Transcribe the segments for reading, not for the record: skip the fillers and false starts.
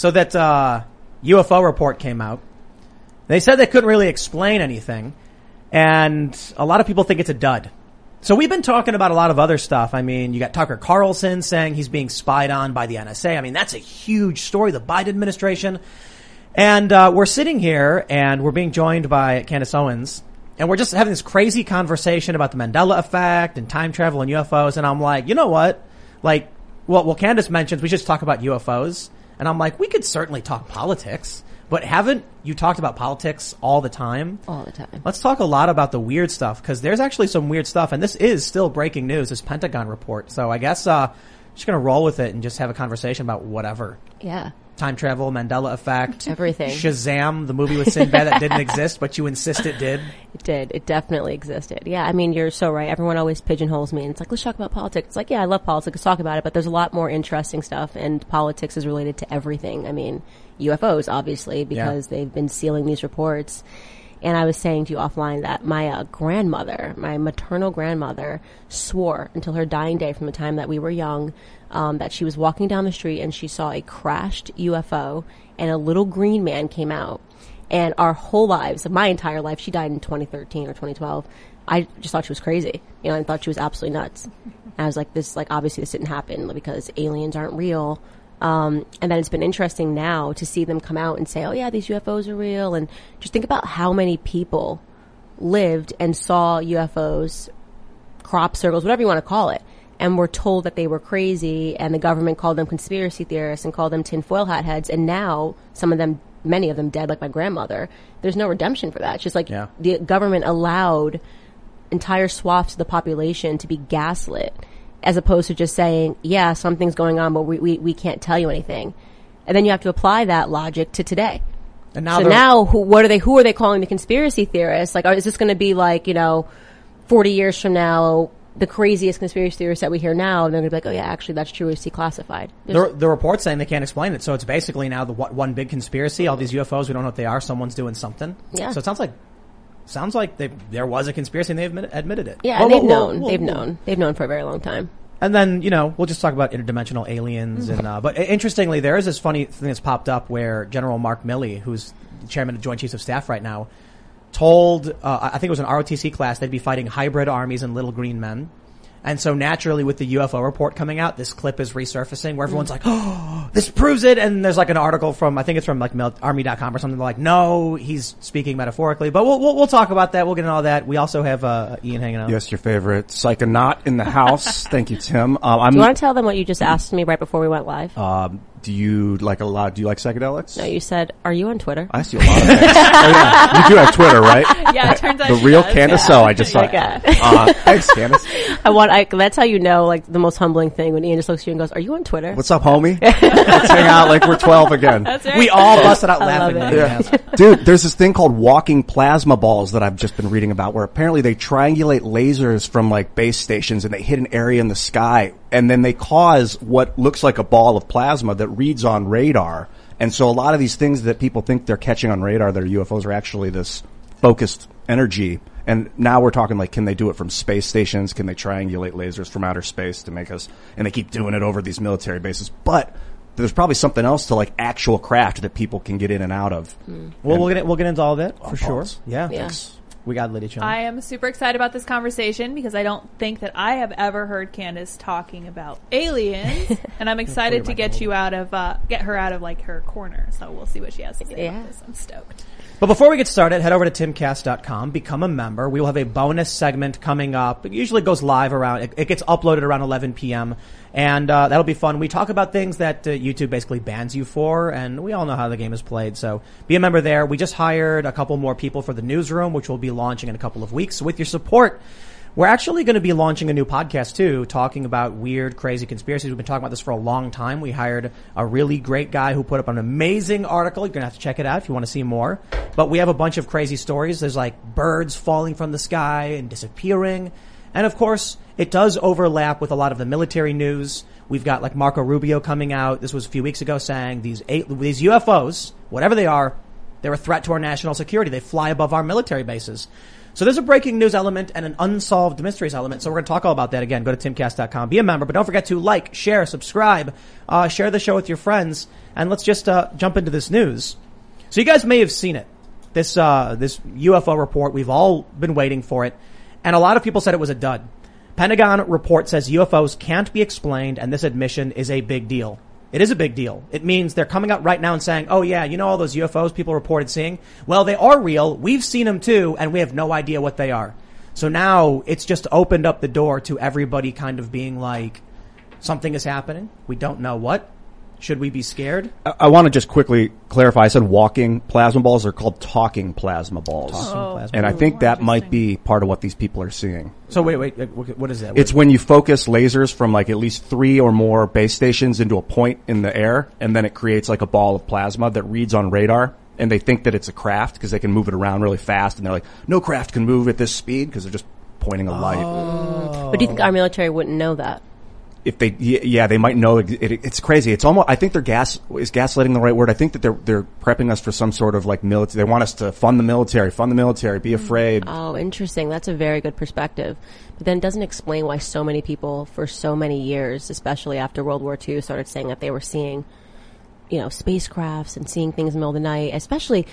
So that UFO report came out. They said they couldn't really explain anything, and a lot of people think it's a dud. So we've been talking about a lot of other stuff. I mean, you got Tucker Carlson saying he's being spied on by the NSA. I mean, that's a huge story, the Biden administration. And we're sitting here, and we're being joined by Candace Owens, and we're just having this crazy conversation about the Mandela effect and time travel and UFOs. And I'm like, you know what? Like, well, Candace mentions we should just talk about UFOs. And I'm like, we could certainly talk politics. But haven't you talked about politics all the time? All the time. Let's talk a lot about the weird stuff, because there's actually some weird stuff. And this is still breaking news, this Pentagon report. So I guess just going to roll with it and just have a conversation about whatever. Yeah. Time travel, Mandela effect. Everything. Shazam, the movie with Sinbad that didn't exist, but you insist it did. It did. It definitely existed. Yeah, I mean, you're so right. Everyone always pigeonholes me, and it's like, let's talk about politics. It's like, yeah, I love politics. Let's talk about it, but there's a lot more interesting stuff, and politics is related to everything. I mean, UFOs, obviously, because they've been sealing these reports. And I was saying to you offline that my grandmother, my maternal grandmother, swore until her dying day from the time that we were young that she was walking down the street and she saw a crashed UFO and a little green man came out. And our whole lives, my entire life, she died in 2013 or 2012. I just thought she was crazy, you know, and thought she was absolutely nuts. And I was like, obviously this didn't happen because aliens aren't real. And then it's been interesting now to see them come out and say, oh yeah, these UFOs are real. And just think about how many people lived and saw UFOs, crop circles, whatever you want to call it, and were told that they were crazy, and the government called them conspiracy theorists and called them tinfoil hat heads. And now some of them, many of them dead, like my grandmother. There's no redemption for that. It's just like the government allowed entire swaths of the population to be gaslit, as opposed to just saying, yeah, something's going on, but we can't tell you anything. And then you have to apply that logic to today. And now, who are they calling the conspiracy theorists? Like, is this going to be like, 40 years from now, the craziest conspiracy theorists that we hear now, and they're going to be like, oh yeah, actually that's true, it's declassified. The report's saying they can't explain it, so it's basically now the one big conspiracy, all these UFOs, we don't know what they are, someone's doing something. Yeah. So it sounds like there was a conspiracy and they've admitted it. Yeah, and they've known. They've known for a very long time. And then, we'll just talk about interdimensional aliens. But interestingly, there is this funny thing that's popped up where General Mark Milley, who's the chairman of Joint Chiefs of Staff right now, told, I think it was an ROTC class, they'd be fighting hybrid armies and little green men. And so naturally with the UFO report coming out, this clip is resurfacing where everyone's like, oh, this proves it. And there's like an article from, I think it's from like army.com or something, like, no, he's speaking metaphorically, but we'll talk about that. We'll get into all that. We also have, Ian hanging out. Yes, your favorite psychonaut in the house. Thank you, Tim. Do you want to tell them what you just asked me right before we went live? Do you like psychedelics? No, you said, are you on Twitter? I see a lot of things. Oh yeah, you do have Twitter, right? Yeah, it turns out the real Candace. So I just saw. Thanks, Candace. That's how you know, like, the most humbling thing when Ian just looks at you and goes, are you on Twitter? What's up, homie? Let's hang out like we're 12 again. That's right. We all busted out laughing. Yeah. Dude, there's this thing called walking plasma balls that I've just been reading about, where apparently they triangulate lasers from like base stations and they hit an area in the sky, and then they cause what looks like a ball of plasma that reads on radar. And so a lot of these things that people think they're catching on radar, that are UFOs, are actually this focused energy. And now we're talking like, can they do it from space stations? Can they triangulate lasers from outer space to make us, and they keep doing it over these military bases. But there's probably something else to like actual craft that people can get in and out of. Well, we'll get into all of it for sure. Yeah. Thanks. We got Lydia Chung. I am super excited about this conversation because I don't think that I have ever heard Candace talking about aliens, and I'm excited to get her out of like her corner. So we'll see what she has to say about this. I'm stoked. But before we get started, head over to timcast.com, become a member. We will have a bonus segment coming up. It usually goes live it gets uploaded around 11 p.m. And that'll be fun. We talk about things that YouTube basically bans you for, and we all know how the game is played. So be a member there. We just hired a couple more people for the newsroom, which will be launching in a couple of weeks. So with your support, we're actually going to be launching a new podcast too, talking about weird, crazy conspiracies. We've been talking about this for a long time. We hired a really great guy who put up an amazing article. You're going to have to check it out if you want to see more. But we have a bunch of crazy stories. There's like birds falling from the sky and disappearing. And of course, it does overlap with a lot of the military news. We've got like Marco Rubio coming out. This was a few weeks ago saying these UFOs, whatever they are, they're a threat to our national security. They fly above our military bases. So there's a breaking news element and an unsolved mysteries element. So we're going to talk all about that again. Go to timcast.com, be a member, but don't forget to like, share, subscribe, share the show with your friends, and let's just jump into this news. So you guys may have seen it. This UFO report, we've all been waiting for it, and a lot of people said it was a dud. Pentagon report says UFOs can't be explained, and this admission is a big deal. It is a big deal. It means they're coming out right now and saying, oh yeah, you know all those UFOs people reported seeing? Well, they are real. We've seen them too, and we have no idea what they are. So now it's just opened up the door to everybody kind of being like, something is happening. We don't know what. Should we be scared? I want to just quickly clarify. I said walking plasma balls. They're called talking plasma balls. And I think that might be part of what these people are seeing. So wait, what is that? It's when you focus lasers from like at least 3 or more base stations into a point in the air, and then it creates like a ball of plasma that reads on radar. And they think that it's a craft because they can move it around really fast. And they're like, no craft can move at this speed because they're just pointing a light. But do you think our military wouldn't know that? If they, yeah, they might know. It's crazy. It's almost, I think they're is gaslighting the right word? I think that they're prepping us for some sort of like military. They want us to fund the military, be afraid. Oh, interesting. That's a very good perspective. But then it doesn't explain why so many people for so many years, especially after World War II, started saying that they were seeing, spacecrafts and seeing things in the middle of the night. Especially,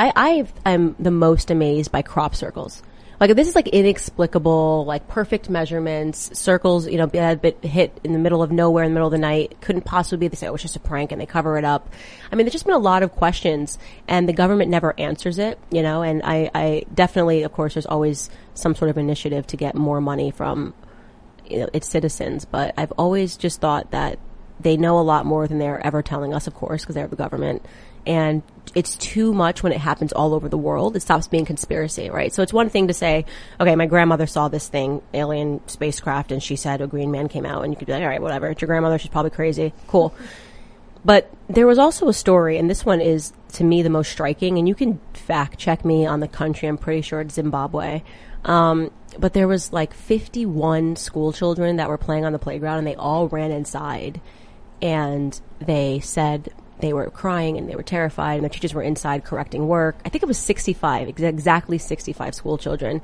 I'm the most amazed by crop circles. Like, this is like inexplicable, like perfect measurements, circles, but hit in the middle of nowhere in the middle of the night. Couldn't possibly be, they say, oh, it's just a prank, and they cover it up. I mean, there's just been a lot of questions, and the government never answers it, and I definitely, of course, there's always some sort of initiative to get more money from, its citizens, but I've always just thought that they know a lot more than they're ever telling us, of course, because they're the government. And it's too much when it happens all over the world. It stops being conspiracy, right? So it's one thing to say, okay, my grandmother saw this thing, alien spacecraft, and she said a green man came out, and you could be like, all right, whatever. It's your grandmother. She's probably crazy. Cool. But there was also a story, and this one is, to me, the most striking, and you can fact check me on the country. I'm pretty sure it's Zimbabwe. But there was like 51 school children that were playing on the playground, and they all ran inside, and they said they were crying and they were terrified, and their teachers were inside correcting work. I think it was 65, exactly 65 school children.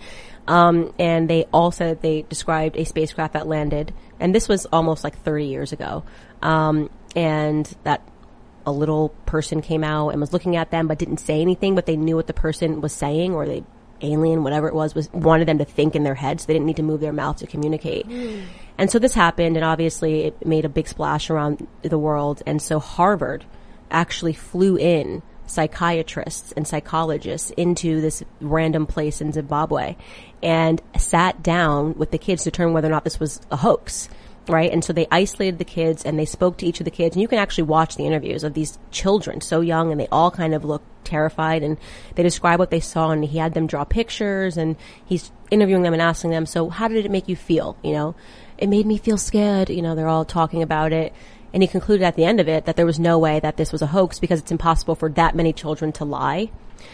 And they all said they described a spacecraft that landed, and this was almost like 30 years ago. And that a little person came out and was looking at them but didn't say anything, but they knew what the person was saying, or the alien, whatever it was wanted them to think in their head, so they didn't need to move their mouth to communicate. And so this happened, and obviously it made a big splash around the world. And so Harvard actually flew in psychiatrists and psychologists into this random place in Zimbabwe and sat down with the kids to determine whether or not this was a hoax, right? And so they isolated the kids, and they spoke to each of the kids, and you can actually watch the interviews of these children so young, and they all kind of look terrified, and they describe what they saw, and he had them draw pictures, and he's interviewing them and asking them, so how did it make you feel? It made me feel scared. They're all talking about it. And he concluded at the end of it that there was no way that this was a hoax, because it's impossible for that many children to lie,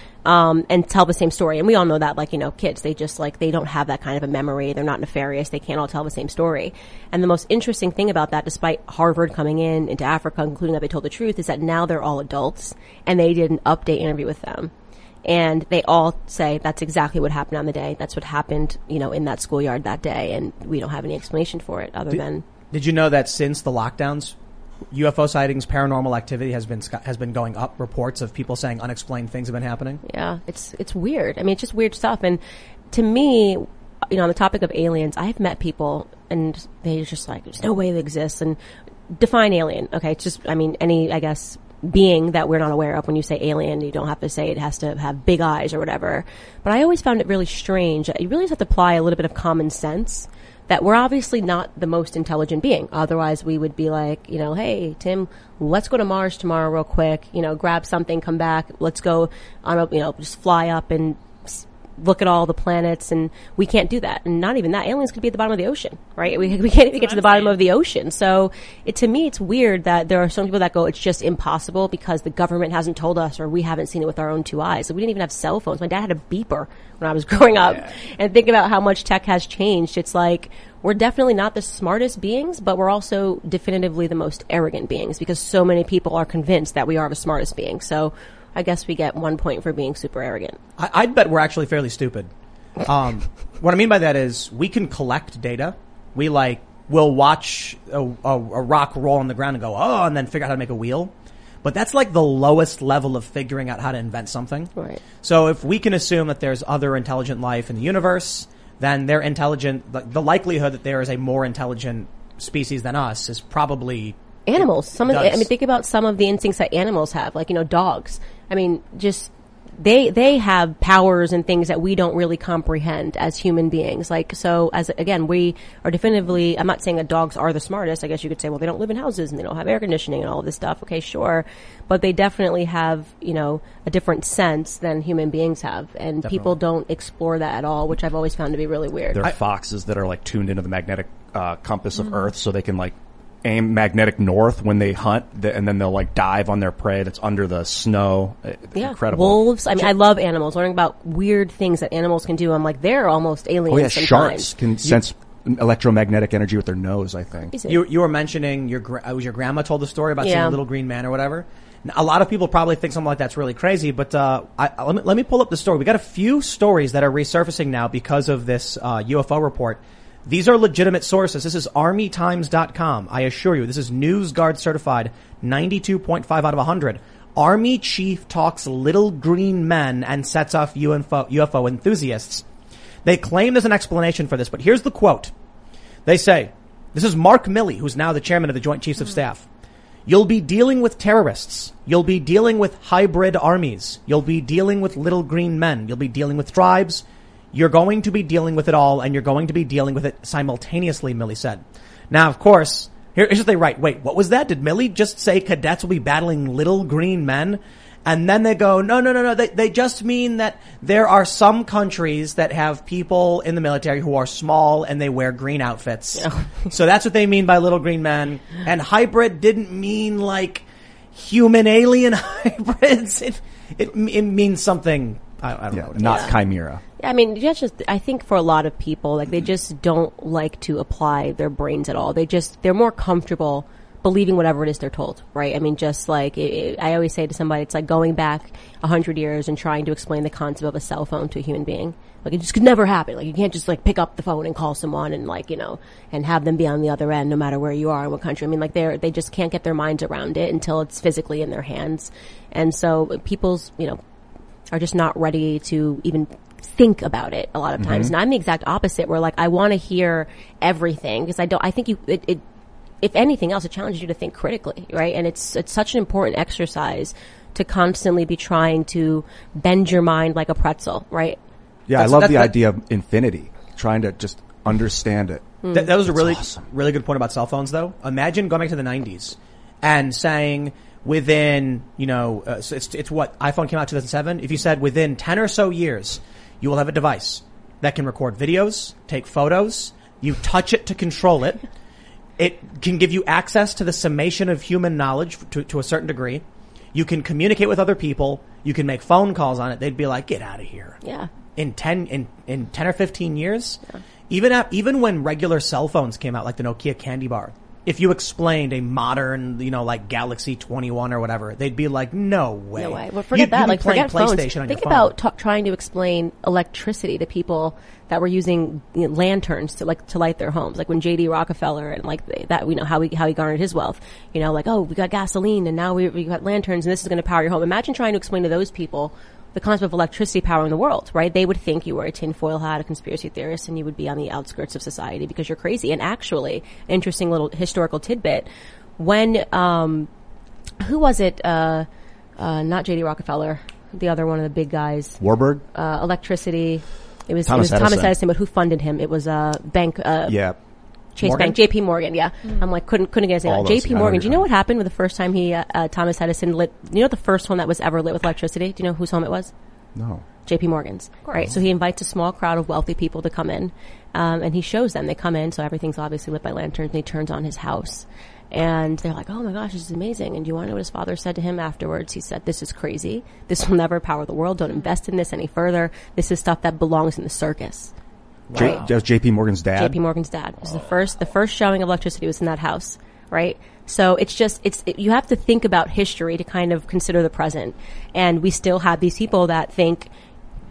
and tell the same story. And we all know that, kids, they don't have that kind of a memory. They're not nefarious. They can't all tell the same story. And the most interesting thing about that, despite Harvard coming into Africa, concluding that they told the truth, is that now they're all adults, and they did an update interview with them. And they all say that's exactly what happened on the day. That's what happened, in that schoolyard that day. And we don't have any explanation for it other than. Did you know that since the lockdowns, UFO sightings, paranormal activity has been going up? Reports of people saying unexplained things have been happening. Yeah, it's weird. I mean, it's just weird stuff. And to me, on the topic of aliens, I have met people, and they're just like, there's no way they exist. And define alien. Okay, it's just, any, I guess, being that we're not aware of. When you say alien, you don't have to say it has to have big eyes or whatever. But I always found it really strange. You really just have to apply a little bit of common sense, that we're obviously not the most intelligent being. Otherwise, we would be like, hey, Tim, let's go to Mars tomorrow real quick, grab something, come back, let's go on just fly up and look at all the planets, and we can't do that. And not even that. Aliens could be at the bottom of the ocean, right? We can't even get to the bottom of the ocean. So to me, it's weird that there are some people that go, it's just impossible because the government hasn't told us, or we haven't seen it with our own two eyes. We didn't even have cell phones. My dad had a beeper when I was growing up. Yeah. And think about how much tech has changed. It's like, we're definitely not the smartest beings, but we're also definitively the most arrogant beings, because so many people are convinced that we are the smartest beings. So I guess we get 1 point for being super arrogant. I'd bet we're actually fairly stupid. What I mean by that is we can collect data. We'll watch a rock roll on the ground and go, oh, and then figure out how to make a wheel. But that's like the lowest level of figuring out how to invent something. Right. So if we can assume that there's other intelligent life in the universe, then they're intelligent. The likelihood that there is a more intelligent species than us is probably animals. Think about some of the instincts that animals have, like, dogs. I mean, just they have powers and things that we don't really comprehend as human beings. Like, so again, we are definitively, I'm not saying that dogs are the smartest. I guess you could say, well, they don't live in houses and they don't have air conditioning and all of this stuff. Okay, sure. But they definitely have, a different sense than human beings have. And people don't explore that at all, which I've always found to be really weird. There are foxes that are like tuned into the magnetic compass of Earth, so they can like aim magnetic north when they hunt, and then they'll like dive on their prey that's under the snow. Yeah. Incredible. Wolves. I mean, I love animals. Learning about weird things that animals can do. I'm like, they're almost aliens. Oh yeah, sometimes. sharks can sense electromagnetic energy with their nose, I think. You were mentioning your grandma told the story about seeing a little green man or whatever. Now, a lot of people probably think something like that's really crazy, but let me pull up the story. We got a few stories that are resurfacing now because of this UFO report. These are legitimate sources. This is ArmyTimes.com. I assure you, this is NewsGuard certified, 92.5 out of 100. Army chief talks little green men and sets off UFO enthusiasts. They claim there's an explanation for this, but here's the quote. They say, this is Mark Milley, who's now the chairman of the Joint Chiefs of Staff. You'll be dealing with terrorists. You'll be dealing with hybrid armies. You'll be dealing with little green men. You'll be dealing with tribes. You're going to be dealing with it all, and you're going to be dealing with it simultaneously, Milley said. Now, of course, here's what they write. Wait, what was that? Did Milley just say cadets will be battling little green men? And then they go, no. They just mean that there are some countries that have people in the military who are small and they wear green outfits. Yeah. So that's what they mean by little green men. And hybrid didn't mean like human alien hybrids. It means something. I don't know. Not chimera. I mean, I think for a lot of people, like, they just don't like to apply their brains at all. They're more comfortable believing whatever it is they're told, right? I mean, just like, I always say to somebody, it's like going back 100 years and trying to explain the concept of a cell phone to a human being. Like, it just could never happen. Like, you can't just like pick up the phone and call someone and like, and have them be on the other end no matter where you are in what country. I mean, like, they just can't get their minds around it until it's physically in their hands. And so people's, are just not ready to even think about it a lot of times. And I'm the exact opposite, where like, I want to hear everything because I think if anything else, it challenges you to think critically, right? And it's such an important exercise to constantly be trying to bend your mind like a pretzel, right? Yeah, I love the idea of infinity, trying to just understand it. That was a really good point about cell phones, though. Imagine going back to the 90s and saying within, so it's what iPhone came out 2007. If you said within 10 or so years, you will have a device that can record videos, take photos, you touch it to control it. It can give you access to the summation of human knowledge to a certain degree. You can communicate with other people. You can make phone calls on it. They'd be like, get out of here. Yeah. In 10 or 15 years, even when regular cell phones came out, like the Nokia Candy Bar, if you explained a modern, like Galaxy 21 or whatever, they'd be like, no way. No way. Well, forget that. Like, forget phones. Think about trying to explain electricity to people that were using lanterns to light their homes. Like when J.D. Rockefeller and like that, how he garnered his wealth. Like, oh, we got gasoline and now we got lanterns and this is going to power your home. Imagine trying to explain to those people the concept of electricity powering the world, right? They would think you were a tinfoil hat, a conspiracy theorist, and you would be on the outskirts of society because you're crazy. And actually, interesting little historical tidbit, when, who was it, not J.D. Rockefeller, the other one of the big guys. Warburg? Electricity. It was Thomas Edison, but who funded him? It was a bank, Chase Morgan? Bank, JP Morgan, yeah. I'm like, couldn't get his name out. JP Morgan, do you know what happened with the first time Thomas Edison lit, the first home that was ever lit with electricity? Do you know whose home it was? No. JP Morgan's. Right. So he invites a small crowd of wealthy people to come in, and he shows them. They come in, so everything's obviously lit by lanterns, and he turns on his house. And they're like, oh my gosh, this is amazing. And do you want to know what his father said to him afterwards? He said, this is crazy. This will never power the world. Don't invest in this any further. This is stuff that belongs in the circus. Wow. That was J.P. Morgan's dad? J.P. Morgan's dad. It was the first showing of electricity was in that house, right? So you have to think about history to kind of consider the present. And we still have these people that think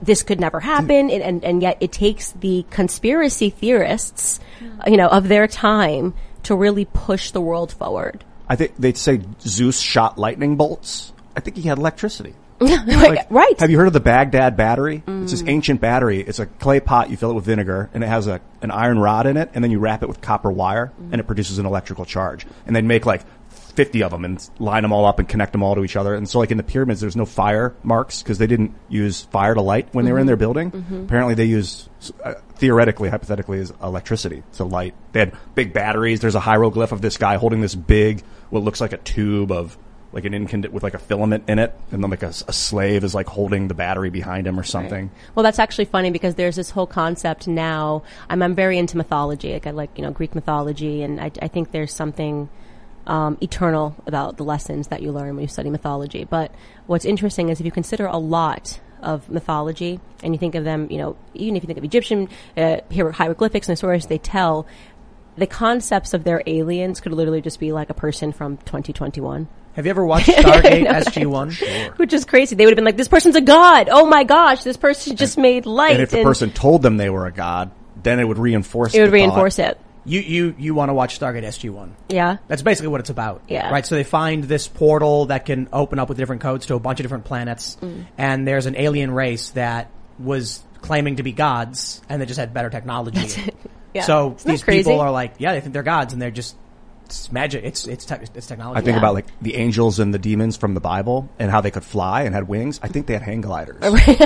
this could never happen, and yet it takes the conspiracy theorists, of their time to really push the world forward. I think they'd say Zeus shot lightning bolts. I think he had electricity. Right. Have you heard of the Baghdad battery? It's this ancient battery. It's a clay pot. You fill it with vinegar, and it has an iron rod in it, and then you wrap it with copper wire, and it produces an electrical charge. And they'd make 50 of them and line them all up and connect them all to each other. And so in the pyramids, there's no fire marks because they didn't use fire to light when they were in their building. Apparently they used, theoretically, hypothetically, is electricity to light. They had big batteries. There's a hieroglyph of this guy holding this big, what looks like a tube of an incandescent with a filament in it. And then a slave is holding the battery behind him or something. Right. Well, that's actually funny because there's this whole concept now. I'm very into mythology. I like, Greek mythology. And I think there's something eternal about the lessons that you learn when you study mythology. But what's interesting is if you consider a lot of mythology and you think of them, even if you think of Egyptian hieroglyphics and the stories they tell, the concepts of their aliens could literally just be like a person from 2021. Have you ever watched Stargate SG-1? Sure. Which is crazy. They would have been like, this person's a god. Oh my gosh, this person just made light. And if the person told them they were a god, then it would reinforce it. It would reinforce it. You want to watch Stargate SG-1. Yeah. That's basically what it's about. Yeah. Right? So they find this portal that can open up with different codes to a bunch of different planets. And there's an alien race that was claiming to be gods and they just had better technology. Yeah. So Isn't these that crazy? people are like, yeah, they think they're gods and they're just, it's magic. It's technology. I think about the angels and the demons from the Bible and how they could fly and had wings. I think they had hang gliders.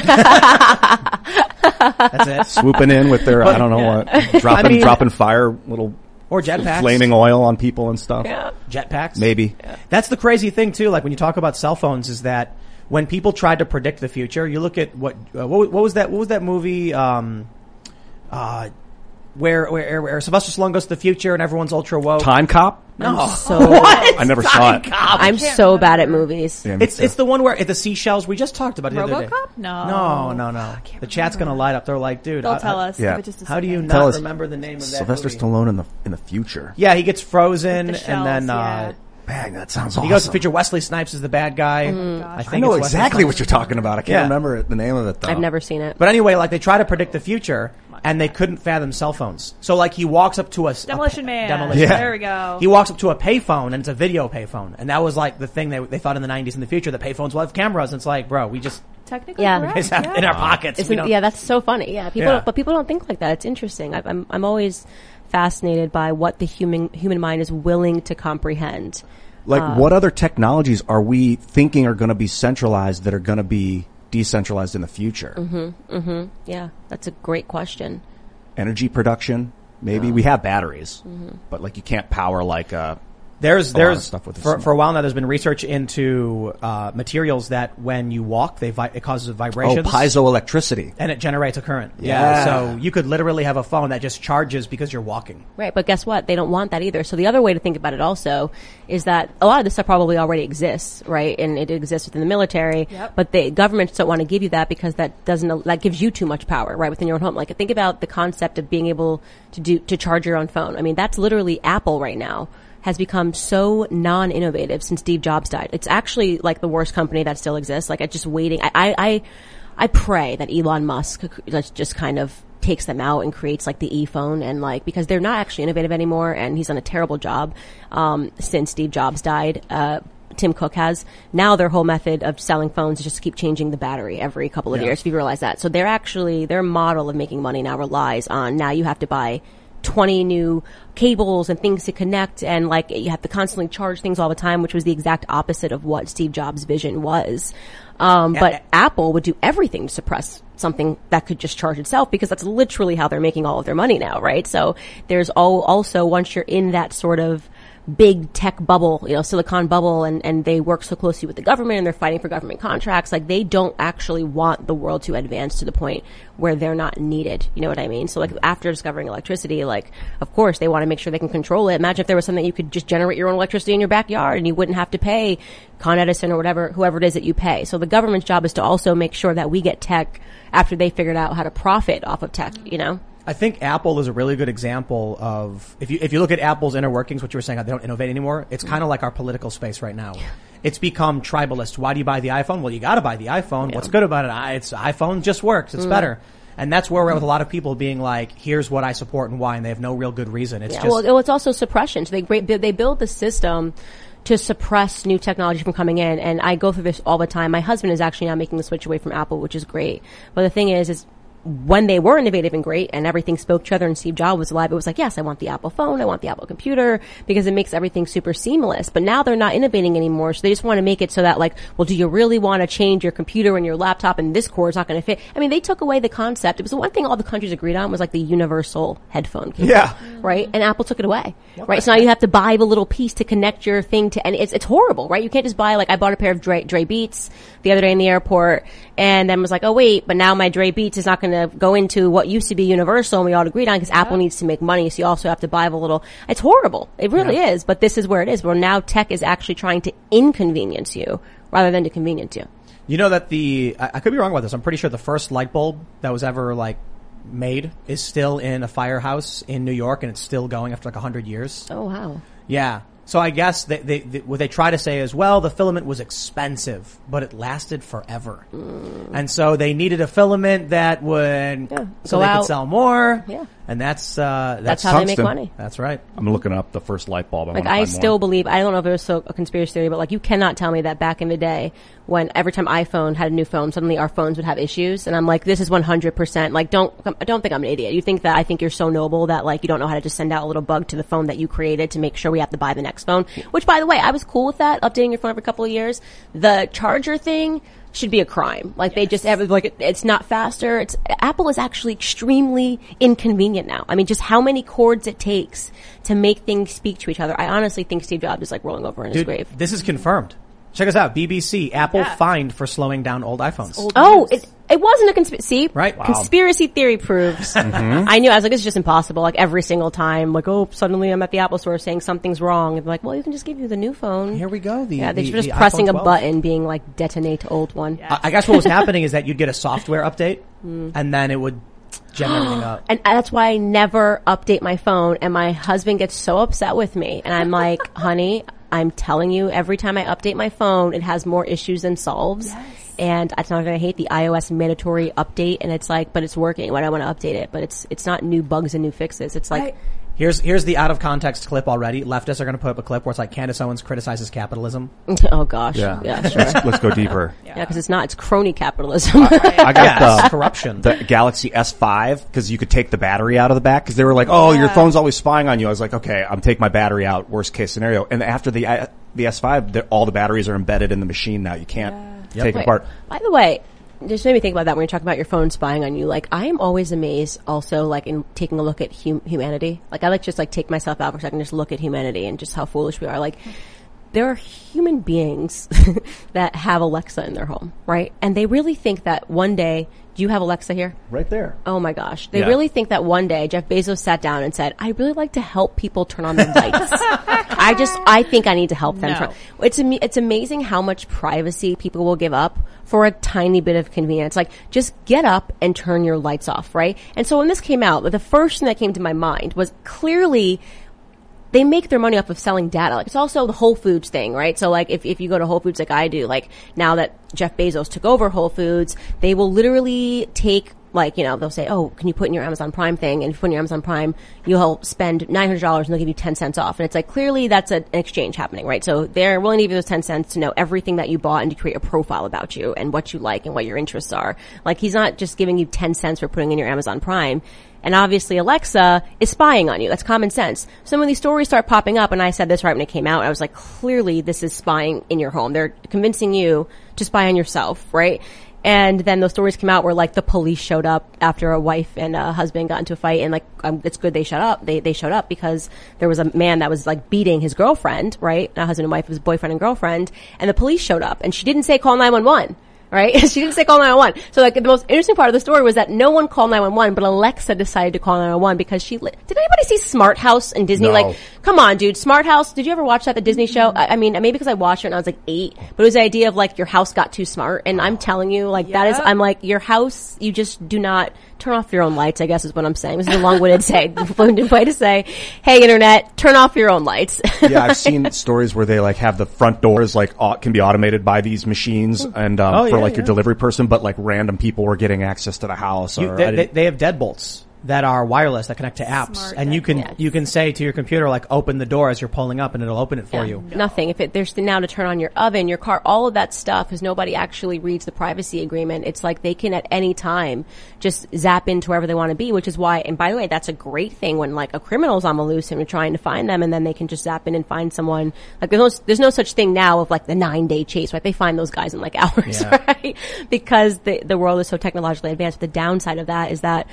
That's it. Swooping in with their, I don't know what, dropping fire, little or jetpacks, flaming oil on people and stuff. Yeah. Jetpacks, maybe. Yeah. That's the crazy thing too. When you talk about cell phones, is that when people tried to predict the future, you look at what was that movie? Where Sylvester Stallone goes to the future and everyone's ultra woke. Time Cop? No. I never saw it. I'm so bad at movies. Yeah, it's the one where the seashells, we just talked about it the other day. RoboCop? No. No. The chat's gonna light up. They're like, dude. They'll tell us. Yeah. How do you not remember the name of that Sylvester movie? Stallone in the future. Yeah, he gets frozen With the shells, and then, yeah. Bang, that sounds awesome. he goes to the future. Wesley Snipes is the bad guy. I think I know it's Wesley exactly Snipes. what you're talking about. I can't remember the name of it though. I've never seen it. But anyway, they try to predict the future, and they couldn't fathom cell phones. So, he walks up to Demolition Man. Demolition Yeah. There we go. He walks up to a payphone, and it's a video payphone. And that was, the thing they thought in the 90s in the future, that payphones will have cameras. And it's bro, we just Technically Yeah. correct. it's in our pockets. We don't- Yeah, that's so funny. Yeah, but people don't think like that. It's interesting. I'm always fascinated by what the human mind is willing to comprehend. What other technologies are we thinking are going to be centralized that are going to be decentralized in the future? Yeah, that's a great question. Energy production, maybe. We have batteries, but you can't power There's lot of stuff with this for a while now. There's been research into materials that when you walk, it causes vibrations. piezoelectricity, and it generates a current. Yeah. So you could literally have a phone that just charges because you're walking. Right, but guess what? They don't want that either. So the other way to think about it also is that a lot of this stuff probably already exists, right? And it exists within the military, but the governments don't want to give you that because that gives you too much power, right, within your own home. Think about the concept of being able to charge your own phone. I mean, that's literally Apple right now. Has become so non-innovative since Steve Jobs died. It's actually the worst company that still exists. It's just waiting. I pray that Elon Musk just kind of takes them out and creates the e-phone and because they're not actually innovative anymore and he's done a terrible job, since Steve Jobs died. Tim Cook has. Now their whole method of selling phones is just to keep changing the battery every couple of years, if you realize that. So their model of making money now relies on now you have to buy 20 new cables and things to connect and you have to constantly charge things all the time, which was the exact opposite of what Steve Jobs' vision was. But Apple would do everything to suppress something that could just charge itself because that's literally how they're making all of their money now, right? So there's also once you're in that sort of big tech bubble, Silicon bubble, and they work so closely with the government and they're fighting for government contracts, they don't actually want the world to advance to the point where they're not needed. You know what I mean? So after discovering electricity, of course they want to make sure they can control it. Imagine if there was something you could just generate your own electricity in your backyard and you wouldn't have to pay Con Edison or whoever it is that you pay. So the government's job is to also make sure that we get tech after they figured out how to profit off of tech, I think Apple is a really good example of, if you look at Apple's inner workings, what you were saying, they don't innovate anymore. It's kind of like our political space right now. It's become tribalist. Why do you buy the iPhone? Well, you gotta buy the iPhone. What's good about it? It's iPhone just works. It's better. And that's where we're at with a lot of people being like, here's what I support and why, and they have no real good reason. It's just... Well, it's also suppression. So they build the system to suppress new technology from coming in, and I go through this all the time. My husband is actually now making the switch away from Apple, which is great. But the thing is when they were innovative and great and everything spoke to each other and Steve Jobs was alive, it was like, yes, I want the Apple phone, I want the Apple computer, because it makes everything super seamless. But now they're not innovating anymore, so they just want to make it so that, like, well, do you really want to change your computer and your laptop and this cord is not going to fit? I mean, they took away the concept. It was the one thing all the countries agreed on was like the universal headphone cable. Yeah. Right? And Apple took it away. Right? So now you have to buy the little piece to connect your thing to, and it's horrible, right? You can't just buy, like, I bought a pair of Dre Beats the other day in the airport and then was like, oh wait, but now my Dre Beats is not going to go into what used to be universal and we all agreed on because Apple needs to make money, so you also have to buy the little, it's horrible. It really is, but this is where it is, where now tech is actually trying to inconvenience you rather than to convenience you. You know that I could be wrong about this, I'm pretty sure the first light bulb that was ever, like, made is still in a firehouse in New York and it's still going after like 100 years. Oh wow. Yeah. So I guess what they try to say is, well, the filament was expensive, but it lasted forever. And so they needed a filament that would, so they could sell more. Yeah. And that's how tungsten. they make money. That's right. I'm looking up the first light bulb. I still believe, I don't know if it was a conspiracy theory, but like you cannot tell me that back in the day when every time iPhone had a new phone, suddenly our phones would have issues. And I'm like, this is 100%. Like, don't think I'm an idiot. You think that I think you're so noble that like you don't know how to just send out a little bug to the phone that you created to make sure we have to buy the next phone. Which, by the way, I was cool with that, updating your phone every couple of years. The charger thing should be a crime. Like they just have, like, it's not faster. Apple is actually extremely inconvenient now. I mean, just how many cords it takes to make things speak to each other. I honestly think Steve Jobs is like rolling over in his grave. This is confirmed. Check us out. BBC. Apple fined for slowing down old iPhones. It wasn't a conspiracy. Right. Wow. Conspiracy theory proves. I knew. I was like, this is just impossible. Like every single time, like, oh, suddenly I'm at the Apple store saying something's wrong. And they're like, well, you can just give you the new phone. Here we go. They should just pressing a button, being like, detonate old one. Yeah. I guess what was happening is that you'd get a software update, and then it would gem everything up. And that's why I never update my phone. And my husband gets so upset with me. And I'm like, honey, I'm telling you, every time I update my phone, it has more issues than solves. Yes. And it's not going to hate the iOS mandatory update. And it's like, but it's working. Why do I want to update it? But it's not new bugs and new fixes. It's like, here's the out of context clip already. Leftists are going to put up a clip where it's like Candace Owens criticizes capitalism. Oh gosh. Yeah sure. Let's go deeper. Yeah, because it's crony capitalism. I got corruption. The Galaxy S5, because you could take the battery out of the back, because they were like, oh, your phone's always spying on you. I was like, okay, I'm taking my battery out, worst case scenario. And after the S5, all the batteries are embedded in the machine now. You can't take it apart. By the way, just made me think about that when you talk about your phone spying on you. Like, I am always amazed also, like, in taking a look at humanity. Like, I just take myself out for a second and just look at humanity and just how foolish we are. Like, there are human beings that have Alexa in their home, right? And they really think that one day, do you have Alexa here? Right there. Oh my gosh. They really think that one day Jeff Bezos sat down and said, I really like to help people turn on their lights. I think I need to help them. It's amazing how much privacy people will give up for a tiny bit of convenience. Like, just get up and turn your lights off, right? And so when this came out, the first thing that came to my mind was clearly they make their money off of selling data. Like, it's also the Whole Foods thing, right? So, like, if you go to Whole Foods like I do, like, now that Jeff Bezos took over Whole Foods, they will literally take, like, they'll say, oh, can you put in your Amazon Prime thing? And if you put in your Amazon Prime, you'll spend $900 and they'll give you 10 cents off. And it's like, clearly that's an exchange happening, right? So they're willing to give you those 10 cents to know everything that you bought and to create a profile about you and what you like and what your interests are. Like, he's not just giving you 10 cents for putting in your Amazon Prime. And obviously Alexa is spying on you. That's common sense. So when these stories start popping up, and I said this right when it came out, I was like, clearly this is spying in your home. They're convincing you to spy on yourself, right? And then those stories came out where, like, the police showed up after a wife and a husband got into a fight, and, like, it's good they showed up. They showed up because there was a man that was, like, beating his girlfriend, right? Not husband and wife, it was boyfriend and girlfriend, and the police showed up, and she didn't say call 911. Right? She didn't say call 911. So, like, the most interesting part of the story was that no one called 911, but Alexa decided to call 911 because did anybody see Smart House in Disney? No. Like, come on, dude. Smart House. Did you ever watch that, the Disney show? I mean, maybe because I watched it when I was like 8, but it was the idea of, like, your house got too smart. And I'm telling you, like, that is, I'm like, your house, you just do not turn off your own lights, I guess is what I'm saying. This is a long-winded way to say, hey, internet, turn off your own lights. Yeah, I've seen stories where they like have the front doors like can be automated by these machines and for your delivery person, but like random people were getting access to the house. They have deadbolts that are wireless that connect to apps, Smart and you can say to your computer like open the door as you're pulling up, and it'll open it for you. Nothing. If there's now to turn on your oven, your car, all of that stuff, because nobody actually reads the privacy agreement. It's like they can at any time just zap into wherever they want to be, which is why. And by the way, that's a great thing when like a criminal's on the loose and you're trying to find them, and then they can just zap in and find someone. Like there's no such thing now of like the 9-day chase, right? They find those guys in like hours, right? Because the world is so technologically advanced. The downside of that is that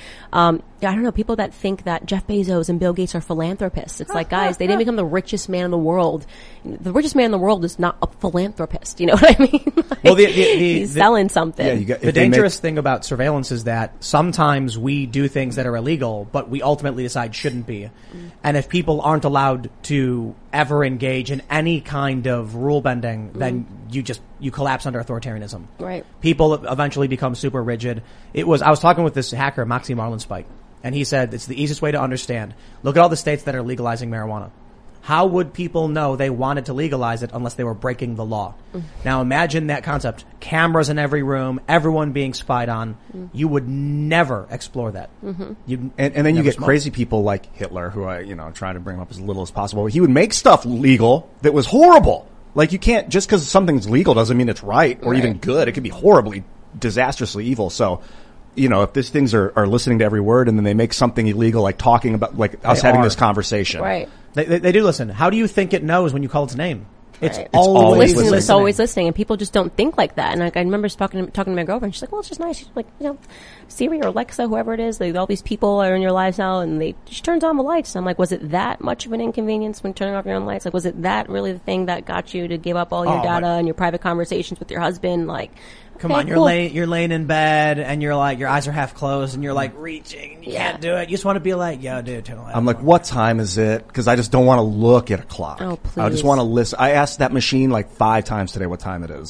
I don't know, people that think that Jeff Bezos and Bill Gates are philanthropists. It's like, guys, they didn't become the richest man in the world. The richest man in the world is not a philanthropist. You know what I mean? Like, well, he's selling something. Yeah, the dangerous thing about surveillance is that sometimes we do things that are illegal, but we ultimately decide shouldn't be. And if people aren't allowed to ever engage in any kind of rule bending, then you collapse under authoritarianism. Right. People eventually become super rigid. I was talking with this hacker, Moxie Marlinspike, and he said it's the easiest way to understand. Look at all the states that are legalizing marijuana. How would people know they wanted to legalize it unless they were breaking the law? Now imagine that concept. Cameras in every room, everyone being spied on. You would never explore that. And then you get crazy people like Hitler, who I'm trying to bring him up as little as possible. He would make stuff legal that was horrible. Like you can't, just because something's legal doesn't mean it's right or even good. It could be horribly, disastrously evil. So, if these things are listening to every word and then they make something illegal, like talking about, like us having this conversation. Right. They do listen. How do you think it knows when you call its name? It's Right. always listening. It's always listening, and people just don't think like that. And like, I remember talking to my girlfriend. She's like, "Well, it's just nice." She's like, Siri or Alexa, whoever it is, all these people are in your lives now, and she turns on the lights. And I'm like, was it that much of an inconvenience when turning off your own lights? Like, was it that really the thing that got you to give up all your data and your private conversations with your husband? Like, come on, you're laying in bed, and you're like, your eyes are half closed, and you're like reaching, and you can't do it. You just want to be like, yo, dude, turn the light. I'm like, what time is it? Because I just don't want to look at a clock. Oh, please. I just want to listen. I asked that machine like 5 times today what time it is.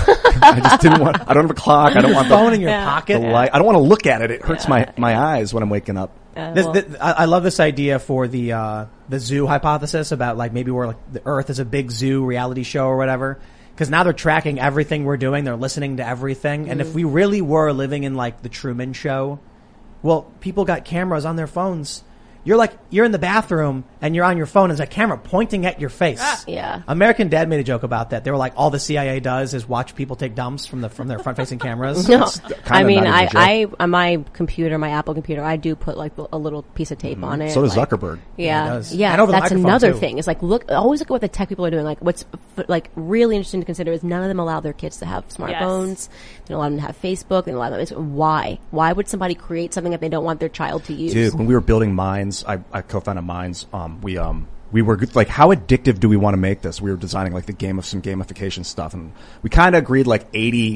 I just didn't want. I don't have a clock. I don't want the phone in your pocket. The light. I don't want to look at it. It hurts my eyes when I'm waking up. I love this idea for the zoo hypothesis about like maybe we're like the Earth is a big zoo reality show or whatever. Because now they're tracking everything we're doing. They're listening to everything. And if we really were living in like the Truman Show, well, people got cameras on their phones. You're in the bathroom and you're on your phone and there's a camera pointing at your face. Yeah. American Dad made a joke about that. They were like, all the CIA does is watch people take dumps from their front facing cameras. No, I mean, I on my computer, my Apple computer, I do put like a little piece of tape on it. So does Zuckerberg. Yeah. Yeah, and over the that's microphone, another too. thing. It's like, always look at what the tech people are doing. Like, what's like really interesting to consider is none of them allow their kids to have smartphones. They don't allow them to have Facebook. They don't allow them. Why? Why would somebody create something that they don't want their child to use? Dude, when we were building Minds, I co-founded Minds. We were like, how addictive do we want to make this? We were designing like some gamification stuff, and we kind of agreed like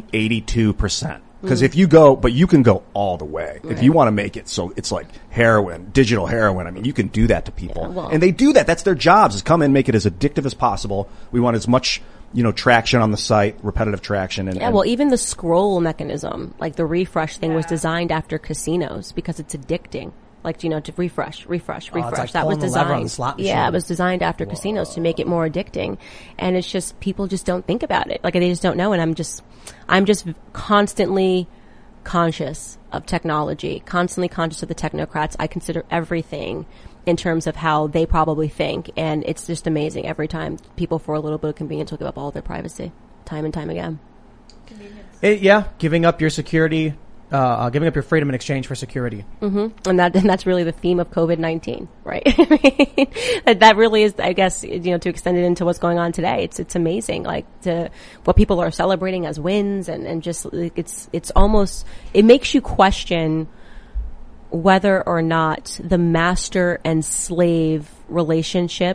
82%. Because if you can go all the way. Right. If you want to make it so it's like heroin, digital heroin, I mean, you can do that to people. Yeah, and they do that. That's their jobs, is come in, make it as addictive as possible. We want as much, traction on the site, repetitive traction. And even the scroll mechanism, like the refresh thing was designed after casinos because it's addicting. Like, to refresh. Like that was designed. On the slot machine. Yeah, it was designed after casinos to make it more addicting. And it's just, people just don't think about it. Like, they just don't know. And I'm just constantly conscious of technology, constantly conscious of the technocrats. I consider everything in terms of how they probably think. And it's just amazing every time people, for a little bit of convenience, will give up all of their privacy time and time again. Giving up your security. Giving up your freedom in exchange for security. Mm-hmm. And that's really the theme of COVID-19, right? I mean, that really is, I guess, to extend it into what's going on today. It's amazing, like, what people are celebrating as wins and just, it's almost, it makes you question whether or not the master and slave relationship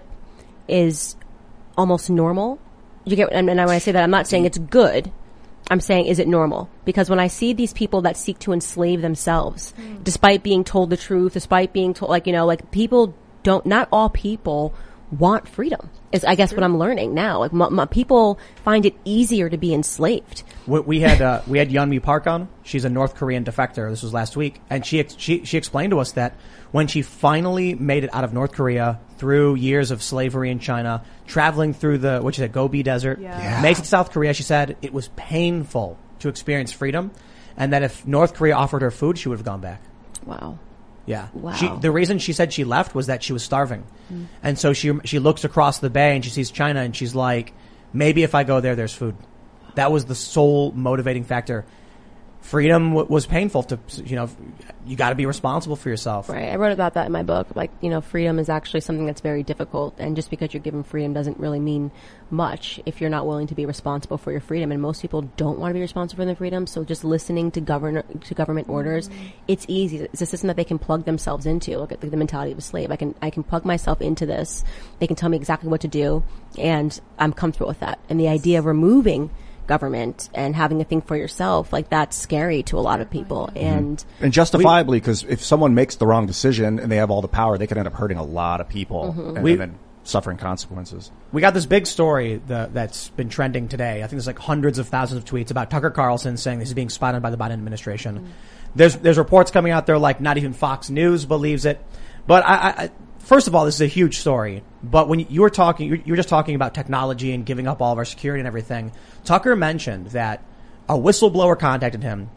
is almost normal. You get, and when I say that, I'm not saying it's good. I'm saying, is it normal? Because when I see these people that seek to enslave themselves, despite being told the truth, despite being told, people not all people want freedom. Is I guess what I'm learning now. Like people find it easier to be enslaved. We had Yeonmi Park on. She's a North Korean defector. This was last week, and she explained to us that when she finally made it out of North Korea through years of slavery in China, traveling through the Gobi Desert, makes it to South Korea, she said it was painful to experience freedom, and that if North Korea offered her food, she would have gone back. Wow. Yeah. Wow. The reason she said she left was that she was starving. And so she looks across the bay and she sees China and she's like, maybe if I go there, there's food. That was the sole motivating factor. Freedom was painful to, you got to be responsible for yourself. Right. I wrote about that in my book. Like, freedom is actually something that's very difficult. And just because you're given freedom doesn't really mean much if you're not willing to be responsible for your freedom. And most people don't want to be responsible for their freedom. So just listening to government orders, it's easy. It's a system that they can plug themselves into. Look at the mentality of a slave. I can plug myself into this. They can tell me exactly what to do. And I'm comfortable with that. And the idea of removing government and having a thing for yourself, like that's scary to a lot of people. And justifiably, because if someone makes the wrong decision and they have all the power, they could end up hurting a lot of people and then suffering consequences. We got this big story that's been trending today. I think there's like hundreds of thousands of tweets about Tucker Carlson saying this is being spied on by the Biden administration. There's reports coming out there like not even Fox News believes it. But I first of all, this is a huge story. But when you were just talking about technology and giving up all of our security and everything. Tucker mentioned that a whistleblower contacted him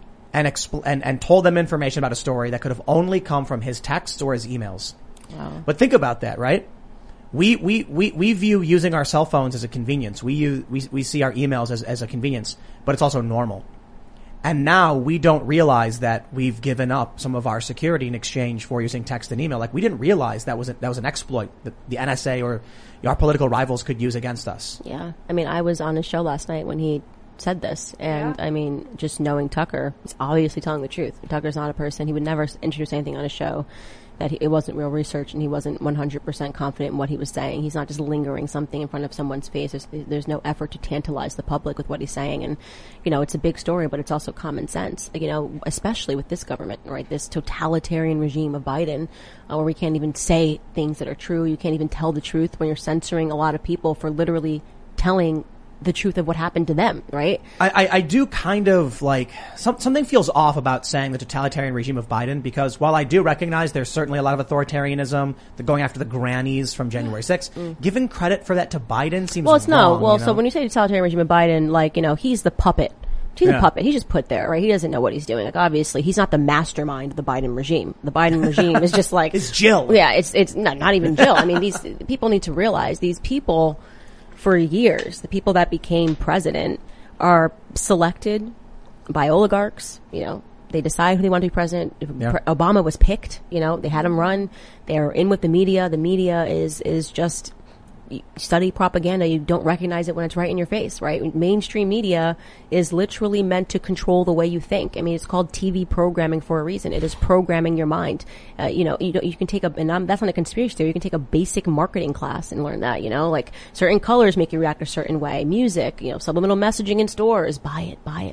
and told them information about a story that could have only come from his texts or his emails. Wow. But think about that, right? We view using our cell phones as a convenience. We see our emails as a convenience, but it's also normal. And now we don't realize that we've given up some of our security in exchange for using text and email. Like we didn't realize that was an exploit that the NSA or our political rivals could use against us. Yeah. I mean, I was on his show last night when he said this. And I mean, just knowing Tucker, he's obviously telling the truth. Tucker's not a person. He would never introduce anything on his show that it wasn't real research and he wasn't 100% confident in what he was saying. He's not just lingering something in front of someone's face. There's no effort to tantalize the public with what he's saying. And, it's a big story, but it's also common sense, especially with this government, right? This totalitarian regime of Biden, where we can't even say things that are true. You can't even tell the truth when you're censoring a lot of people for literally telling the truth of what happened to them, right? I do kind of like something feels off about saying the totalitarian regime of Biden, because while I do recognize there's certainly a lot of authoritarianism, the going after the grannies from January 6th, giving credit for that to Biden seems wrong. So when you say totalitarian regime of Biden, he's the puppet. He's a puppet. He's just put there, right? He doesn't know what he's doing. Like, obviously, he's not the mastermind of the Biden regime. The Biden regime is just like it's Jill. Yeah, it's not even Jill. I mean, these people need to realize these people. For years, the people that became president are selected by oligarchs. They decide who they want to be president. Obama was picked. They had him run. They're in with the media. The media is just study propaganda. You don't recognize it when it's right in your face, right? Mainstream media is literally meant to control the way you think. I mean, it's called TV programming for a reason. It is programming your mind. You can take that's not a conspiracy theory. You can take a basic marketing class and learn that, like certain colors make you react a certain way. Music, subliminal messaging in stores. Buy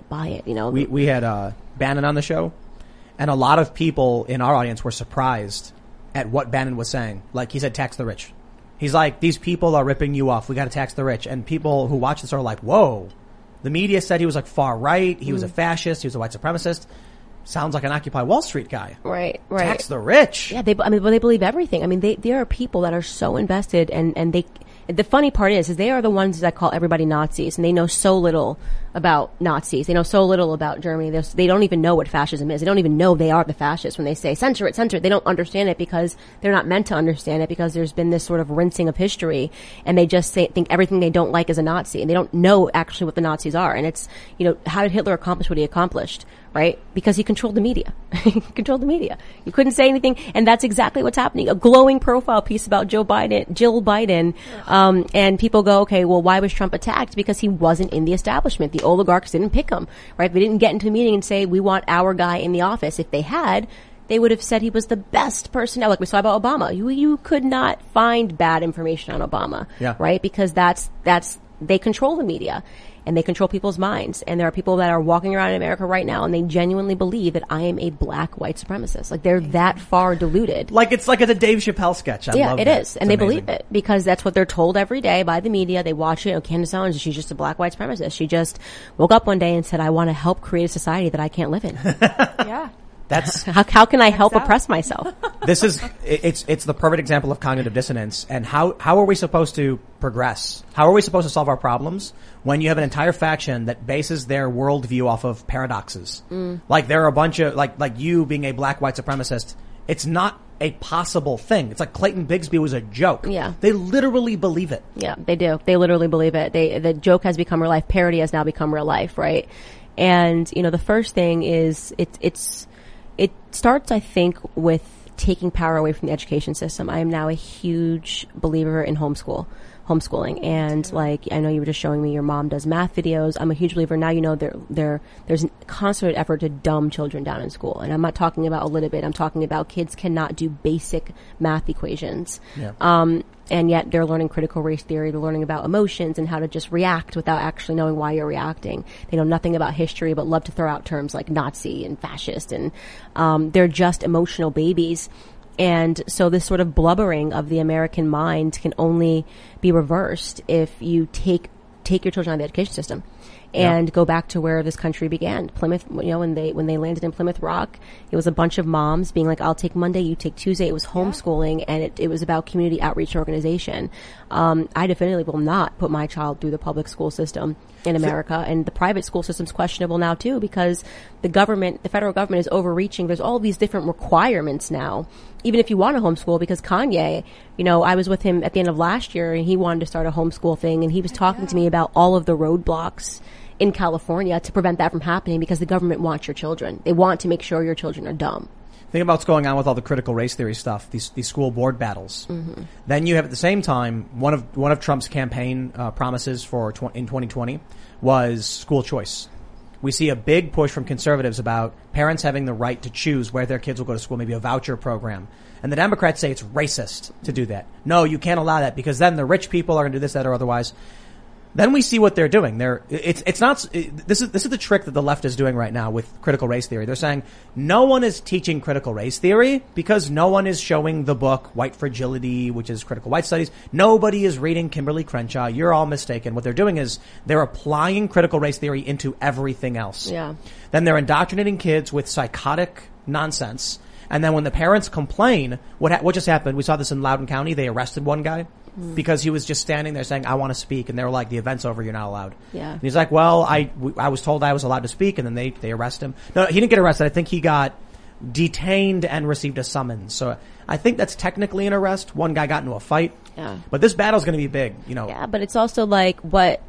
it. We had, Bannon on the show, and a lot of people in our audience were surprised at what Bannon was saying. Like he said, tax the rich. He's like, these people are ripping you off. We got to tax the rich. And people who watch this are like, whoa. The media said he was like far right. He was a fascist. He was a white supremacist. Sounds like an Occupy Wall Street guy. Right. Tax the rich. Yeah, they believe everything. I mean, there are people that are so invested and the funny part is they are the ones that call everybody Nazis, and they know so little about Nazis. They know so little about Germany. They don't even know what fascism is. They don't even know they are the fascists when they say censor it. They don't understand it because they're not meant to understand it, because there's been this sort of rinsing of history, and they just think everything they don't like is a Nazi, and they don't know actually what the Nazis are. And it's, how did Hitler accomplish what he accomplished? Right? Because he controlled the media. He controlled the media. You couldn't say anything, and that's exactly what's happening. A glowing profile piece about Jill Biden, and people go, okay, well, why was Trump attacked? Because he wasn't in the establishment. The oligarchs didn't pick him, right? They didn't get into a meeting and say, we want our guy in the office. If they had, they would have said he was the best person. Like we saw about Obama. You could not find bad information on Obama, right? Because they control the media. and they control people's minds. And there are people that are walking around in America right now and they genuinely believe that I am a black white supremacist. Like they're that far deluded. Like it's a Dave Chappelle sketch. I love it that. is. And they believe it because that's what they're told every day by the media. They watch it. Oh, Candace Owens, she's just a black white supremacist. She just woke up one day and said, I want to help create a society that I can't live in. Yeah. That's how can I help oppress myself? It's the perfect example of cognitive dissonance. And how are we supposed to progress? How are we supposed to solve our problems when you have an entire faction that bases their worldview off of paradoxes? Like there are a bunch of like you being a black white supremacist. It's not a possible thing. It's like Clayton Bigsby was a joke. Yeah. They literally believe it. Yeah, they do. They literally believe it. The joke has become real life. Parody has now become real life, right? And, the first thing is it starts, I think, with taking power away from the education system. I am now a huge believer in homeschooling. And I know you were just showing me your mom does math videos. I'm a huge believer. Now, there's a constant effort to dumb children down in school. And I'm not talking about a little bit. I'm talking about kids cannot do basic math equations. Yeah. And yet they're learning critical race theory. They're learning about emotions and how to just react without actually knowing why you're reacting. They know nothing about history, but love to throw out terms like Nazi and fascist. And, they're just emotional babies. And so this sort of blubbering of the American mind can only be reversed if you take your children out of the education system and go back to where this country began. Plymouth, when they landed in Plymouth Rock, it was a bunch of moms being like, I'll take Monday, you take Tuesday. It was homeschooling and it was about community outreach and organization. I definitively will not put my child through the public school system in America, and the private school system's questionable now too because the federal government is overreaching. There's all these different requirements now, even if you want to homeschool, because Kanye, I was with him at the end of last year and he wanted to start a homeschool thing and he was talking to me about all of the roadblocks in California to prevent that from happening because the government wants your children. They want to make sure your children are dumb. Think about what's going on with all the critical race theory stuff, these school board battles. Mm-hmm. Then you have at the same time one of Trump's campaign promises in 2020 was school choice. We see a big push from conservatives about parents having the right to choose where their kids will go to school, maybe a voucher program. And the Democrats say it's racist to do that. No, you can't allow that because then the rich people are going to do this, that, or otherwise. Then we see what they're doing. This is the trick that the left is doing right now with critical race theory. They're saying no one is teaching critical race theory because no one is showing the book White Fragility, which is critical white studies. Nobody is reading Kimberly Crenshaw. You're all mistaken. What they're doing is they're applying critical race theory into everything else. Yeah. Then they're indoctrinating kids with psychotic nonsense. And then when the parents complain, what just happened? We saw this in Loudoun County. They arrested one guy because he was just standing there saying, I want to speak. And they were like, the event's over. You're not allowed. Yeah. And he's like, well, I was told I was allowed to speak. And then they arrest him. No, he didn't get arrested. I think he got detained and received a summons. So I think that's technically an arrest. One guy got into a fight. Yeah. But this battle's going to be big, Yeah, but it's also like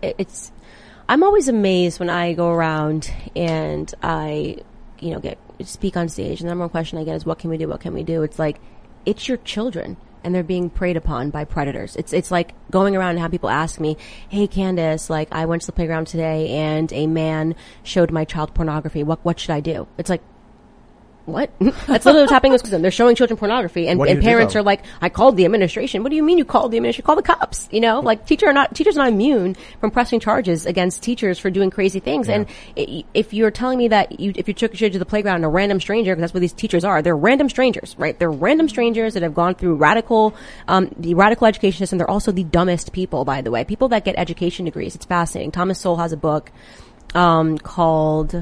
I'm always amazed when I go around and I, speak on stage. And the number one question I get is, what can we do? What can we do? It's like, it's your children. And they're being preyed upon by predators. It's like going around and have people ask me, hey, Candace, I went to the playground today and a man showed my child pornography. What should I do? It's like, what? That's literally what's happening in this. They're showing children pornography and parents are like, I called the administration. What do you mean you called the administration? Call the cops. Teachers are not immune from pressing charges against teachers for doing crazy things. Yeah. And if you're telling me that if you took your kid to the playground and a random stranger, because that's what these teachers are, they're random strangers, right? They're random strangers that have gone through the radical education system. They're also the dumbest people, by the way. People that get education degrees. It's fascinating. Thomas Sowell has a book, called,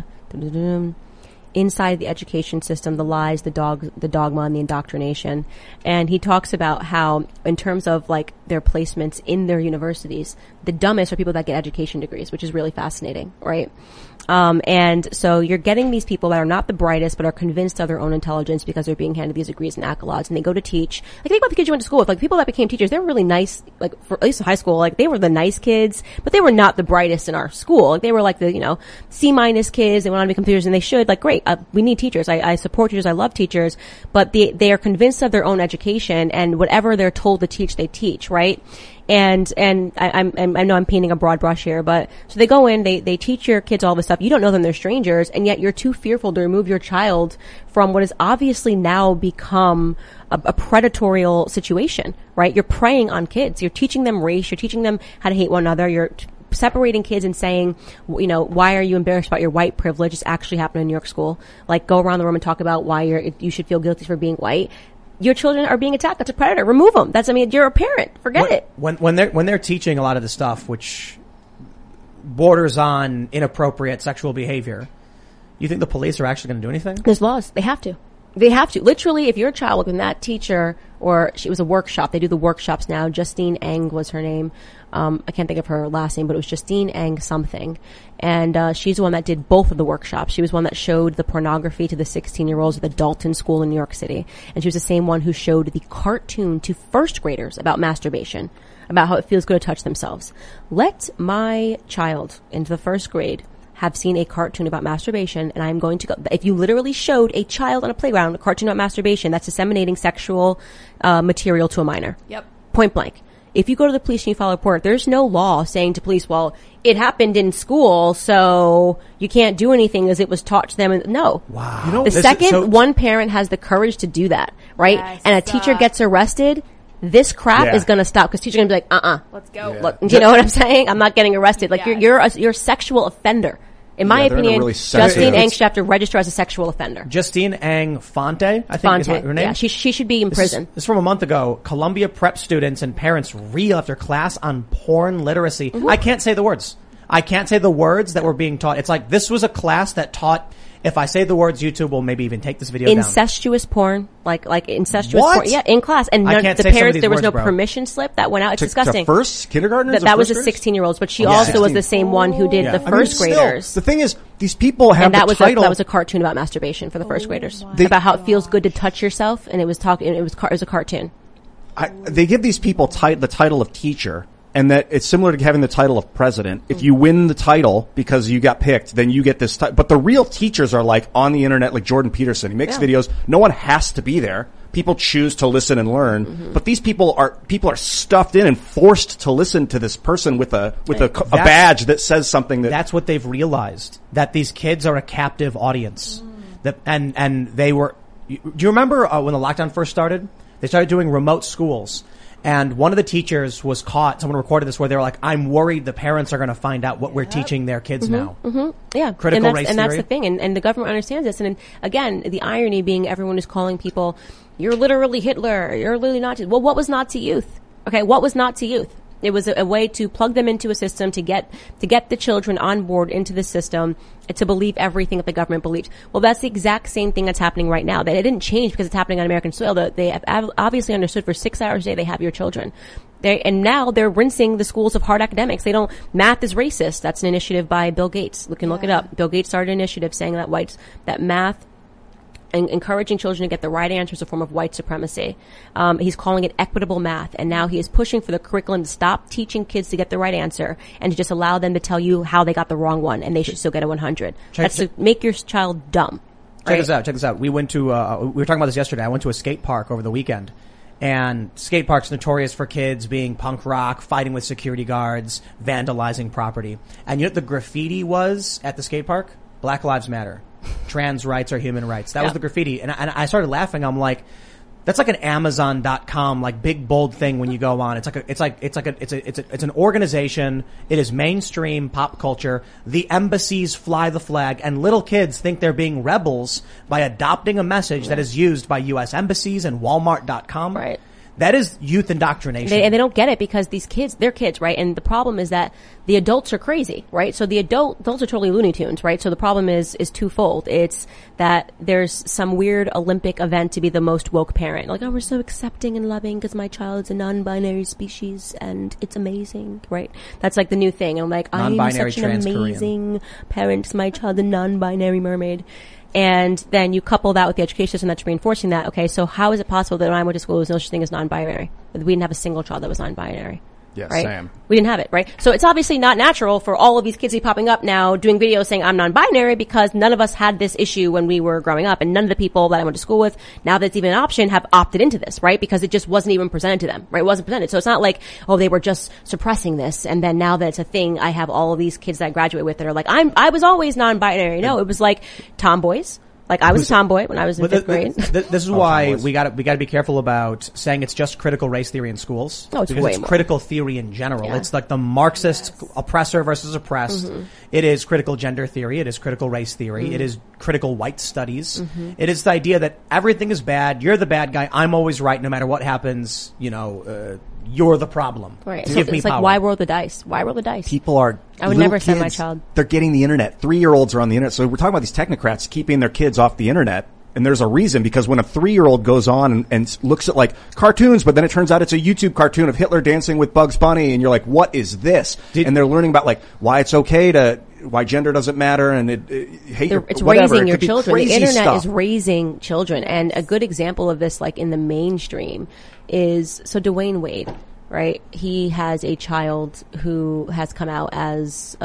Inside the Education System, the Lies, the Dogma, and the Indoctrination. And he talks about how, in terms of their placements in their universities, the dumbest are people that get education degrees, which is really fascinating, right? And so you're getting these people that are not the brightest, but are convinced of their own intelligence because they're being handed these degrees and accolades, and they go to teach. think about the kids you went to school with. People that became teachers, they were really nice, for, at least in high school, they were the nice kids, but they were not the brightest in our school. They were the, C- kids. They went on to become teachers, and they should, great, we need teachers. I support teachers. I love teachers, but they are convinced of their own education, and whatever they're told to teach, they teach, right? And I know I'm painting a broad brush here, but so they go in, they teach your kids all this stuff. You don't know them, they're strangers, and yet you're too fearful to remove your child from what has obviously now become a predatorial situation, right? You're preying on kids. You're teaching them race. You're teaching them how to hate one another. You're separating kids and saying, you know, why are you embarrassed about your white privilege? It's actually happened in New York school. Like, go around the room and talk about why you should feel guilty for being white. Your children are being attacked. That's a predator. Remove them. You're a parent. Forget it. When they're teaching a lot of the stuff which borders on inappropriate sexual behavior, you think the police are actually going to do anything? There's laws. They have to. They have to. Literally, if your child, when that teacher, or it was a workshop, they do the workshops now. Justine Eng was her name. I can't think of her last name, but it was Justine Eng something. And she's the one that did both of the workshops. She was one that showed the pornography to the 16-year-olds at the Dalton School in New York City. And she was the same one who showed the cartoon to first graders about masturbation, about how it feels good to touch themselves. Let my child into the first grade have seen a cartoon about masturbation, and I'm going to go, if you literally showed a child on a playground a cartoon about masturbation, that's disseminating sexual material to a minor. Yep. Point blank. If you go to the police and you file a report, there's no law saying to police, well, it happened in school, so you can't do anything as it was taught to them. No. Wow. You know, The second one parent has the courage to do that, right? Yes, and a teacher gets arrested, this crap Yeah. is going to stop, because teacher's going to be like, Let's go. Yeah. Look, you know what I'm saying? I'm not getting arrested. Like, Yes. you're a sexual offender. In my Yeah, they're in a opinion, really sensitive- Justine Eng should have to register as a sexual offender. Justine Eng Fonte, I think is Fonte. her name. Yeah, she should be in prison. This is from a month ago. Columbia prep students and parents reel after class on porn literacy. Mm-hmm. I can't say the words. I can't say the words that were being taught. It's like this was a class that taught, if I say the words, YouTube will maybe even take this video down. Incestuous porn, like incestuous What? porn. Yeah, in class. And I none, can't the say some of parents, these there was words, no bro. permission slip that went out. It's To disgusting. first kindergartners? That was the the 16-year-olds, but she Oh, also was 16. the same one who did the I mean, first still, graders. the thing is, these people have And that the was title. that was a cartoon about masturbation for the first graders. They- About how it feels good to touch yourself, and it was a cartoon. They give these people the title of teacher, and that it's similar to having the title of president. If you win the title because you got picked, then you get this title. But the real teachers are like on the internet, like Jordan Peterson. He makes videos. No one has to be there. People choose to listen and learn. Mm-hmm. But these people are stuffed in and forced to listen to this person with a badge that says something that. That's what they've realized, that these kids are a captive audience. That and they were. Do you remember when the lockdown first started? They started doing remote schools. And one of the teachers was caught, someone recorded this, where they were like, I'm worried the parents are going to find out what we're teaching their kids now. Yeah. Critical race and that's theory. the thing. And the government understands this. And again, the irony being everyone is calling people, you're literally Hitler, you're literally Nazi. Well, what was Nazi youth? Okay, what was Nazi youth? It was a way to plug them into a system, to get the children on board into the system, to believe everything that the government believed. Well, that's the exact same thing that's happening right now. That it didn't change because it's happening on American soil. They have obviously understood for 6 hours a day they have your children. And now they're rinsing the schools of hard academics. Math is racist. That's an initiative by Bill Gates. You can look it up. Bill Gates started an initiative saying that math and encouraging children to get the right answer is a form of white supremacy. He's calling it equitable math, and now he is pushing for the curriculum to stop teaching kids to get the right answer and to just allow them to tell you how they got the wrong one, and they should still get a 100. That's to make your child dumb. Check this out. We went to, we were talking about this yesterday. I went to a skate park over the weekend. And skate parks notorious for kids being punk rock, fighting with security guards, vandalizing property. And you know what the graffiti was at the skate park? Black Lives Matter. Trans rights are human rights. That was the graffiti. And I started laughing. I'm like, that's like an Amazon.com, like big bold thing when you go on. It's an organization. It is mainstream pop culture. The embassies fly the flag, and little kids think they're being rebels by adopting a message that is used by U.S. embassies and Walmart.com. Right. That is youth indoctrination. And they don't get it because these kids, they're kids, right? And the problem is that the adults are crazy, right? So the adults are totally Looney Tunes, right? So the problem is twofold. It's that there's some weird Olympic event to be the most woke parent. Like, oh, we're so accepting and loving because my child's a non-binary species and it's amazing, right? That's like the new thing. And I'm like, I'm Non-binary such an trans-Korean. amazing parent because my child's a non-binary mermaid. And then you couple that with the education system that's reinforcing that. Okay, so how is it possible that when I went to school, there was no such thing as non-binary? We didn't have a single child that was non-binary. Yeah, right? same. We didn't have it, right? So it's obviously not natural for all of these kids to be popping up now doing videos saying I'm non-binary because none of us had this issue when we were growing up, and none of the people that I went to school with, now that it's even an option, have opted into this, right? Because it just wasn't even presented to them, right? It wasn't presented. So it's not like, oh, they were just suppressing this, and then now that it's a thing, I have all of these kids that I graduate with that are like, I was always non-binary. No, it was like tomboys Like I was a tomboy when I was in But fifth grade. this is why we got to be careful about saying it's just critical race theory in schools. Oh, it's because way it's more. critical theory in general. Yeah. It's like the Marxist oppressor versus oppressed. It is critical gender theory. It is critical race theory. It is critical white studies. It is the idea that everything is bad. You're the bad guy. I'm always right, no matter what happens. You're the problem. Right. Give me It's power. like, why roll the dice? Why roll the dice? People are. I would little never send my kids, child. They're getting the internet. 3-year-olds are on the internet. So we're talking about these technocrats keeping their kids off the internet. And there's a reason, because when a 3-year-old goes on and looks at like cartoons, but then it turns out it's a YouTube cartoon of Hitler dancing with Bugs Bunny, and you're like, what is this? And they're learning about like why it's okay why gender doesn't matter, and It's whatever. raising It your could be children. The crazy internet stuff. is raising children. And a good example of this, like in the mainstream, is Dwayne Wade, right? He has a child who has come out as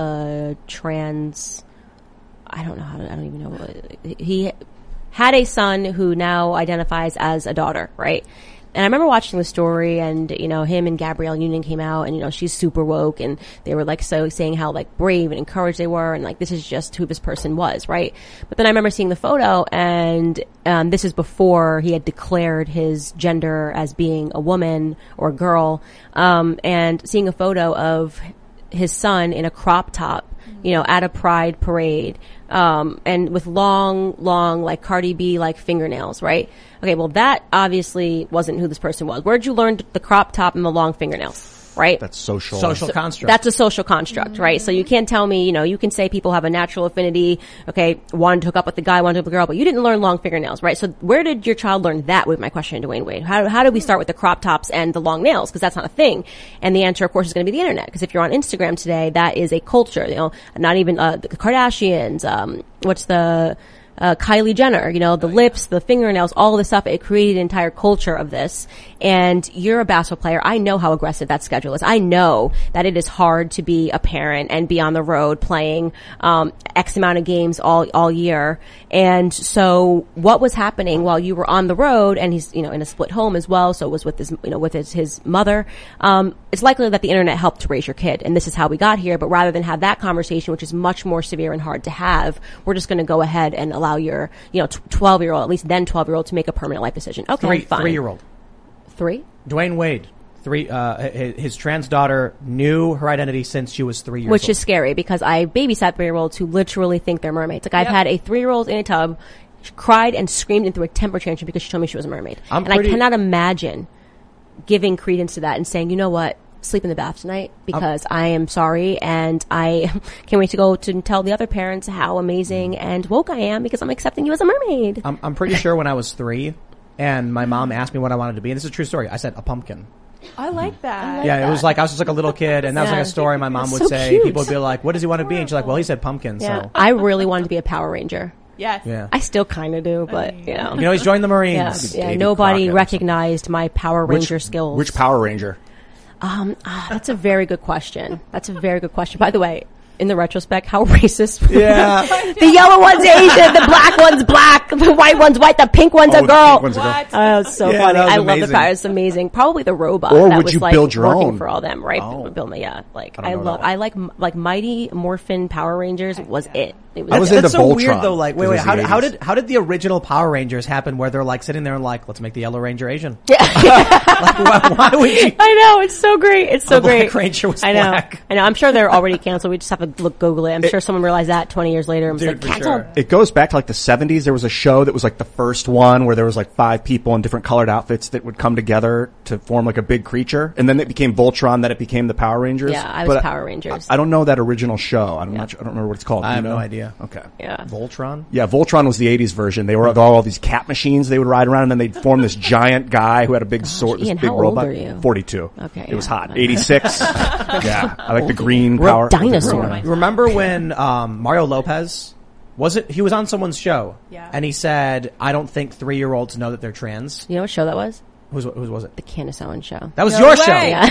trans. I don't even know. He had a son who now identifies as a daughter, right? And I remember watching the story, and him and Gabrielle Union came out, and she's super woke, and they were like so saying how like brave and encouraged they were, and like this is just who this person was, right? But then I remember seeing the photo, and this is before he had declared his gender as being a woman or a girl, and seeing a photo of his son in a crop top, at a pride parade, and with long, like Cardi B like fingernails, right? Okay, well that obviously wasn't who this person was. Where'd you learn the crop top and the long fingernails? Right? That's social construct. That's a social construct, right? So you can't tell me, you can say people have a natural affinity, okay, one to hook up with the guy, one to hook up with the girl, but you didn't learn long fingernails, right? So where did your child learn that, with my question to Dwayne Wade? How did we start with the crop tops and the long nails? Because that's not a thing. And the answer, of course, is going to be the internet. Because if you're on Instagram today, that is a culture, not even, the Kardashians, what's the, Kylie Jenner, the lips, the fingernails, all of the stuff. It created an entire culture of this. And you're a basketball player. I know how aggressive that schedule is. I know that it is hard to be a parent and be on the road playing, X amount of games all year. And so what was happening while you were on the road, and he's, in a split home as well. So it was with his mother. It's likely that the internet helped to raise your kid. And this is how we got here. But rather than have that conversation, which is much more severe and hard to have, we're just going to go ahead and allow your, 12-year-old, at least then 12-year-old, to make a permanent life decision. Okay, fine. 3-year-old. 3? Dwayne Wade. His trans daughter knew her identity since she was 3 years old. Which is scary, because I babysat 3-year-olds who literally think they're mermaids. Like, I've had a 3-year-old in a tub, she cried and screamed and threw a temper tantrum because she told me she was a mermaid. I cannot imagine giving credence to that and saying, you know what? Sleep in the bath tonight, because I am sorry, and I can't wait to go to tell the other parents how amazing and woke I am, because I'm accepting you as a mermaid. I'm pretty sure when I was 3 and my mom asked me what I wanted to be, and this is a true story, I said a pumpkin. I like that. It was like I was just like a little kid, and that was like a story my mom would so say. cute. People would be like, "What does he want to be?" And she's like, "Well, he said pumpkin." Yeah. So I really wanted to be a Power Ranger. Yes. yeah, I still kind of do, but he's joined the Marines. Yeah, Davy nobody Crockett or recognized my Power Ranger skills. Which Power Ranger? That's a very good question. By the way, in the retrospect, how racist. Yeah. The yellow one's Asian, the black one's black, the white one's white, the pink one's a the girl. pink one's a girl. What? Oh, it's so Yeah, funny. that was I love the amazing. power. It's amazing. Probably the robot Or that would was you like build your working own? for all them, right? Oh. Build my, yeah. Like I don't know that. I like Mighty Morphin Power Rangers was it. It was I was it. into That's so Voltron, weird though. Like, wait, because it was the how 80s. did the original Power Rangers happen? Where they're like sitting there and like, let's make the Yellow Ranger Asian. Like, why would you? I know, it's so great. It's so The Black great. Ranger was I know. black. I know. I'm sure they're already canceled. We just have to Google it. I'm sure someone realized that 20 years later and was Dude, like, for canceled. sure. It goes back to like the 70s. There was a show that was like the first one where there was like 5 people in different colored outfits that would come together to form like a big creature. And then it became Voltron, then it became the Power Rangers. Yeah, I was But Power Rangers. I don't know that original show. I don't remember what it's called. I Do have you no know? idea. Okay. Yeah. Voltron. Yeah, Voltron was the 80s version. They were all these cat machines they would ride around, and then they'd form this giant guy who had a big sword, this Ian, big how old robot. are you? 42. Okay, It was yeah. hot. 86. Yeah. I like the green power. Dinosaur. the green- Remember when Mario Lopez he was on someone's show, Yeah. and he said, "I don't think 3-year-olds know that they're trans." You know what show that was? Whose was it? The Candace Owens show. That was No your way. show. Yeah.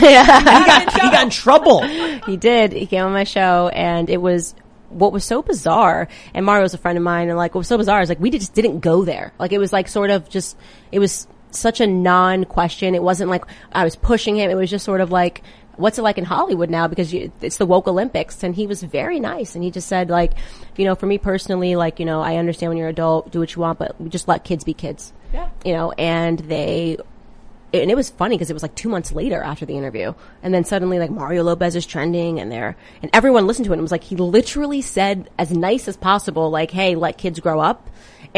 He got in trouble. He did. He came on my show, and it was what was so bizarre. And Mario was a friend of mine, and like what was so bizarre is like we just didn't go there. Like it was like sort of just it was such a non-question. It wasn't like I was pushing him. It was just sort of like what's it like in Hollywood now? Because it's the woke Olympics. And he was very nice. And he just said, like, you know, for me personally, like, you know, I understand when you're an adult, do what you want, but just let kids be kids. Yeah. You know, and it was funny because it was like 2 months later after the interview. And then suddenly like Mario Lopez is trending and everyone listened to it and was like, he literally said as nice as possible, like, hey, let kids grow up.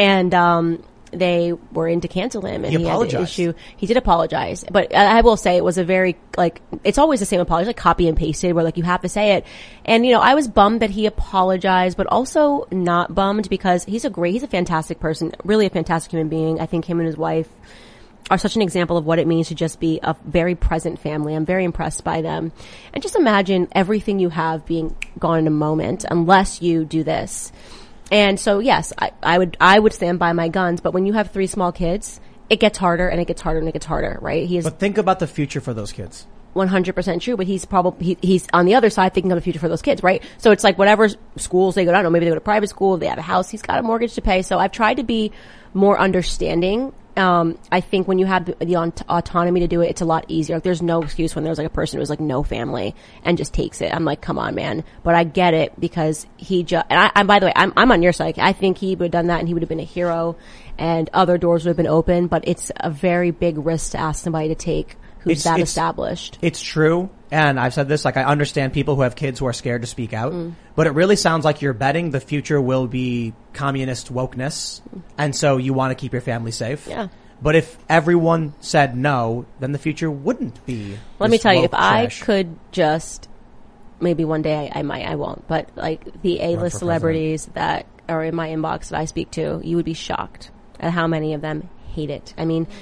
And, they were in to cancel him, and he had the issue. He did apologize, but I will say it was a very, like, it's always the same apology, like copy and pasted, where like you have to say it. And you know, I was bummed that he apologized, but also not bummed because he's a fantastic person, really a fantastic human being. I think him and his wife are such an example of what it means to just be a very present family. I'm very impressed by them. And just imagine everything you have being gone in a moment unless you do this. And so, yes, I would stand by my guns, but when you have 3 small kids, it gets harder and it gets harder and it gets harder, right? But think about the future for those kids. 100% true, but he's on the other side thinking of the future for those kids, right? So it's like whatever schools they go to, I don't know, maybe they go to private school, they have a house, he's got a mortgage to pay. So I've tried to be more understanding. I think when you have the autonomy to do it, it's a lot easier. Like, there's no excuse when there's like a person who's like no family and just takes it. I'm like, come on, man. But I get it because and by the way, I'm on your side. I think he would have done that and he would have been a hero and other doors would have been open, but it's a very big risk to ask somebody to take who's established. It's true. And I've said this, like, I understand people who have kids who are scared to speak out, but it really sounds like you're betting the future will be communist wokeness, and so you want to keep your family safe. Yeah. But if everyone said no, then the future wouldn't be. Let me tell you, if trash. I could just, maybe one day I won't, but like the A-list celebrities that are in my inbox that I speak to, you would be shocked at how many of them hate it. I mean,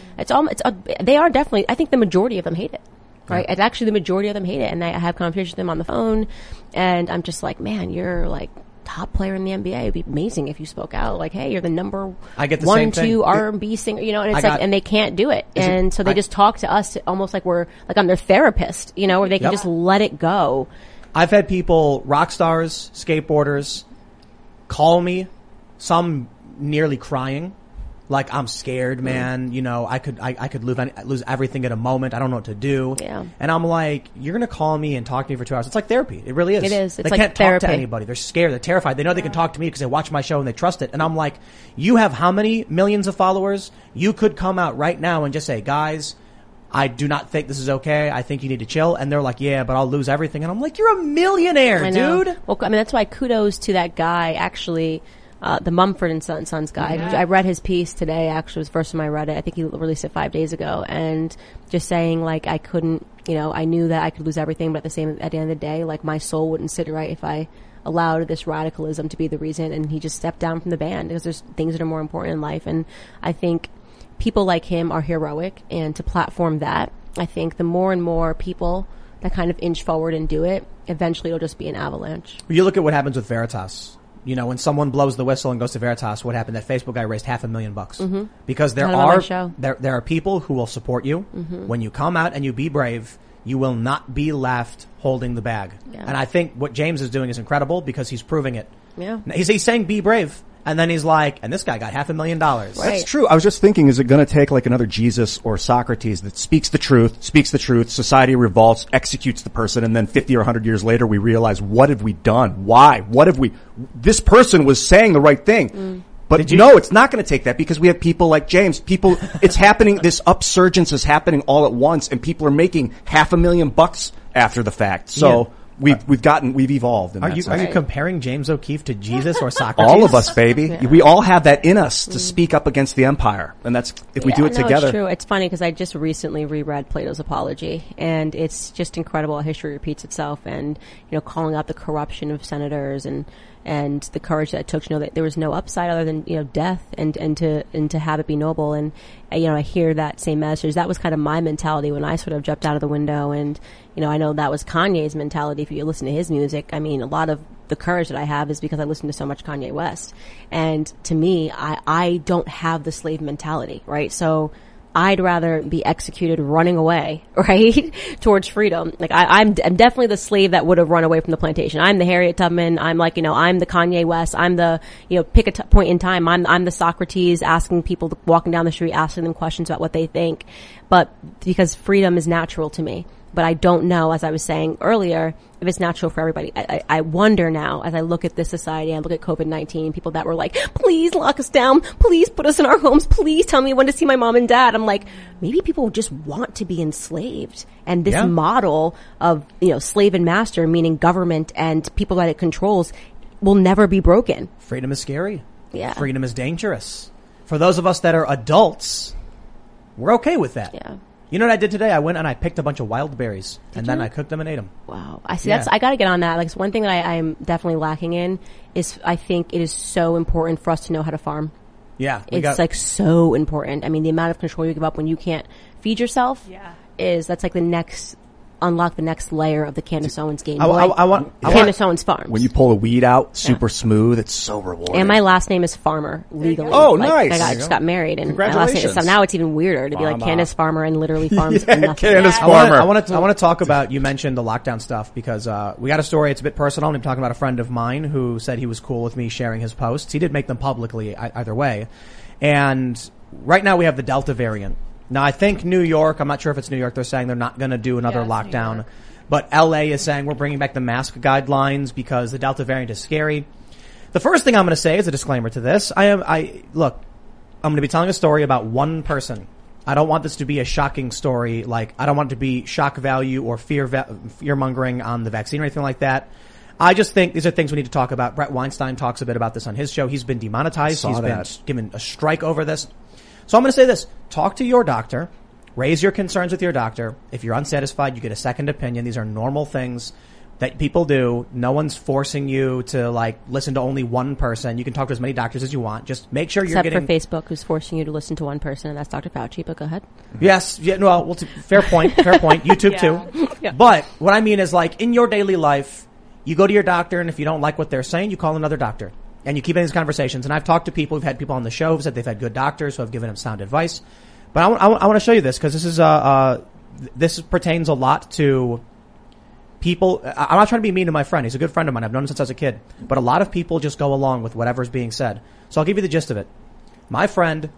they are definitely, I think the majority of them hate it. Right? It's actually the majority of them hate it. And I have conversations with them on the phone and I'm just like, man, you're like top player in the NBA. It'd be amazing if you spoke out. Like, hey, you're the number I get the 1, same 2 thing. R&B singer, you know, and it's and they can't do it. And so they just talk to us almost like we're like I'm their therapist, you know, where they can just let it go. I've had people, rock stars, skateboarders, call me, some nearly crying. Like, I'm scared, man. You know, I could lose everything at a moment. I don't know what to do. Yeah. And I'm like, you're going to call me and talk to me for 2 hours. It's like therapy. It really is. It is. It's they like can't therapy. talk to anybody. They're scared. They're terrified. They know they can talk to me because they watch my show and they trust it. And I'm like, you have how many millions of followers? You could come out right now and just say, guys, I do not think this is okay. I think you need to chill. And they're like, yeah, but I'll lose everything. And I'm like, you're a millionaire, dude. Well, I mean, that's why kudos to that guy, actually, the Mumford and Sons guy. Yeah. I read his piece today, actually. It was the first time I read it. I think he released it 5 days ago. And just saying, like, I couldn't, you know, I knew that I could lose everything, but at the end of the day, like, my soul wouldn't sit right if I allowed this radicalism to be the reason. And he just stepped down from the band because there's things that are more important in life. And I think people like him are heroic. And to platform that, I think the more and more people that kind of inch forward and do it, eventually it'll just be an avalanche. You look at what happens with Veritas. You know, when someone blows the whistle and goes to Veritas, what happened? That Facebook guy raised $500,000. Because there are people who will support you. When you come out and you be brave, you will not be left holding the bag. Yeah. And I think what James is doing is incredible because he's proving it. Yeah. He's saying be brave. And then he's like, and this guy got $500,000. That's true. I was just thinking, is it going to take like another Jesus or Socrates that speaks the truth, society revolts, executes the person, and then 50 or 100 years later we realize, what have we done? Why? This person was saying the right thing. But no, it's not going to take that because we have people like James. It's happening, this upsurgence is happening all at once and people are making $500,000 after the fact. So. We've evolved. Are you comparing James O'Keefe to Jesus or Socrates? All of us, baby. Yeah. We all have that in us to speak up against the empire. And that's, if we do it together. It's true. It's funny because I just recently reread Plato's Apology and it's just incredible how history repeats itself and, you know, calling out the corruption of senators and the courage that it took to know that there was no upside other than, you know, death and to have it be noble. And, you know, I hear that same message. That was kind of my mentality when I sort of jumped out of the window. And, you know, I know that was Kanye's mentality. If you listen to his music, I mean, a lot of the courage that I have is because I listen to so much Kanye West. And to me, I don't have the slave mentality, right? So I'd rather be executed running away, right, towards freedom. Like I'm definitely the slave that would have run away from the plantation. I'm the Harriet Tubman. I'm like, you know, I'm the Kanye West. I'm the, you know, pick a point in time. I'm the Socrates asking people walking down the street, asking them questions about what they think. But because freedom is natural to me. But I don't know, as I was saying earlier, if it's natural for everybody. I wonder now, as I look at this society, I look at COVID-19, people that were like, please lock us down, please put us in our homes, please tell me when to see my mom and dad. I'm like, maybe people just want to be enslaved. And this model of, slave and master, meaning government and people that it controls, will never be broken. Freedom is scary. Yeah. Freedom is dangerous. For those of us that are adults, we're okay with that. Yeah. You know what I did today? I went and I picked a bunch of wild berries and then I cooked them and ate them. Wow. I see. I got to get on that. Like, it's one thing that I'm definitely lacking in is I think it is so important for us to know how to farm. Yeah. It's so important. I mean, the amount of control you give up when you can't feed yourself that's like unlock the next layer of the Candace Owens game. Candace Owens Farms. When you pull a weed out, super smooth, it's so rewarding. And my last name is Farmer, legally. Oh, nice. I just got married, and my last Congratulations. name is, so now it's even weirder to be like Candace Farmer and literally farms nothing. Candace Farmer. I want to talk about, you mentioned the lockdown stuff because, we got a story, it's a bit personal. I'm talking about a friend of mine who said he was cool with me sharing his posts. He did make them publicly either way. And right now we have the Delta variant. Now, I think New York, I'm not sure if it's New York, they're saying they're not going to do another lockdown. But LA is saying we're bringing back the mask guidelines because the Delta variant is scary. The first thing I'm going to say is a disclaimer to this. I'm going to be telling a story about one person. I don't want this to be a shocking story. Like, I don't want it to be shock value or fear mongering on the vaccine or anything like that. I just think these are things we need to talk about. Brett Weinstein talks a bit about this on his show. He's been demonetized. He's been given a strike over this. So I'm going to say this. Talk to your doctor. Raise your concerns with your doctor. If you're unsatisfied, you get a second opinion. These are normal things that people do. No one's forcing you to listen to only one person. You can talk to as many doctors as you want. Just make sure you're getting... Except for Facebook, who's forcing you to listen to one person, and that's Dr. Fauci, but go ahead. Yes. Yeah, well, fair point. Fair point. YouTube too. Yeah. But what I mean is in your daily life, you go to your doctor, and if you don't like what they're saying, you call another doctor. And you keep having these conversations. And I've talked to people, we've had people on the show who said they've had good doctors who have given them sound advice. But I want to show you this because this is this pertains a lot to people. I'm not trying to be mean to my friend. He's a good friend of mine. I've known him since I was a kid. But a lot of people just go along with whatever's being said. So I'll give you the gist of it. My friend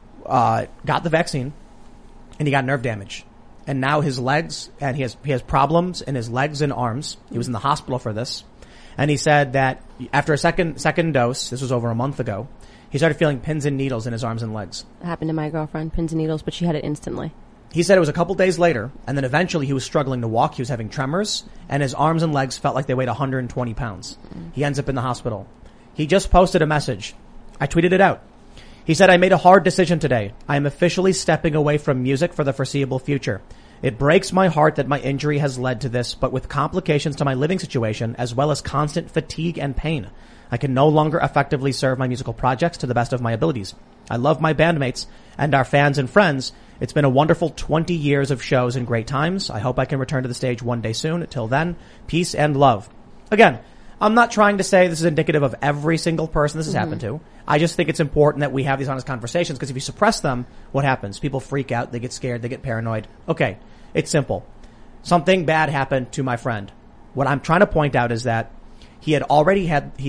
got the vaccine and he got nerve damage. And now his legs, and he has problems in his legs and arms. He was in the hospital for this. And he said that after a second dose, this was over a month ago, he started feeling pins and needles in his arms and legs. It happened to my girlfriend, pins and needles, but she had it instantly. He said it was a couple days later, and then eventually he was struggling to walk. He was having tremors, and his arms and legs felt like they weighed 120 pounds. He ends up in the hospital. He just posted a message. I tweeted it out. He said, I made a hard decision today. I am officially stepping away from music for the foreseeable future. It breaks my heart that my injury has led to this, but with complications to my living situation, as well as constant fatigue and pain, I can no longer effectively serve my musical projects to the best of my abilities. I love my bandmates and our fans and friends. It's been a wonderful 20 years of shows and great times. I hope I can return to the stage one day soon. Till then, peace and love. Again, I'm not trying to say this is indicative of every single person this has happened to. I just think it's important that we have these honest conversations because if you suppress them, what happens? People freak out, they get scared, they get paranoid. Okay, it's simple. Something bad happened to my friend. What I'm trying to point out is that he had already had the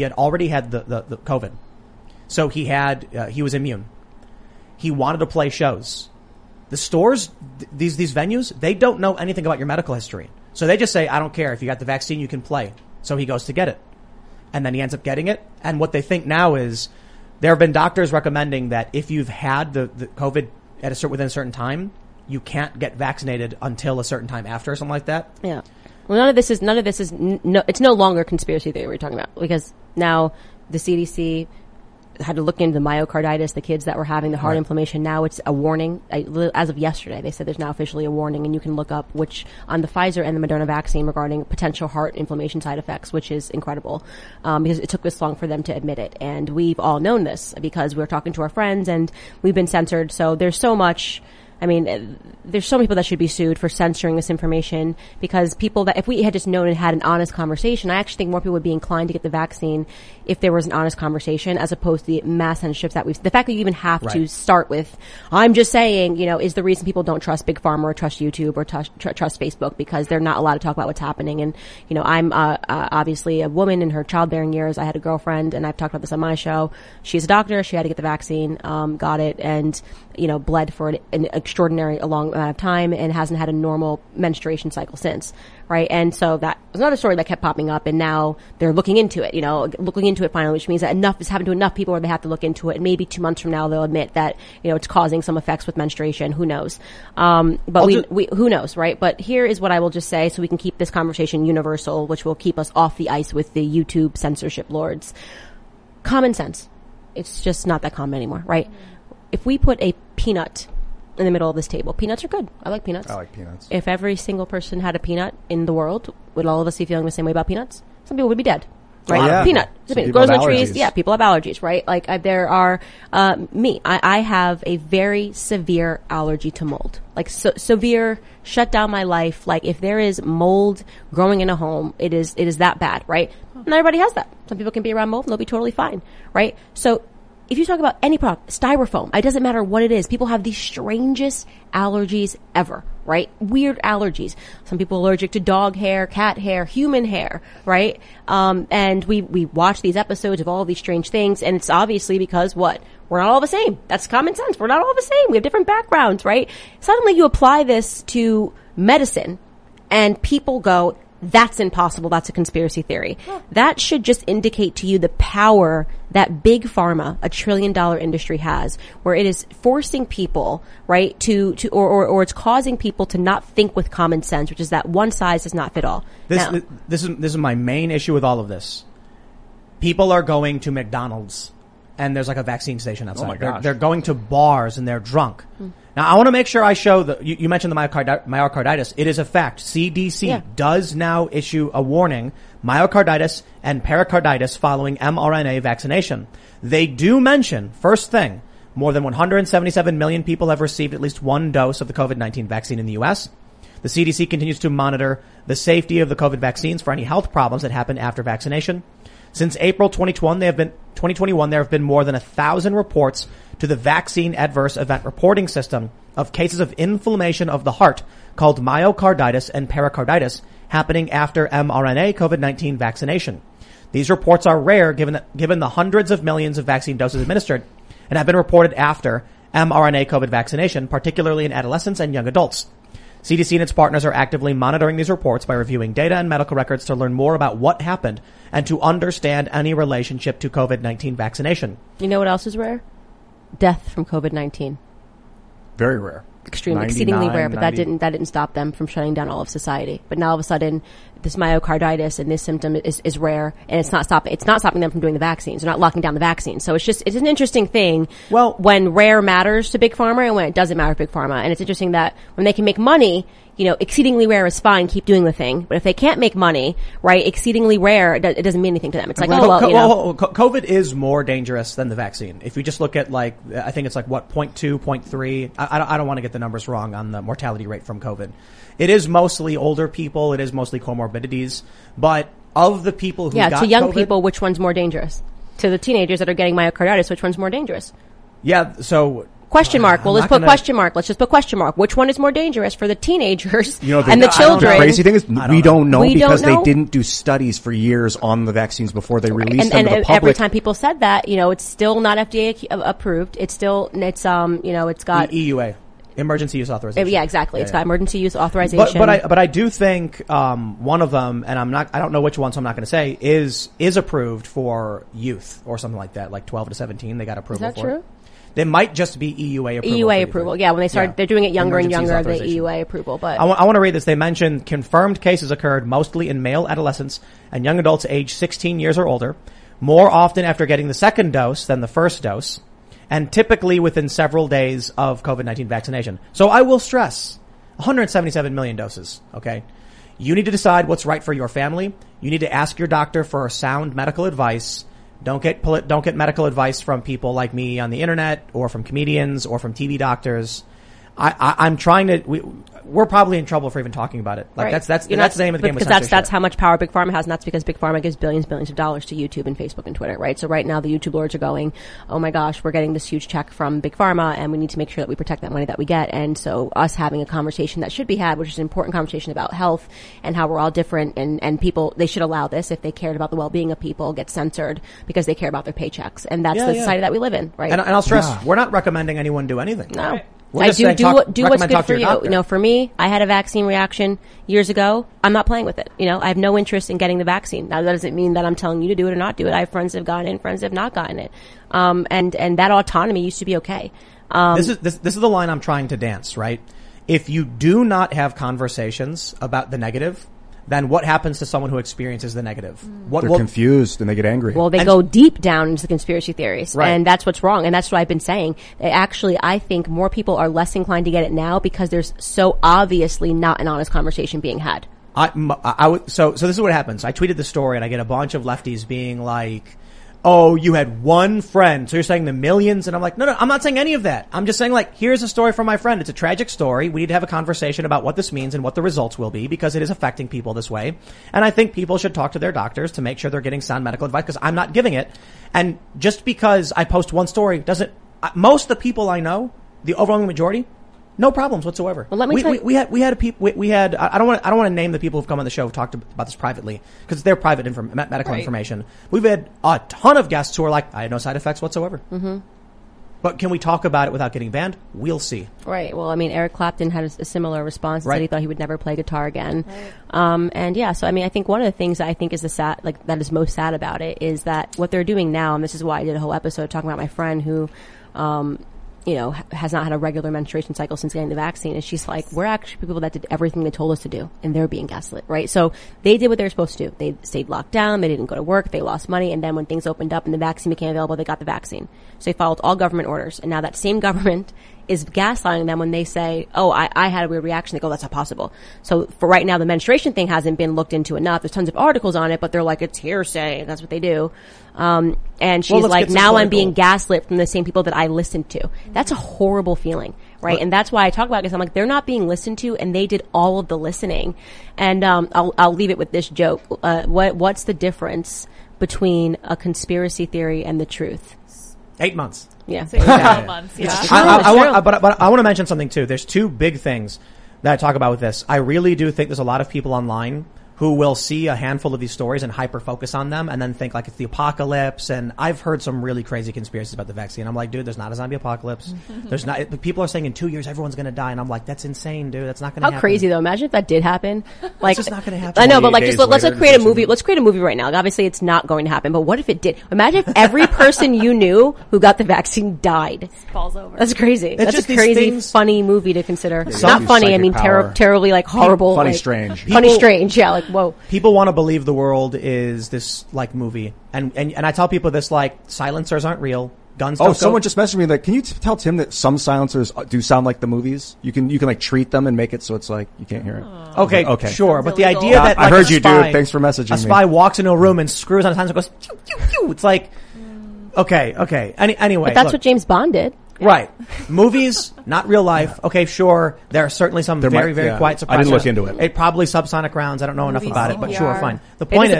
COVID. So he was immune. He wanted to play shows. The stores, these venues, they don't know anything about your medical history. So they just say, I don't care. If you got the vaccine, you can play. So he goes to get it. And then he ends up getting it. And what they think now is there have been doctors recommending that if you've had the COVID within a certain time, you can't get vaccinated until a certain time after or something like that. Yeah. Well, none of this is it's no longer conspiracy theory we're talking about because now the CDC had to look into the myocarditis, the kids that were having the heart inflammation. Now it's a warning. As of yesterday, they said there's now officially a warning, and you can look up which on the Pfizer and the Moderna vaccine regarding potential heart inflammation side effects, which is incredible because it took this long for them to admit it. And we've all known this because we're talking to our friends and we've been censored. So there's so much. I mean, there's so many people that should be sued for censoring this information because people that, if we had just known and had an honest conversation, I actually think more people would be inclined to get the vaccine if there was an honest conversation as opposed to the mass censorships that the fact that you even have to start with, I'm just saying, is the reason people don't trust Big Pharma or trust YouTube or trust Facebook because they're not allowed to talk about what's happening. And, I'm, obviously a woman in her childbearing years. I had a girlfriend and I've talked about this on my show. She's a doctor. She had to get the vaccine, got it and, bled for an extraordinary long amount of time and hasn't had a normal menstruation cycle since, right? And so that was another story that kept popping up, and now they're looking into it, finally, which means that enough is happening to enough people where they have to look into it, and maybe 2 months from now they'll admit that, it's causing some effects with menstruation. Who knows? But who knows, right? But here is what I will just say so we can keep this conversation universal, which will keep us off the ice with the YouTube censorship lords. Common sense. It's just not that common anymore, right? If we put a peanut in the middle of this table, peanuts are good. I like peanuts. I like peanuts. If every single person had a peanut in the world, would all of us be feeling the same way about peanuts? Some people would be dead. Right? Oh, yeah. Peanut. Some Grows on allergies. trees. Yeah, people have allergies, right? Like, there are, I have a very severe allergy to mold. Like, severe, shut down my life. Like, if there is mold growing in a home, it is that bad, right? And everybody has that. Some people can be around mold and they'll be totally fine, right? So, if you talk about any product, styrofoam, it doesn't matter what it is. People have the strangest allergies ever, right? Weird allergies. Some people are allergic to dog hair, cat hair, human hair, right? And we watch these episodes of all of these strange things, and it's obviously because what? We're not all the same. That's common sense. We're not all the same. We have different backgrounds, right? Suddenly you apply this to medicine, and people go, that's impossible. That's a conspiracy theory. That should just indicate to you the power that big pharma, a $1 trillion industry, has, where it is forcing people, right, or it's causing people to not think with common sense, which is that one size does not fit all. This is my main issue with all of this. People are going to McDonald's and there's like a vaccine station outside. Oh my gosh. They're going to bars and they're drunk. Now, I want to make sure I show you mentioned the myocarditis. It is a fact. CDC does now issue a warning, myocarditis and pericarditis following mRNA vaccination. They do mention, first thing, more than 177 million people have received at least one dose of the COVID-19 vaccine in the U.S. The CDC continues to monitor the safety of the COVID vaccines for any health problems that happen after vaccination. Since April 2021, there have been more than 1,000 reports to the Vaccine Adverse Event Reporting System of cases of inflammation of the heart called myocarditis and pericarditis happening after mRNA COVID-19 vaccination. These reports are rare given the hundreds of millions of vaccine doses administered and have been reported after mRNA COVID vaccination, particularly in adolescents and young adults. CDC and its partners are actively monitoring these reports by reviewing data and medical records to learn more about what happened and to understand any relationship to COVID-19 vaccination. You know what else is rare? Death from COVID-19. Very rare. Exceedingly rare, but that didn't stop them from shutting down all of society. But now all of a sudden, this myocarditis and this symptom is rare, and it's not stopping them from doing the vaccines. They're not locking down the vaccines. So it's an interesting thing. Well, when rare matters to Big Pharma and when it doesn't matter to Big Pharma. And it's interesting that when they can make money, exceedingly rare is fine, keep doing the thing. But if they can't make money, right, exceeding rare, it doesn't mean anything to them. It's like, COVID is more dangerous than the vaccine. If you just look at I think it's 0.2, 0.3. I don't want to get the numbers wrong on the mortality rate from COVID. It is mostly older people. It is mostly comorbidities. But of the people who got to young COVID, people, which one's more dangerous? To the teenagers that are getting myocarditis, which one's more dangerous? Yeah, so... Question mark. Well, let's put question mark. Let's just put question mark. Which one is more dangerous for the teenagers and the children? The crazy thing is we don't know because they didn't do studies for years on the vaccines before they released them to the public. Every time people said that, it's still not FDA approved. It's got the EUA. Emergency use authorization. Yeah, exactly. It's got emergency use authorization. But I do think one of them, and I don't know which one, so I'm not going to say, is approved for youth or something like that, like 12 to 17. They got approval for it. Is that true? They might just be EUA approval. EUA approval. Yeah, when they start, they're doing it younger and younger, the EUA approval. But I want to read this. They mentioned confirmed cases occurred mostly in male adolescents and young adults aged 16 years or older, more often after getting the second dose than the first dose, and typically within several days of COVID-19 vaccination. So I will stress, 177 million doses, okay? You need to decide what's right for your family. You need to ask your doctor for sound medical advice. Don't get medical advice from people like me on the internet or from comedians or from TV doctors. I'm trying to. We're probably in trouble for even talking about it. Like right. that's the name of the game. Because that's how much power Big Pharma has, and that's because Big Pharma gives billions of dollars to YouTube and Facebook and Twitter, right? So right now the YouTube lords are going, oh my gosh, we're getting this huge check from Big Pharma, and we need to make sure that we protect that money that we get. And so us having a conversation that should be had, which is an important conversation about health and how we're all different, and people, they should allow this if they cared about the well-being of people, get censored because they care about their paychecks, and that's the society that we live in, right? And I'll stress, we're not recommending anyone do anything. No. We're I just saying, do what's recommend good talk to for your you. doctor. You know, for me, I had a vaccine reaction years ago. I'm not playing with it. You know, I have no interest in getting the vaccine. Now, that doesn't mean that I'm telling you to do it or not do it. I have friends that have gotten it and friends that have not gotten it. And that autonomy used to be okay. This is the line I'm trying to dance, right? If you do not have conversations about the negative, then what happens to someone who experiences the negative? They're confused and they get angry. Well, they go deep down into the conspiracy theories. Right. And that's what's wrong. And that's what I've been saying. Actually, I think more people are less inclined to get it now because there's so obviously not an honest conversation being had. So this is what happens. I tweeted the story and I get a bunch of lefties being like, oh, you had one friend, so you're saying the millions? And I'm like, no, I'm not saying any of that. I'm just saying, like, here's a story from my friend. It's a tragic story. We need to have a conversation about what this means and what the results will be, because it is affecting people this way. And I think people should talk to their doctors to make sure they're getting sound medical advice, because I'm not giving it. And just because I post one story doesn't, most of the people I know, the overwhelming majority, no problems whatsoever. Well, let me tell you. We had I don't want to name the people who've come on the show who've talked about this privately, because it's their private medical information. We've had a ton of guests who are like, I had no side effects whatsoever. Mm-hmm. But can we talk about it without getting banned? We'll see. Right. Well, I mean, Eric Clapton had a similar response. Right. Said he thought he would never play guitar again. Right. And yeah, so I mean, I think one of the things that I think is that is most sad about it is that what they're doing now, and this is why I did a whole episode talking about my friend who, you know, has not had a regular menstruation cycle since getting the vaccine. And she's like, we're actually people that did everything they told us to do, and they're being gaslit, right? So they did what they were supposed to do. They stayed locked down. They didn't go to work. They lost money. And then when things opened up and the vaccine became available, they got the vaccine. So they followed all government orders. And now that same government is gaslighting them when they say, oh, I had a weird reaction. They go, that's not possible. So for right now, the menstruation thing hasn't been looked into enough. There's tons of articles on it, but they're like, it's hearsay. That's what they do. And she's like, now I'm being gaslit from the same people that I listened to. That's a horrible feeling, right? And that's why I talk about it, because I'm like, they're not being listened to, and they did all of the listening. And I'll leave it with this joke. What's the difference between a conspiracy theory and the truth? 8 months. Yeah. 6 months. Yeah. But I want to mention something too. There's two big things that I talk about with this. I really do think there's a lot of people online who will see a handful of these stories and hyper focus on them and then think like it's the apocalypse. And I've heard some really crazy conspiracies about the vaccine. I'm like, dude, there's not a zombie apocalypse. There's not. People are saying in 2 years everyone's going to die, and I'm like, that's insane, dude. That's not going to happen. How crazy though! Imagine if that did happen. Like, it's just not going to happen. I know, but like, just let's later, create a movie. Let's create a movie right now. Like, obviously, it's not going to happen. But what if it did? Imagine if every person you knew who got the vaccine died. Falls over. That's crazy. That's just a these crazy, things- funny movie to consider. Yeah, Not use funny. I psychic mean, power. terribly like horrible. Funny, like, strange. Funny, strange. Yeah, like whoa. People want to believe the world is this like movie, and I tell people this, like, silencers aren't real, guns don't Someone just messaged me like, can you tell Tim that some silencers do sound like the movies? You can like treat them and make it so it's like you can't hear it. Okay, sure, Sounds but the illegal. idea that I like, heard a you, spy, dude. Thanks for messaging me. A spy walks into a room and screws on his hands and goes, pew, pew, pew. It's like, okay. Anyway, But that's look. what James Bond did. Right. Movies, not real life. Okay, sure. There are certainly some There very, might- very yeah. quiet I surprises. didn't look into it. It probably subsonic rounds. I don't know enough Movie about it, but sure, CPR. fine. The It point is a is,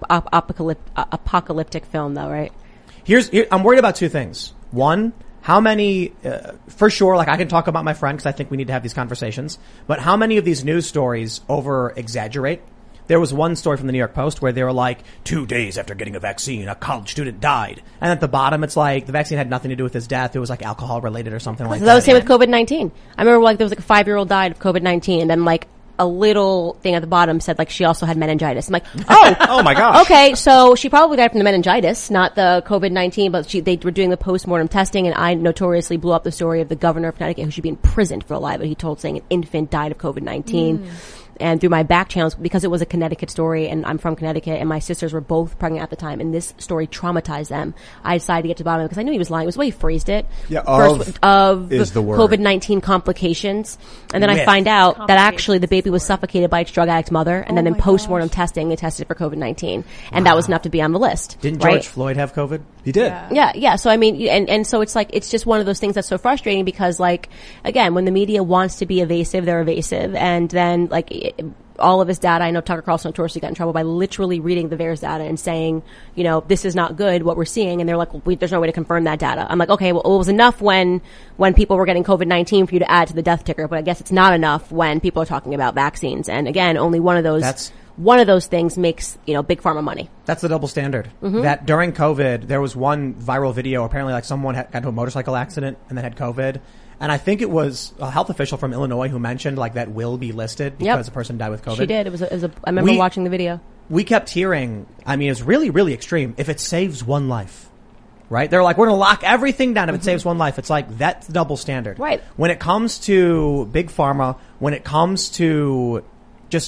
post-apocalyptic film, though, right? here, I'm worried about two things. One, how many, for sure, like I can talk about my friend because I think we need to have these conversations, but how many of these news stories over exaggerate? There was one story from the New York Post where they were like, 2 days after getting a vaccine, a college student died. And at the bottom, it's like, the vaccine had nothing to do with his death. It was like alcohol related or something like So that. that was the same with COVID-19. I remember like there was like a 5-year-old died of COVID-19, and then like a little thing at the bottom said like she also had meningitis. I'm like, oh, Oh my gosh. okay, so she probably died from the meningitis, not the COVID-19, but they were doing the post-mortem testing, and I notoriously blew up the story of the governor of Connecticut who should be imprisoned for the lie that he told, saying an infant died of COVID-19. And through my back channels, because it was a Connecticut story, and I'm from Connecticut, and my sisters were both pregnant at the time, and this story traumatized them. I decided to get to the bottom of it because I knew he was lying. It was the way he phrased it. Yeah, of is the word. COVID-19 complications. And then I find out that actually the baby was suffocated by its drug addict mother, and then in post-mortem testing, they tested for COVID-19. And that was enough to be on the list. Didn't right? George Floyd have COVID? He did. Yeah. So I mean, and so it's like, it's just one of those things that's so frustrating because like, again, when the media wants to be evasive, they're evasive. And then like, all of this data, I know Tucker Carlson notoriously got in trouble by literally reading the VAERS data and saying, you know, this is not good, what we're seeing. And they're like, well, there's no way to confirm that data. I'm like, okay, well, it was enough when people were getting COVID-19 for you to add to the death ticker, but I guess it's not enough when people are talking about vaccines. And again, only one of those one of those things makes, big pharma money. That's the double standard. That during COVID, there was one viral video. Apparently, like someone got into a motorcycle accident and then had COVID. And I think it was a health official from Illinois who mentioned like that will be listed because the person died with COVID. She did. I remember watching the video. We kept hearing, I mean, it's really, really extreme. If it saves one life, right? They're like, we're going to lock everything down if it saves one life. It's like, that's the double standard. Right. When it comes to big pharma, when it comes to just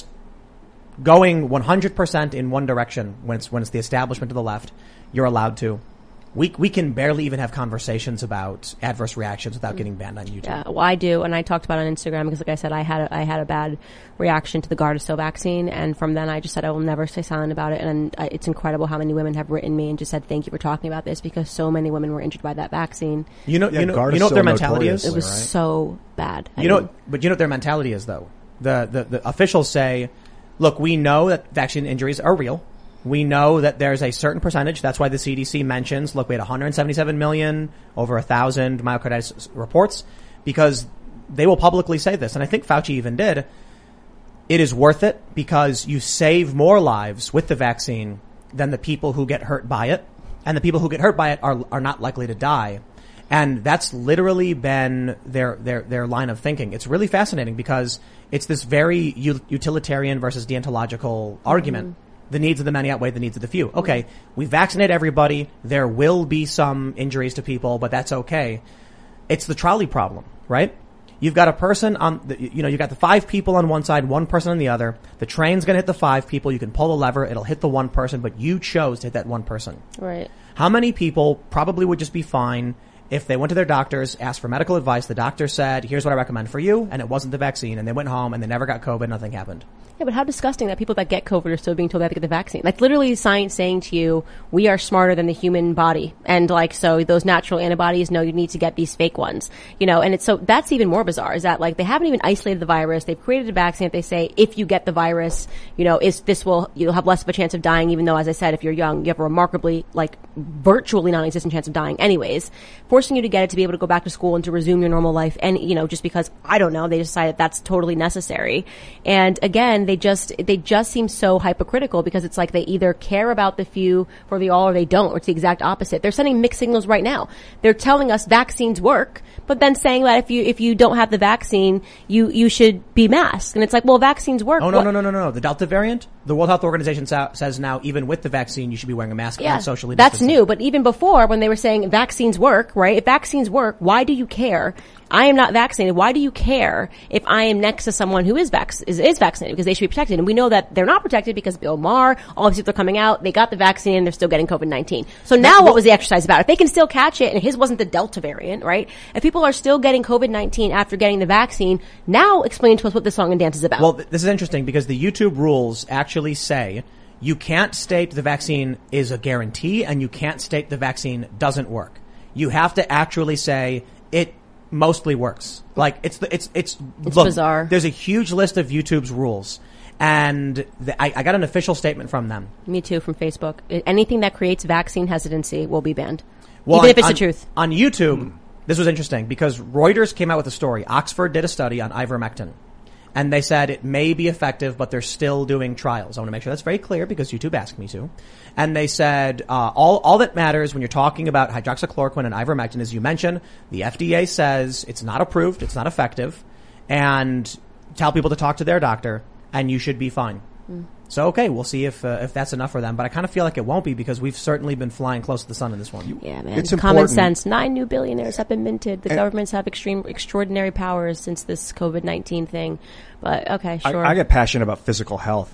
going 100% in one direction, when it's the establishment to the left, you're allowed to. We can barely even have conversations about adverse reactions without getting banned on YouTube. Yeah, well, I do, and I talked about it on Instagram because, like I said, I had a bad reaction to the Gardasil vaccine, and from then I just said I will never stay silent about it. And it's incredible how many women have written me and just said thank you for talking about this because so many women were injured by that vaccine. You know what their mentality is? It was so bad. But you know what their mentality is though. The officials say, look, we know that vaccine injuries are real. We know that there's a certain percentage. That's why the CDC mentions, look, we had 177 million, over 1,000 myocarditis reports, because they will publicly say this. And I think Fauci even did. It is worth it because you save more lives with the vaccine than the people who get hurt by it. And the people who get hurt by it are not likely to die. And that's literally been their line of thinking. It's really fascinating because it's this very utilitarian versus deontological argument. The needs of the many outweigh the needs of the few. Okay, we vaccinate everybody. There will be some injuries to people, but that's okay. It's the trolley problem, right? You've got a person you've got the 5 people on one side, 1 person on the other. The train's going to hit the 5 people. You can pull the lever. It'll hit the 1 person, but you chose to hit that 1 person. Right. How many people probably would just be fine if they went to their doctors, asked for medical advice, the doctor said, here's what I recommend for you, and it wasn't the vaccine, and they went home and they never got COVID, nothing happened. Yeah, but how disgusting that people that get COVID are still being told they have to get the vaccine. Like literally science saying to you, we are smarter than the human body. And like, so those natural antibodies, no, you need to get these fake ones. And it's so that's even more bizarre is that like they haven't even isolated the virus. They've created a vaccine that they say if you get the virus, you'll have less of a chance of dying, even though, as I said, if you're young, you have a remarkably, like virtually non-existent chance of dying anyways, forcing you to get it to be able to go back to school and to resume your normal life. And, just because, I don't know, they decided that's totally necessary. And again, they just seem so hypocritical because it's like they either care about the few for the all or they don't, or it's the exact opposite. They're sending mixed signals right now. They're telling us vaccines work, but then saying that if you don't have the vaccine, you should be masked. And it's like, well, vaccines work. Oh, no. The Delta variant, the World Health Organization says now, even with the vaccine, you should be wearing a mask and socially distancing. That's new. But even before, when they were saying vaccines work, right? If vaccines work, why do you care? I am not vaccinated. Why do you care if I am next to someone who is vaccinated? Because they should be protected. And we know that they're not protected because Bill Maher, all these people are coming out, they got the vaccine and they're still getting COVID-19. So now what was the exercise about? If they can still catch it and his wasn't the Delta variant, right? If people are still getting COVID-19 after getting the vaccine, now explain to us what this song and dance is about. Well, this is interesting because the YouTube rules actually say you can't state the vaccine is a guarantee and you can't state the vaccine doesn't work. You have to actually say it mostly works. Like it's bizarre. There's a huge list of YouTube's rules, and I got an official statement from them. Me too, from Facebook. Anything that creates vaccine hesitancy will be banned, even if it's the truth. On YouTube, this was interesting because Reuters came out with a story. Oxford did a study on ivermectin, and they said it may be effective, but they're still doing trials. I want to make sure that's very clear because YouTube asked me to. And they said, all that matters when you're talking about hydroxychloroquine and ivermectin, as you mentioned, the FDA says it's not approved, it's not effective, and tell people to talk to their doctor, and you should be fine. So, okay, we'll see if that's enough for them. But I kind of feel like it won't be because we've certainly been flying close to the sun in this one. Yeah, man. It's common important. sense. 9 new billionaires have been minted. The governments have extraordinary powers since this COVID-19 thing. But, okay, sure. I get passionate about physical health.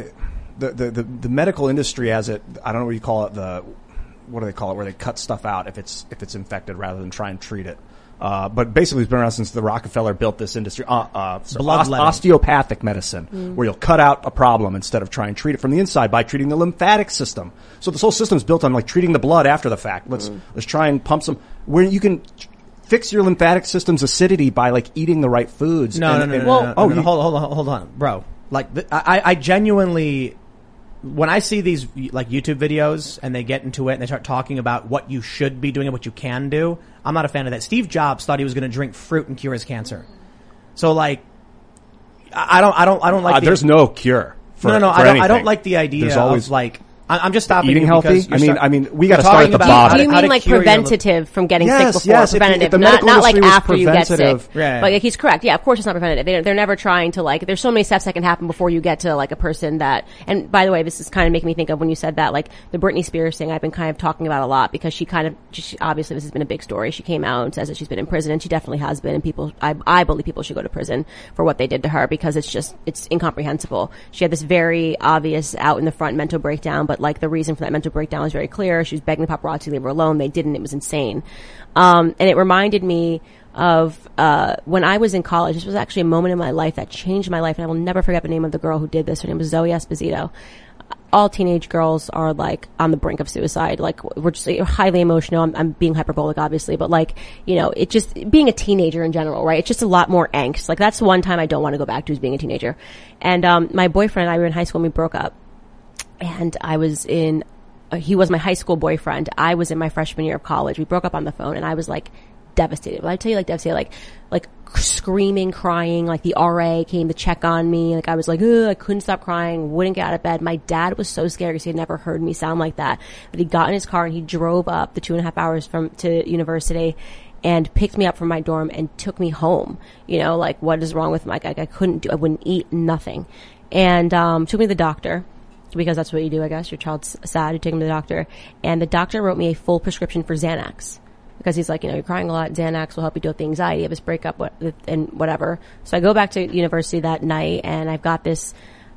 The medical industry has it. I don't know what you call it. What do they call it? Where they cut stuff out if it's infected rather than try and treat it. But basically, it's been around since the Rockefeller built this industry. Osteopathic medicine, where you'll cut out a problem instead of try and treat it from the inside by treating the lymphatic system. So this whole system is built on like treating the blood after the fact. Let's try and pump some where you can fix your lymphatic system's acidity by like eating the right foods. No. Hold on, bro. Like I genuinely. When I see these like YouTube videos and they get into it and they start talking about what you should be doing and what you can do, I'm not a fan of that. Steve Jobs thought he was going to drink fruit and cure his cancer. So like, I don't like. There's no cure No, I don't like the idea There's always of like. I'm just stopping eating you healthy. because I mean, we got to start at the about bottom. Do you how mean to like cure your preventative from getting Yes, sick before? yes, if Preventative, the not medical like industry was after you get sick. preventative. Yeah. Like he's correct. Yeah, of course it's not preventative. They're never trying to like. There's so many steps that can happen before you get to like a person that. And by the way, this is kind of making me think of when you said that, like the Britney Spears thing. I've been kind of talking about a lot because she obviously this has been a big story. She came out and says that she's been in prison, and she definitely has been. And people, I believe people should go to prison for what they did to her because it's incomprehensible. She had this very obvious out in the front mental breakdown, but like the reason for that mental breakdown was very clear. She was begging the paparazzi to leave her alone. They didn't. It was insane. And it reminded me of when I was in college. This was actually a moment in my life that changed my life, and I will never forget the name of the girl who did this. Her name was Zoe Esposito. All teenage girls are like on the brink of suicide. Like we're just highly emotional. I'm being hyperbolic, obviously, but like, you know, it just being a teenager in general, right? It's just a lot more angst. Like that's the one time I don't want to go back to is being a teenager. And my boyfriend and I were in high school and we broke up. And I was in he was my high school boyfriend. I was in my freshman year of college. We broke up on the phone and I was like devastated. When I tell you like devastated, like screaming, crying, like the RA came to check on me. Like I was like, ugh, I couldn't stop crying, wouldn't get out of bed. My dad was so scared because he had never heard me sound like that. But he got in his car and he drove up the 2.5 hours to university and picked me up from my dorm and took me home. You know, like what is wrong with me? Like I wouldn't eat, nothing. And took me to the doctor. Because that's what you do, I guess. Your child's sad, you take him to the doctor. And the doctor wrote me a full prescription for Xanax. Because he's like, you know, you're crying a lot, Xanax will help you deal with the anxiety of this breakup and whatever. So I go back to university that night and I've got this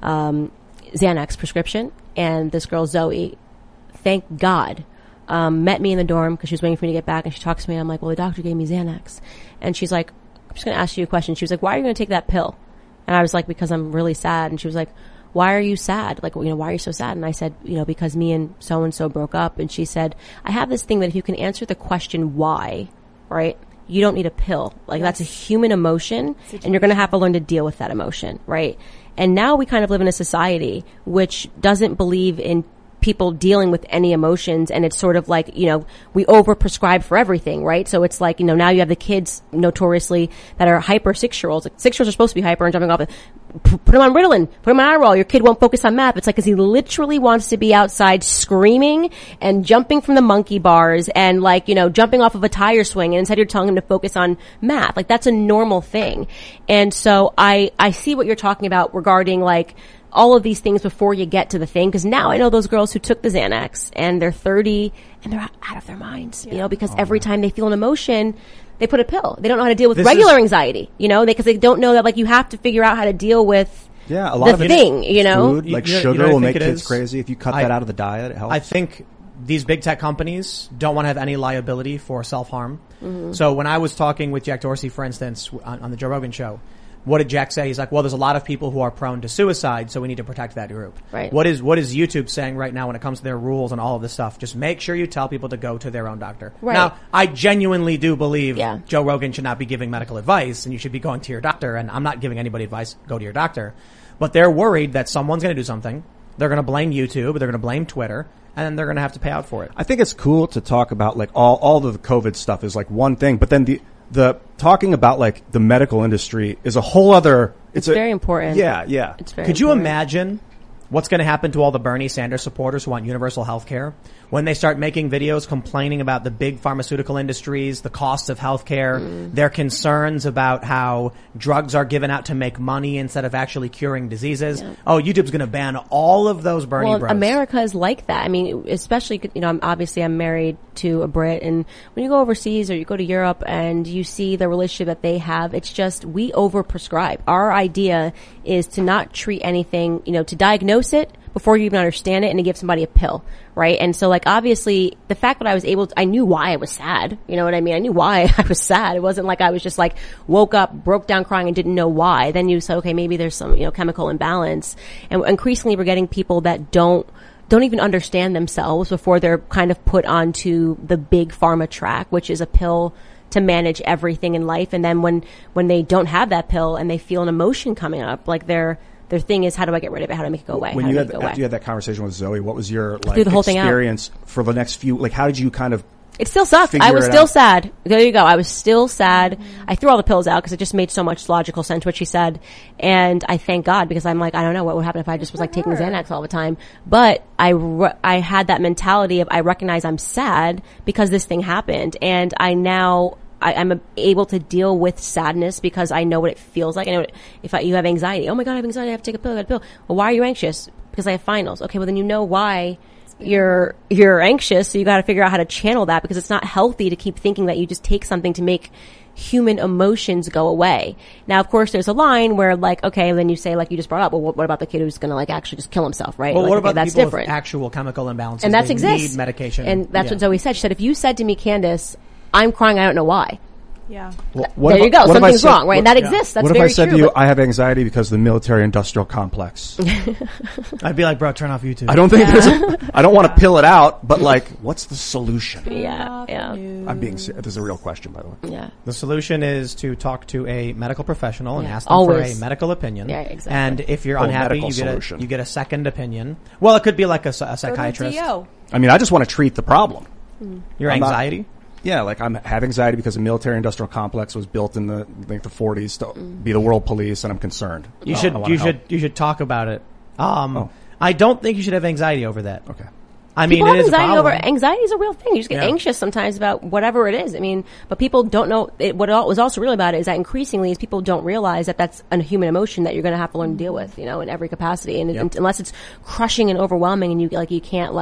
Xanax prescription. And this girl, Zoe, thank God, met me in the dorm because she was waiting for me to get back. And she talks to me and I'm like, well, the doctor gave me Xanax. And she's like, I'm just going to ask you a question. She was like, why are you going to take that pill? And I was like, because I'm really sad. And she was like, why are you sad? Like, you know, why are you so sad? And I said, you know, because me and so-and-so broke up. And she said, I have this thing that if you can answer the question why, right, you don't need a pill. Like, that's a human emotion, and you're going to have to learn to deal with that emotion, right? And now we kind of live in a society which doesn't believe in people dealing with any emotions, and it's sort of like, you know, we overprescribe for everything, right? So it's like, you know, now you have the kids notoriously that are hyper 6-year-olds. Like 6-year-olds are supposed to be hyper and jumping off. Put him on Ritalin, put him on Adderall. Your kid won't focus on math. It's like, cause he literally wants to be outside screaming and jumping from the monkey bars and like, you know, jumping off of a tire swing. And instead you're telling him to focus on math. Like that's a normal thing. And so I see what you're talking about regarding like, all of these things before you get to the thing. Cause now I know those girls who took the Xanax and they're 30 and they're out of their minds, you know, because every time they feel an emotion, they put a pill. They don't know how to deal with regular anxiety, you know, because they don't know that like you have to figure out how to deal with a lot the of thing, you know. Food, like sugar will make kids crazy. If you cut that out of the diet, it helps. I think these big tech companies don't want to have any liability for self-harm. Mm-hmm. So when I was talking with Jack Dorsey, for instance, on the Joe Rogan show, what did Jack say? He's like, well, there's a lot of people who are prone to suicide, so we need to protect that group. Right. What is YouTube saying right now when it comes to their rules and all of this stuff? Just make sure you tell people to go to their own doctor. Right. Now, I genuinely do believe Yeah. Joe Rogan should not be giving medical advice, and you should be going to your doctor, and I'm not giving anybody advice, go to your doctor. But they're worried that someone's going to do something. They're going to blame YouTube, they're going to blame Twitter, and then they're going to have to pay out for it. I think it's cool to talk about like all of the COVID stuff is like one thing, but then the talking about like the medical industry is a whole other. It's very important. Yeah. It's very Could you important. imagine what's going to happen to all the Bernie Sanders supporters who want universal health care when they start making videos complaining about the big pharmaceutical industries, the costs of health care, their concerns about how drugs are given out to make money instead of actually curing diseases? Yeah. Oh, YouTube's going to ban all of those Bernie bros. America is like that. I mean, especially, you know, I'm married to a Brit, and when you go overseas or you go to Europe and you see the relationship that they have, it's just, we overprescribe. Our idea is to not treat anything, you know, to diagnose it before you even understand it and to give somebody a pill, right? And so like obviously the fact that I was able to, I knew why I was sad, you know what I mean? I knew why I was sad. It wasn't like I was just like woke up, broke down crying and didn't know why. Then you say, okay, maybe there's some, you know, chemical imbalance. And increasingly we're getting people that don't even understand themselves before they're kind of put onto the big pharma track, which is a pill to manage everything in life. And then when they don't have that pill and they feel an emotion coming up, like their thing is, how do I get rid of it? How do I make it go away? When you had that conversation with Zoe, what was your like the whole experience for the next few? Like, how did you kind of It still sucked. I was still sad. There you go. I was still sad. I threw all the pills out because it just made so much logical sense what she said. And I thank God because I'm like, I don't know what would happen if I just was like taking Xanax all the time. But I had that mentality of I recognize I'm sad because this thing happened. And I'm able to deal with sadness because I know what it feels like. I know if you have anxiety. Oh my God, I have anxiety. I have to take a pill. I got a pill. Well, why are you anxious? Because I have finals. Okay, well then you know why you're anxious, so you got to figure out how to channel that because it's not healthy to keep thinking that you just take something to make human emotions go away. Now, of course, there's a line where like, okay, then you say like you just brought up, well, what about the kid who's going to like actually just kill himself, right? Well, like, what about that's people different. with actual chemical imbalances? And that's they exists. need medication. And that's what Zoe said. She said, if you said to me, Candace, I'm crying, I don't know why. Yeah. There you go. Something's wrong, right? And that exists. That's what if very I said true, to you, but- I have anxiety because of the military-industrial complex? I'd be like, bro, turn off YouTube. I don't think I don't want to pill it out, but like, what's the solution? Yeah. I'm being serious. This is a real question, by the way. Yeah. The solution is to talk to a medical professional and Yeah. ask them Always. for a medical opinion. Yeah, exactly. And if you're Oh, unhappy, medical you solution. get a second opinion. Well, it could be like a Go to psychiatrist. DO. I mean, I just want to treat the problem. Your I'm not- anxiety. Yeah, like I have anxiety because the military-industrial complex was built in the 40s to be the world police, and I'm concerned. You I should wanna help. you should talk about it. I don't think you should have anxiety over that. Okay. I mean, People it have is a anxiety problem. over anxiety is a real thing. You just get Yeah. anxious sometimes about whatever it is. I mean, but people don't know what was also real about it is that increasingly is people don't realize that that's a human emotion that you're going to have to learn to deal with, in every capacity. And unless it's crushing and overwhelming, and you can't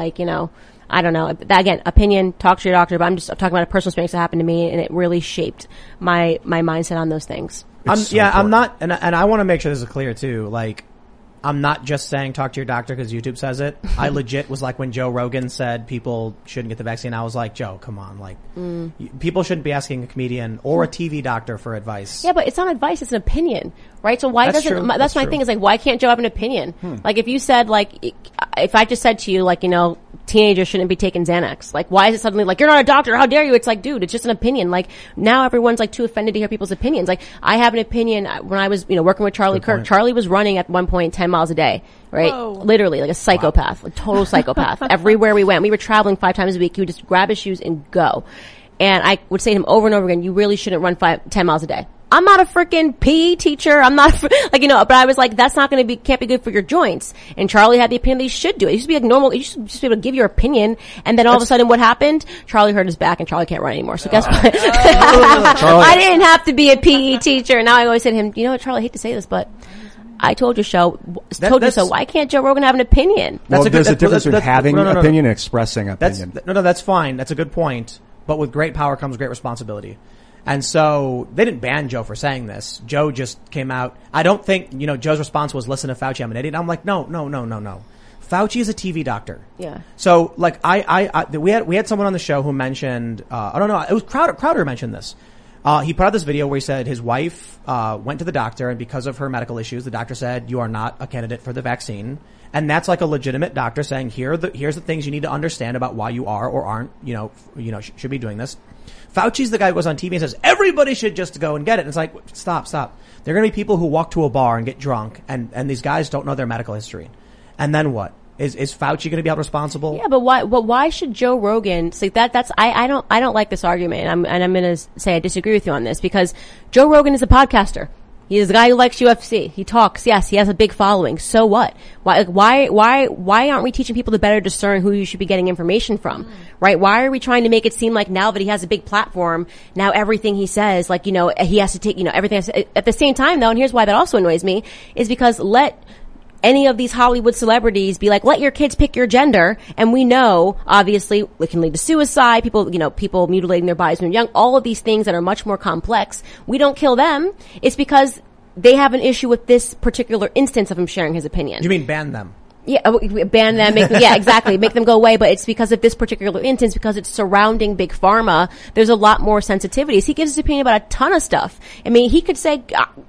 I don't know. Again, opinion. Talk to your doctor. But I'm just talking about a personal experience that happened to me, and it really shaped my mindset on those things. I'm not, and I want to make sure this is clear too. Like, I'm not just saying talk to your doctor because YouTube says it. I legit was like when Joe Rogan said people shouldn't get the vaccine. I was like, Joe, come on, like people shouldn't be asking a comedian or a TV doctor for advice. Yeah, but it's not advice; it's an opinion, right? So why That's doesn't true. that's That's my true. thing? Is like, why can't Joe have an opinion? Like, if you said if I just said to you teenagers shouldn't be taking Xanax, like, why is it suddenly like you're not a doctor? How dare you? It's like, dude, it's just an opinion. Like, now everyone's like too offended to hear people's opinions. Like, I have an opinion. When I was working with Charlie Kirk, Charlie was running at one point 10 miles a day. Right? Whoa. Literally, like a psychopath, a total psychopath. Everywhere we went, we were traveling 5 times a week. He would just grab his shoes and go. And I would say to him over and over again, you really shouldn't run 10 miles a day. I'm not a freaking PE teacher. I'm not but I was like, that's not going to can't be good for your joints. And Charlie had the opinion that he should do it. He should be like normal. You should just be able to give your opinion. And then all of a sudden what happened? Charlie hurt his back and Charlie can't run anymore. So guess what? I didn't have to be a PE teacher. And now I always say to him, you know what, Charlie, I hate to say this, but I told you so. Why can't Joe Rogan have an opinion? Well, That's there's a difference between having no. opinion and expressing opinion. That's fine. That's a good point. But with great power comes great responsibility. And so they didn't ban Joe for saying this. Joe just came out. I don't think, Joe's response was, listen to Fauci, I'm an idiot. I'm like, no. Fauci is a TV doctor. Yeah. So like we had someone on the show who mentioned, I don't know, it was Crowder mentioned this. He put out this video where he said his wife, went to the doctor and because of her medical issues, the doctor said, you are not a candidate for the vaccine. And that's like a legitimate doctor saying, here's the things you need to understand about why you are or aren't, should be doing this. Fauci's the guy who goes on TV and says, everybody should just go and get it. And it's like, stop. There are going to be people who walk to a bar and get drunk and these guys don't know their medical history. And then what? Is Fauci going to be held responsible? Yeah, but why should Joe Rogan say that's I don't like this argument. I'm going to say I disagree with you on this because Joe Rogan is a podcaster. He is a guy who likes UFC. He talks. Yes, he has a big following. So what? Why aren't we teaching people to better discern who you should be getting information from? Right? Why are we trying to make it seem like now that he has a big platform, now everything he says, he has to take, everything has to, at the same time though, and here's why that also annoys me, is because let any of these Hollywood celebrities be like, let your kids pick your gender. And we know, obviously, it can lead to suicide, people mutilating their bodies when they're young, all of these things that are much more complex. We don't kill them. It's because they have an issue with this particular instance of him sharing his opinion. You mean ban them? Yeah, ban them, exactly, make them go away, but it's because of this particular instance, because it's surrounding Big Pharma, there's a lot more sensitivities. He gives his opinion about a ton of stuff. I mean, he could say,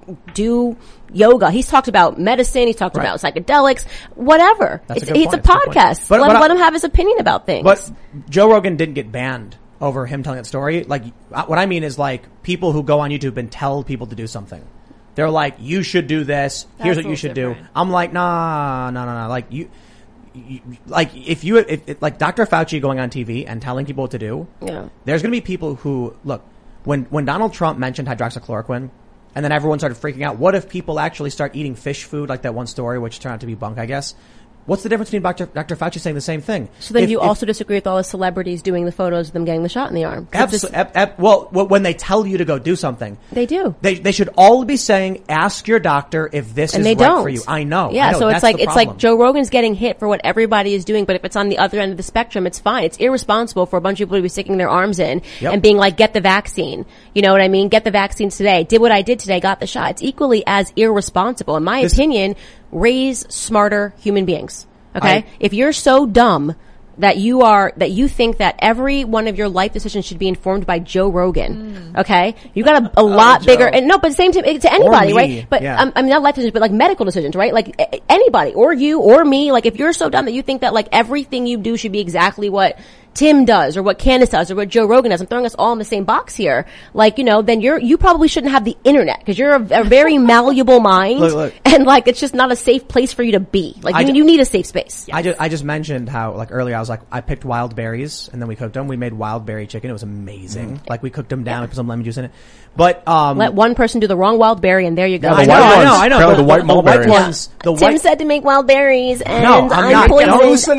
do yoga. He's talked about medicine, he's talked about psychedelics, whatever. It's a podcast. Let him have his opinion about things. But Joe Rogan didn't get banned over him telling that story. Like, what I mean is like people who go on YouTube and tell people to do something. They're like, you should do this. Here's what you should do. I'm like, nah. Like if like Dr. Fauci going on TV and telling people what to do, there's going to be people who look when Donald Trump mentioned hydroxychloroquine, and then everyone started freaking out. What if people actually start eating fish food, like that one story, which turned out to be bunk, I guess? What's the difference between Dr. Fauci saying the same thing? So then you also disagree with all the celebrities doing the photos of them getting the shot in the arm? Well, when they tell you to go do something. They do. They should all be saying, ask your doctor if this is right for you. I know. Yeah, so it's like Joe Rogan's getting hit for what everybody is doing, but if it's on the other end of the spectrum, it's fine. It's irresponsible for a bunch of people to be sticking their arms in and being like, get the vaccine. You know what I mean? Get the vaccines today. Did what I did today, got the shot. It's equally as irresponsible. In my opinion, raise smarter human beings. Okay? If you're so dumb that you think that every one of your life decisions should be informed by Joe Rogan, okay? You got a lot bigger, and no, but same to anybody, right? But, I mean, not life decisions, but like medical decisions, right? Like anybody, or you, or me, like if you're so dumb that you think that like everything you do should be exactly what Tim does, or what Candace does, or what Joe Rogan does, I'm throwing us all in the same box here, like, you know, then you probably shouldn't have the internet, because you're a very malleable mind, look. And like, it's just not a safe place for you to be. Like, you need a safe space. Yes. I just mentioned how, like, earlier I was like, I picked wild berries, and then we cooked them. We made wild berry chicken. It was amazing. Like, we cooked them down, we put some lemon juice in it. But, let one person do the wrong wild berry, and there you go. Yeah, I know. The white mulberry ones. Tim said to make wild berries, and I'm poisoned.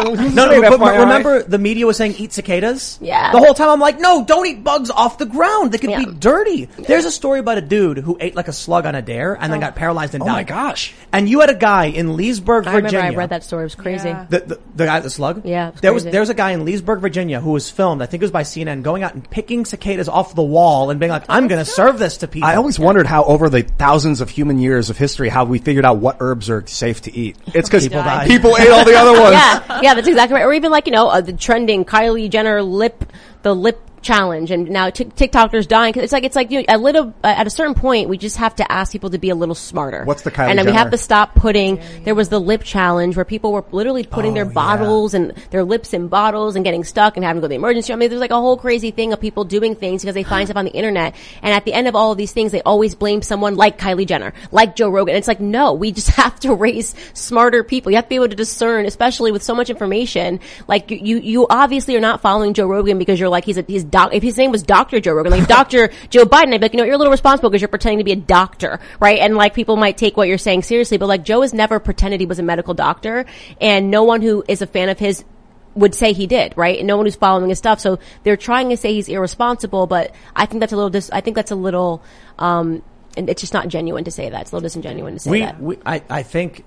But remember the media was saying eat cicadas? Yeah. The whole time I'm like, no, don't eat bugs off the ground. They could be dirty. There's a story about a dude who ate like a slug on a dare and then got paralyzed and died. Oh my gosh. And you had a guy in Leesburg, Virginia. I remember I read that story. It was crazy. Yeah. The guy, the slug? Yeah. There was a guy in Leesburg, Virginia who was filmed, I think it was by CNN, going out and picking cicadas off the wall and being like, I'm going to serve this to people. I always wondered how over the thousands of human years of history, how we figured out what herbs are safe to eat. It's because people ate all the other ones. Yeah, that's exactly right. Or even like, you know, the trending Kylie Jenner lip challenge, and now TikTokers dying. Cause it's like you know, at a certain point, we just have to ask people to be a little smarter. What's the Kylie And then Jenner? we have to stop putting. There was the lip challenge where people were literally putting their bottles and their lips in bottles and getting stuck and having to go to the emergency room. I mean, there's like a whole crazy thing of people doing things because they find stuff on the internet. And at the end of all of these things, they always blame someone like Kylie Jenner, like Joe Rogan. And it's like, no, we just have to raise smarter people. You have to be able to discern, especially with so much information. Like you obviously are not following Joe Rogan because you're like, if his name was Dr. Joe Rogan, like Dr. Joe Biden, I'd be like, you know, you're a little responsible because you're pretending to be a doctor, right? And like people might take what you're saying seriously, but like Joe has never pretended he was a medical doctor, and no one who is a fan of his would say he did, right? And no one who's following his stuff. So they're trying to say he's irresponsible, but I think that's a little, and it's just not genuine to say that. It's a little disingenuous to say that. I think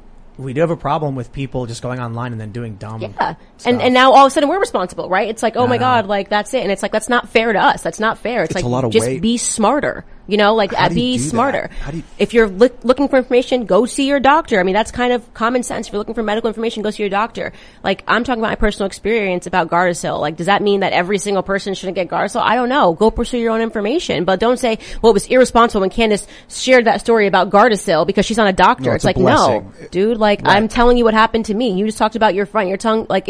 we do have a problem with people just going online and then doing dumb stuff. And now all of a sudden we're responsible, right? It's like, oh my God, like that's it. And it's like, that's not fair to us. That's not fair. It's like, a lot of just weight. be smarter, you know, like be smarter. If you're looking for information, go see your doctor. I mean, that's kind of common sense. If you're looking for medical information, go see your doctor. Like, I'm talking about my personal experience about Gardasil. Like, does that mean that every single person shouldn't get Gardasil? I don't know. Go pursue your own information, but don't say, well, it was irresponsible when Candace shared that story about Gardasil because she's not a doctor. No, it's like, no, dude, like, I'm telling you what happened to me. You just talked about your tongue. Like,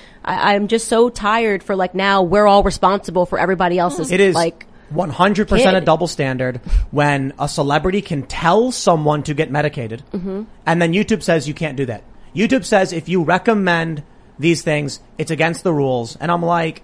I'm just so tired for like now we're all responsible for everybody else's. It is like 100% a double standard when a celebrity can tell someone to get medicated, and then YouTube says you can't do that. YouTube says if you recommend these things, it's against the rules, and I'm like,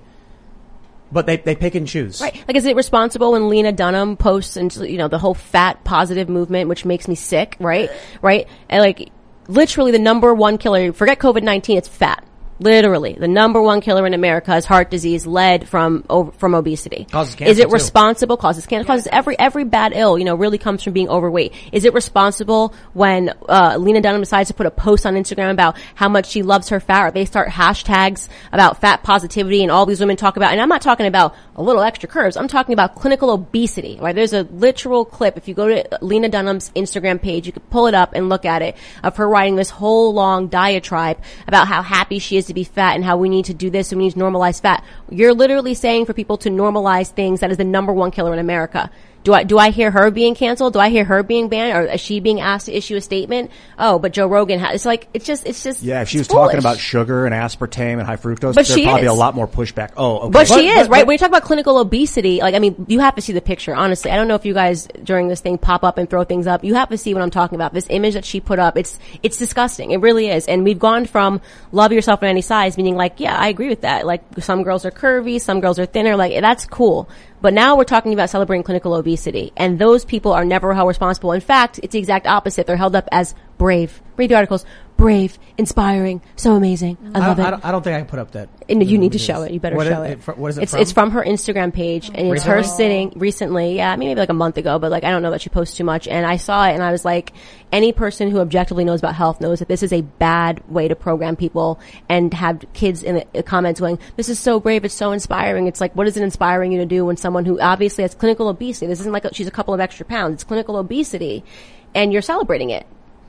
but they pick and choose. Right. Like, is it responsible when Lena Dunham posts and, you know, the whole fat positive movement, which makes me sick, right? Right? And like, literally the number one killer, forget COVID-19, it's fat. Literally, the number one killer in America is heart disease led from obesity. Causes cancer. Is it responsible? Causes cancer. Causes every bad ill, you know, really comes from being overweight. Is it responsible when Lena Dunham decides to put a post on Instagram about how much she loves her fat, or they start hashtags about fat positivity and all these women talk about, and I'm not talking about a little extra curves, I'm talking about clinical obesity, right? There's a literal clip, if you go to Lena Dunham's Instagram page, you can pull it up and look at it, of her writing this whole long diatribe about how happy she is to be fat and how we need to do this and we need to normalize fat. You're literally saying for people to normalize things that is the number one killer in America. Do I hear her being canceled? Do I hear her being banned? Or is she being asked to issue a statement? Oh, but Joe Rogan it's just. Yeah, if she was foolish. talking about sugar and aspartame and high fructose, But there'd she probably is. a lot more pushback. Oh, okay. But she is, right? When you talk about clinical obesity, like, I mean, you have to see the picture, honestly. I don't know if you guys during this thing pop up and throw things up. You have to see what I'm talking about. This image that she put up, it's disgusting. It really is. And we've gone from love yourself in any size, meaning like, yeah, I agree with that. Like, some girls are curvy, some girls are thinner, like, that's cool. But now we're talking about celebrating clinical obesity. And those people are never held responsible. In fact, it's the exact opposite. They're held up as brave. Read the articles. Brave, inspiring, so amazing. I love it. I don't think I can put up that. And you need to show it. You better show it. What is it from? It's from her Instagram page, and it's her sitting recently. Yeah, maybe like a month ago, but like I don't know that she posts too much. And I saw it, and I was like, any person who objectively knows about health knows that this is a bad way to program people and have kids in the comments going, "This is so brave. It's so inspiring." It's like, what is it inspiring you to do when someone who obviously has clinical obesity? This isn't like she's a couple of extra pounds. It's clinical obesity, and you're celebrating it.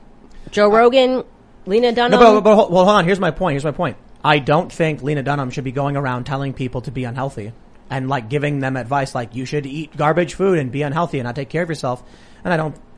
Joe Rogan. Lena Dunham. No, but hold on. Here's my point. I don't think Lena Dunham should be going around telling people to be unhealthy and like giving them advice like you should eat garbage food and be unhealthy and not take care of yourself. And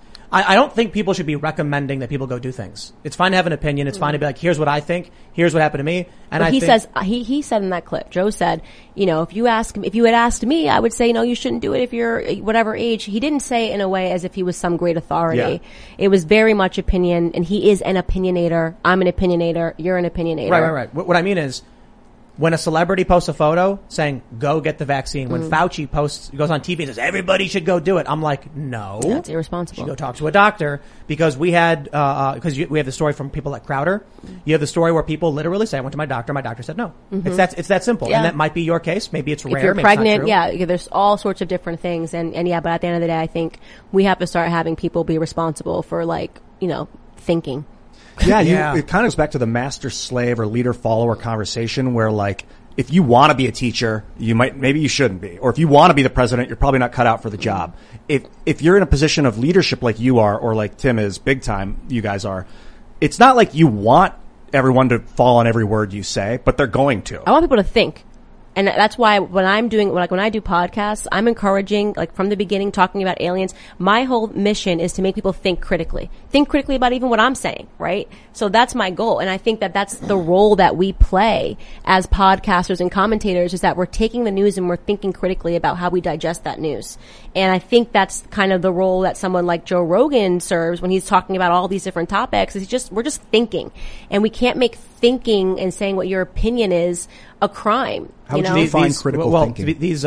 I don't think people should be recommending that people go do things. It's fine to have an opinion. It's fine to be like, here's what I think. Here's what happened to me. And but he said in that clip, Joe said, you know, if you had asked me, I would say, no, you shouldn't do it if you're whatever age. He didn't say it in a way as if he was some great authority. Yeah. It was very much opinion, and he is an opinionator. I'm an opinionator. You're an opinionator. Right. What I mean is, when a celebrity posts a photo saying, go get the vaccine, when Fauci goes on TV and says, everybody should go do it, I'm like, no. That's irresponsible. You should go talk to a doctor because we have the story from people like Crowder. You have the story where people literally say, I went to my doctor said no. It's that simple. Yeah. And that might be your case. Maybe it's rare. If you're maybe pregnant, it's not true. yeah, there's all sorts of different things. And yeah, but at the end of the day, I think we have to start having people be responsible for like, you know, thinking. Yeah, it kind of goes back to the master slave or leader follower conversation where like, if you want to be a teacher, maybe you shouldn't be. Or if you want to be the president, you're probably not cut out for the job. If you're in a position of leadership like you are, or like Tim is big time, you guys are, it's not like you want everyone to fall on every word you say, but they're going to. I want people to think. And that's why when I do podcasts, I'm encouraging, like from the beginning, talking about aliens. My whole mission is to make people think critically about even what I'm saying, right? So that's my goal. And I think that that's the role that we play as podcasters and commentators, is that we're taking the news and we're thinking critically about how we digest that news. And I think that's kind of the role that someone like Joe Rogan serves when he's talking about all these different topics. We're just thinking. And we can't make thinking and saying what your opinion is a crime. How would you define critical thinking? These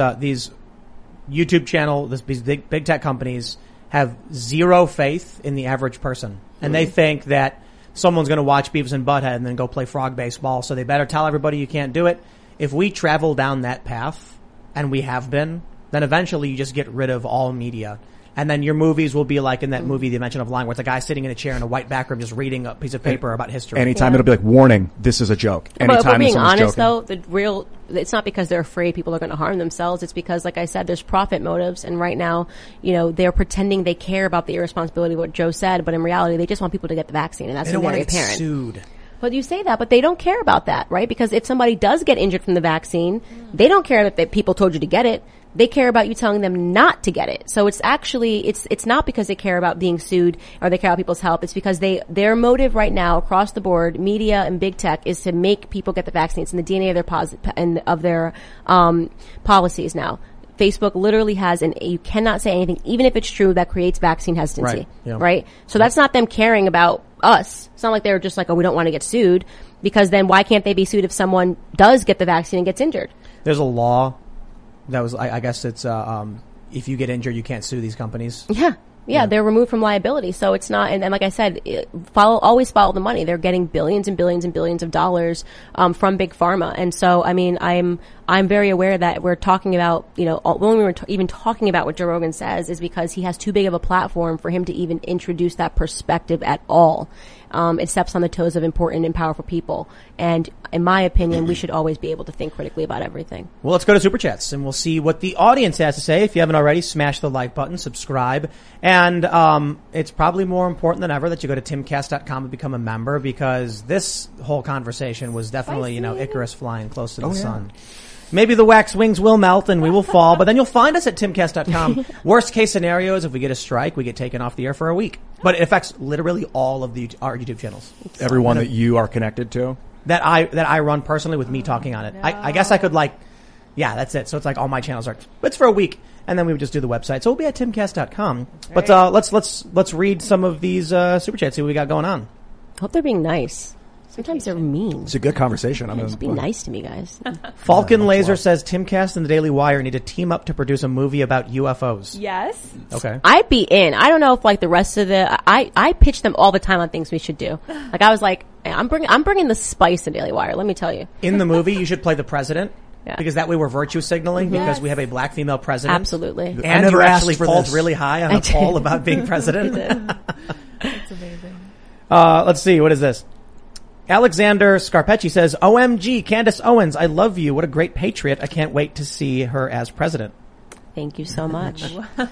YouTube channel, these big tech companies have zero faith in the average person. And they think that someone's going to watch Beavis and Butthead and then go play frog baseball. So they better tell everybody you can't do it. If we travel down that path, and we have been, then eventually you just get rid of all media. And then your movies will be like in that movie, The Invention of Lying, where it's a guy sitting in a chair in a white background just reading a piece of paper about history. Anytime it'll be like, warning, this is a joke. But if we're being honest, joking. though, it's not because they're afraid people are going to harm themselves. It's because, like I said, there's profit motives. And right now, you know, they're pretending they care about the irresponsibility of what Joe said, but in reality, they just want people to get the vaccine. And that's they don't very want to get apparent. sued. But you say that, but they don't care about that, right? Because if somebody does get injured from the vaccine, they don't care that people told you to get it. They care about you telling them not to get it. So it's actually, it's not because they care about being sued or they care about people's health. It's because their motive right now across the board, media and big tech, is to make people get the vaccines in the DNA of their policies now. Facebook literally has, and you cannot say anything, even if it's true, that creates vaccine hesitancy. Right. Yeah. Right? So that's not them caring about us. It's not like they're just like, oh, we don't want to get sued, because then why can't they be sued if someone does get the vaccine and gets injured? There's a law that was, I guess it's, if you get injured, you can't sue these companies. Yeah, they're removed from liability. So it's not, and like I said, always follow the money. They're getting billions and billions and billions of dollars, from big pharma. And so, I mean, I'm very aware that we're talking about, you know, when we were even talking about what Joe Rogan says is because he has too big of a platform for him to even introduce that perspective at all. It steps on the toes of important and powerful people. And in my opinion, we should always be able to think critically about everything. Well, let's go to Super Chats and we'll see what the audience has to say. If you haven't already, smash the like button, subscribe. And it's probably more important than ever that you go to timcast.com and become a member, because this whole conversation was definitely, you know, Icarus flying close to the sun. Maybe the wax wings will melt and we will fall, but then you'll find us at timcast.com. Worst case scenario is if we get a strike, we get taken off the air for a week. But it affects literally all of our YouTube channels. Everyone that you are connected to? That I run personally with me talking on it. I guess I could that's it. So it's like all my channels are, it's for a week. And then we would just do the website. So we'll be at timcast.com. But, let's read some of these, super chats, see what we got going on. Hope they're being nice. Sometimes they're mean. It's a good conversation. Just be nice to me, guys. Falcon Laser says Timcast and the Daily Wire need to team up to produce a movie about UFOs. Yes. Okay. I'd be in. I don't know if the rest of I pitch them all the time on things we should do. I was like, I'm bringing the spice to Daily Wire. Let me tell you. In the movie, you should play the president. Yeah. Because that way we're virtue signaling because we have a black female president. Absolutely. And never you asked actually for polled this. really high on a poll about being president. That's amazing. Let's see. What is this? Alexander Scarpecci says, OMG, Candace Owens, I love you. What a great patriot. I can't wait to see her as president. Thank you so much.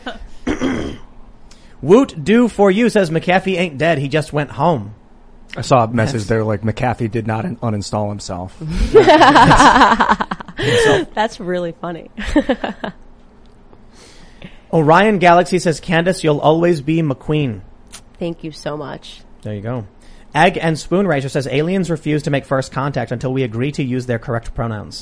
Woot do for you says McAfee ain't dead. He just went home. I saw a message there like McAfee did not uninstall himself. That's really funny. Orion Galaxy says, Candace, you'll always be McQueen. Thank you so much. There you go. Egg and Spoon Racer says, aliens refuse to make first contact until we agree to use their correct pronouns.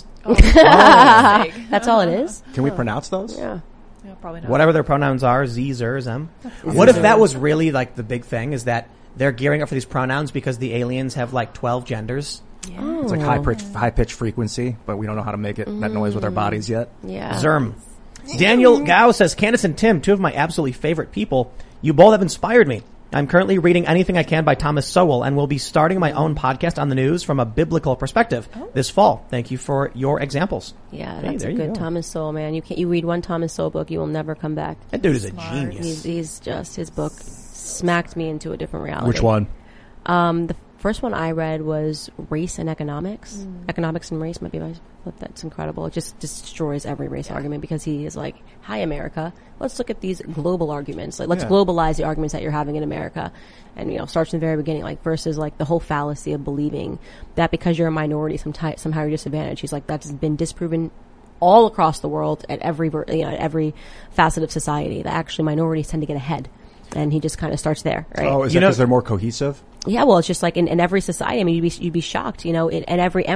That's all it is? Can we pronounce those? Yeah. No, probably not. Whatever their pronouns are, Z, Zer, Zem. What if that was really the big thing is that they're gearing up for these pronouns because the aliens have 12 genders? Yeah. It's like high pitch frequency, but we don't know how to make that noise with our bodies yet. Yeah. Zerm. Daniel Gao says, Candace and Tim, two of my absolutely favorite people. You both have inspired me. I'm currently reading Anything I Can by Thomas Sowell and will be starting my own podcast on the news from a biblical perspective this fall. Thank you for your examples. Yeah, Hey, that's there a you good go. Thomas Sowell, man. You read one Thomas Sowell book, you will never come back. That dude is a genius. He's just, his book smacked me into a different reality. Which one? The first one I read was Race and Economics. Economics and Race might be my, that's incredible. It just destroys every race argument because he is like, hi America, let's look at these global arguments. Let's globalize the arguments that you're having in America. And, starts from the very beginning, versus the whole fallacy of believing that because you're a minority, somehow you're disadvantaged. He's like, that's been disproven all across the world at every facet of society, that actually minorities tend to get ahead. And he just kind of starts there, right? Oh, is it because they're more cohesive? Yeah, well, it's just in every society. I mean, you'd be shocked, in every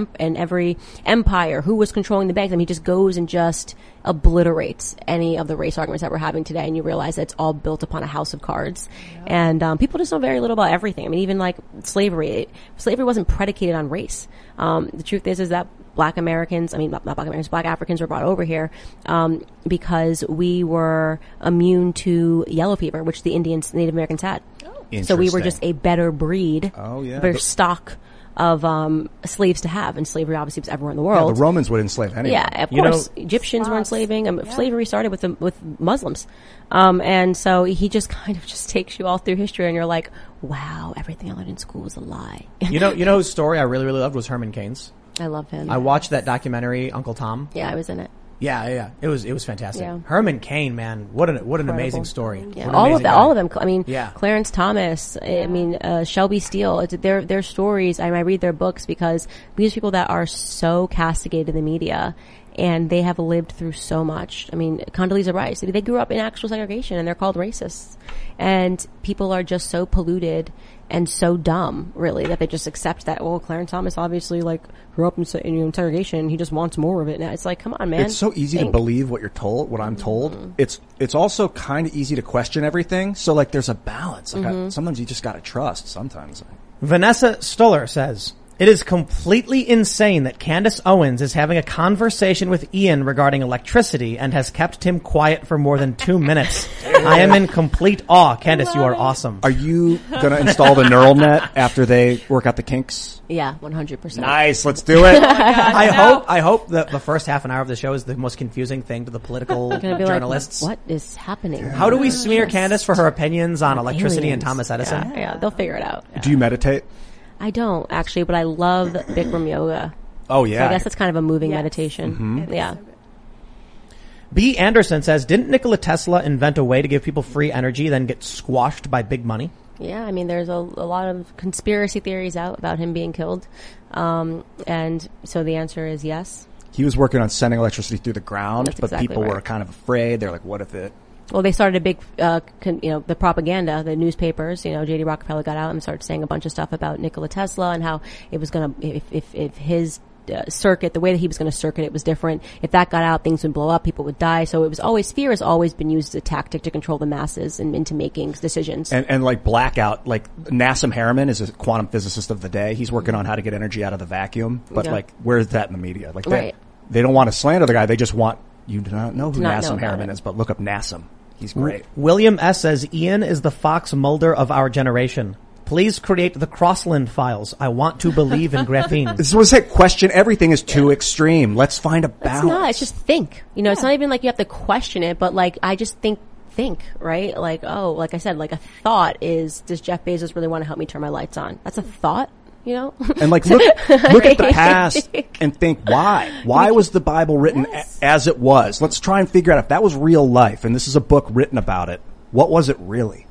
empire, who was controlling the banks. I mean, he just goes and just obliterates any of the race arguments that we're having today, and you realize that it's all built upon a house of cards. Yeah. And people just know very little about everything. I mean, even slavery. Slavery wasn't predicated on race. The truth is that Black Americans, not Black Americans, Black Africans were brought over here because we were immune to yellow fever, which the Native Americans had. So we were just a better breed, better stock of slaves to have, and slavery obviously was everywhere in the world. Yeah, the Romans would enslave anyone. Yeah, of course. Egyptians were enslaving. Slavery started with Muslims, and so he just kind of just takes you all through history, and you're like, wow, everything I learned in school was a lie. You know whose story I really, really loved was Herman Cain's. I love him. I watched that documentary, Uncle Tom. Yeah, I was in it. Yeah. It was fantastic. Yeah. Herman Cain, man, what an amazing story. Yeah, What an all of amazing them. guy. I mean, Yeah. Clarence Thomas. I mean, Shelby Steele. Their stories. I read their books because these people that are so castigated in the media, and they have lived through so much. I mean, Condoleezza Rice. They grew up in actual segregation, and they're called racists. And people are just so polluted and so dumb, really, that they just accept that. Well, Clarence Thomas obviously grew up in segregation. He just wants more of it now. It's like, come on, man. It's so easy to believe what you're told, what I'm told. It's also kind of easy to question everything. So there's a balance. Sometimes you just got to trust. Sometimes. Vanessa Stoller says, it is completely insane that Candace Owens is having a conversation with Ian regarding electricity and has kept Tim quiet for more than 2 minutes. I am in complete awe. Candace, you are awesome. Are you going to install the neural net after they work out the kinks? Yeah, 100%. Nice. Let's do it. I hope that the first half an hour of the show is the most confusing thing to the political journalists. What is happening? How do we smear Candace for her opinions on electricity and Thomas Edison? Yeah, they'll figure it out. Do you meditate? I don't actually, but I love Bikram yoga. Oh yeah. So I guess that's kind of a moving meditation. Yeah. B. Anderson says, didn't Nikola Tesla invent a way to give people free energy, then get squashed by big money? Yeah, I mean, there's a lot of conspiracy theories out about him being killed. And so the answer is yes. he was working on sending electricity through the ground, That's but exactly people were right. kind of afraid. They're like, what if it... Well, they started a big, the propaganda, the newspapers, J.D. Rockefeller got out and started saying a bunch of stuff about Nikola Tesla and how it was going to, if his circuit, the way that he was going to circuit it was different. If that got out, things would blow up, people would die. So it was always, fear has always been used as a tactic to control the masses and into making decisions. And like blackout, like Nassim Haramein is a quantum physicist of the day. He's working on how to get energy out of the vacuum. But Yeah. like, where's that in the media? Like, Right. they don't want to slander the guy. They just want you to not know who To not know Nassim about Haramein it. is, but look up Nassim. He's great. William S. says, Ian is the Fox Mulder of our generation. Please create the Crossland files. I want to believe in graphene. This is what I said. Question everything is too extreme. Let's find a balance. It's not, it's just think. It's not even like you have to question it, but like, I just think, right? Like, oh, like I said, like a thought is, does Jeff Bezos really want to help me turn my lights on? That's a thought, And like, look at the past and think, why? Why was the Bible written as it was? Let's try and figure out if that was real life and this is a book written about it. What was it really?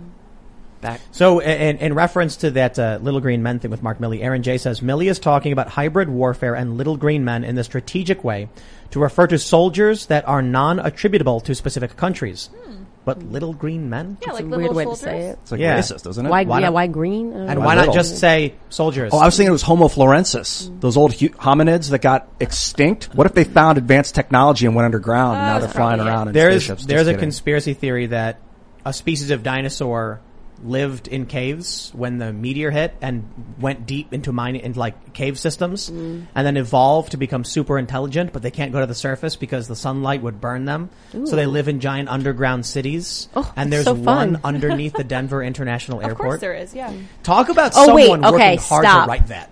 So in reference to that Little Green Men thing with Mark Milley, Aaron J. says, Milley is talking about hybrid warfare and little green men in the strategic way to refer to soldiers that are non-attributable to specific countries. But little green men? Yeah, like a the weird little way soldiers. to say it. It's like Yeah. racist, isn't it? Why not? green? I don't And know. why not little? just say soldiers? Oh, I was thinking it was Homo florensis. Those old hominids that got extinct. What if they found advanced technology and went underground and now they're flying around in spaceships? There's Just a kidding. conspiracy theory that a species of dinosaur lived in caves when the meteor hit and went deep into like cave systems and then evolved to become super intelligent, but they can't go to the surface because the sunlight would burn them. So they live in giant underground cities. Oh, And that's there's so one fun. underneath the Denver International Of Airport. course there is, yeah. Talk about Oh, wait, someone okay, working hard stop. to write that.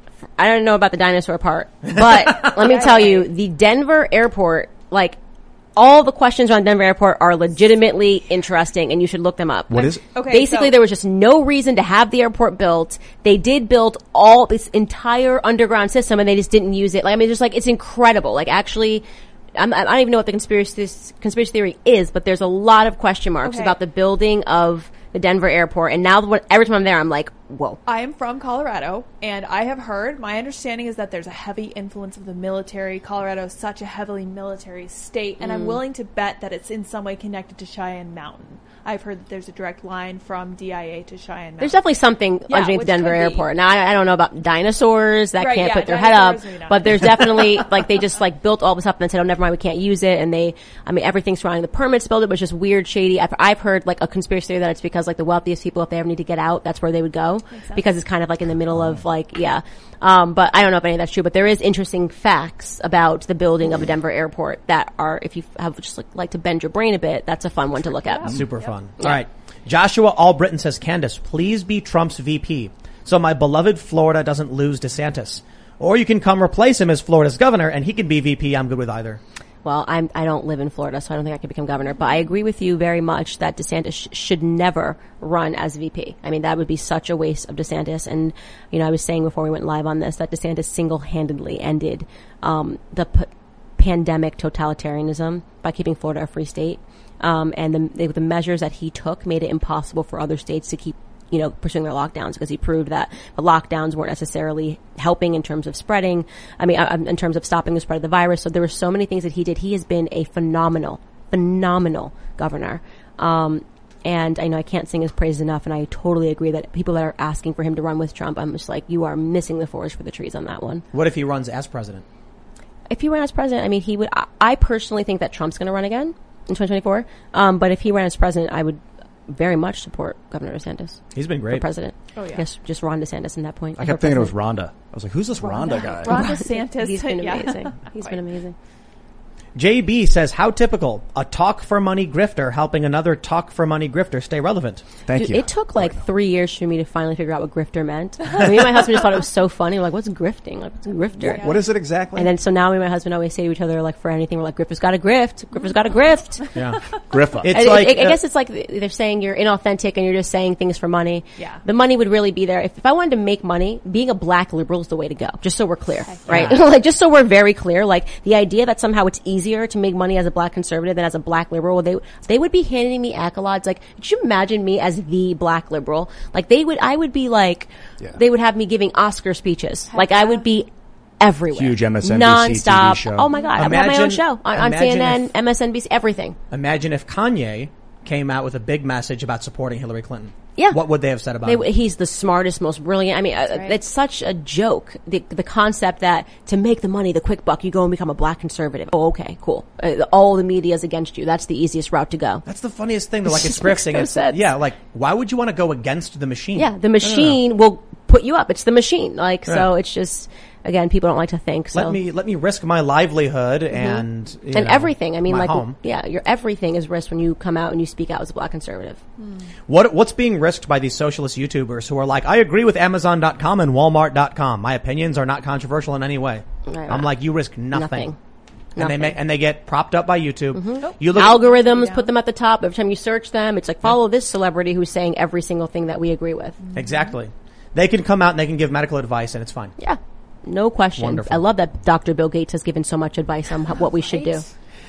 I don't know about the dinosaur part, but let me tell you, the Denver airport, like, all the questions around Denver airport are legitimately interesting and you should look them up. What is it? Okay, Basically, so- there was just no reason to have the airport built. They did build all this entire underground system and they just didn't use it. Like, I mean, just like, it's incredible. Like, actually, I don't even know what the conspiracy theory is, but there's a lot of question marks Okay. about the building of the Denver airport. And now every time I'm there, I'm like, whoa. I am from Colorado, and I have heard, my understanding is that there's a heavy influence of the military. Colorado is such a heavily military state, and I'm willing to bet that it's in some way connected to Cheyenne Mountain. I've heard that there's a direct line from DIA to Cheyenne Mountain. There's definitely something Yeah, underneath which the Denver could be. airport. Now, I don't know about dinosaurs that Right, can't yeah, put their head up, dinosaurs, maybe not. but there's definitely, like, they just, like, built all this up and then said, oh, never mind, we can't use it. And everything surrounding the permits built it was just weird, shady. I've heard, like, a conspiracy theory that it's because, like, the wealthiest people, if they ever need to get out, that's where they would go. Because it's kind of, like, in the middle of, like, yeah. But I don't know if any of that's true, but there is interesting facts about the building of a Denver airport that are, if you have just, like to bend your brain a bit, that's a fun one to look at. Super fun. All right. Joshua Albritton says, Candace, please be Trump's VP so my beloved Florida doesn't lose DeSantis. Or you can come replace him as Florida's governor and he can be VP. I'm good with either. Well, I don't live in Florida, so I don't think I could become governor. But I agree with you very much that DeSantis should never run as VP. I mean, that would be such a waste of DeSantis. And, I was saying before we went live on this that DeSantis single-handedly ended the pandemic totalitarianism by keeping Florida a free state. And the measures that he took made it impossible for other states to keep pursuing their lockdowns because he proved that the lockdowns weren't necessarily helping in terms of spreading. I mean, in terms of stopping the spread of the virus. So there were so many things that he did. He has been a phenomenal governor. And I know I can't sing his praises enough, and I totally agree that people that are asking for him to run with Trump, I'm just like, you are missing the forest for the trees on that one. What if he runs as president? If he ran as president, I mean, he would. I personally think that Trump's going to run again in 2024. But if he ran as president, I would very much support Governor DeSantis. He's been For great. president. Oh, yeah. Yes, just Ron DeSantis in that point. I kept thinking it was Rhonda. I was like, who's this Rhonda guy? Ron DeSantis. He's been yeah. amazing. He's been amazing. JB says, how typical. A talk for money grifter helping another talk for money grifter stay relevant. Thank Dude, you. it took like 3 years for me to finally figure out what grifter meant. Me and my husband just thought it was so funny. Like, what's grifting? Like, what's a grifter? What is it exactly? And then so now me and my husband always say to each other, like, for anything, we're like, grifter's got a grift. Grifter's got a grift. Yeah. Griffa. It's I like, guess it's like they're saying you're inauthentic and you're just saying things for money. Yeah. The money would really be there. If I wanted to make money, being a black liberal is the way to go. Just so we're clear, right? yeah. Like, just so we're very clear. Like, the idea that somehow it's easier to make money as a black conservative than as a black liberal, they would be handing me accolades. Like, could you imagine me as the black liberal? Like, I would be like, Yeah. they would have me giving Oscar speeches. Like, I would be everywhere. Huge MSNBC nonstop. TV show. Oh my God. I have my own Imagine- show on imagine CNN, if- MSNBC, everything. Imagine if Kanye came out with a big message about supporting Hillary Clinton. Yeah. What would they have said about him? He's the smartest, most brilliant. I mean, right. it's such a joke. The concept that to make the money, the quick buck, you go and become a black conservative. Oh, okay, cool. All the media is against you. That's the easiest route to go. That's the funniest thing. Though, like it's just makes grifting. no It's sense. yeah. Like why would you want to go against the machine? Yeah, the machine will put you up. It's the machine. Like, so Yeah. it's just, again, people don't like to think. So. Let me risk my livelihood and you and know, everything. I mean, my like, home. yeah, your everything is risked when you come out and you speak out as a black conservative. What's being risked by these socialist YouTubers who are like, I agree with Amazon.com and Walmart.com. My opinions are not controversial in any way. Right. I'm like, you risk nothing. Nothing. And they get propped up by YouTube. You look Algorithms put them at the top. Every time you search them, it's like, follow this celebrity who's saying every single thing that we agree with. exactly. They can come out and they can give medical advice and it's fine. Yeah. No question. Wonderful. I love that Dr. Bill Gates has given so much advice on what we should do.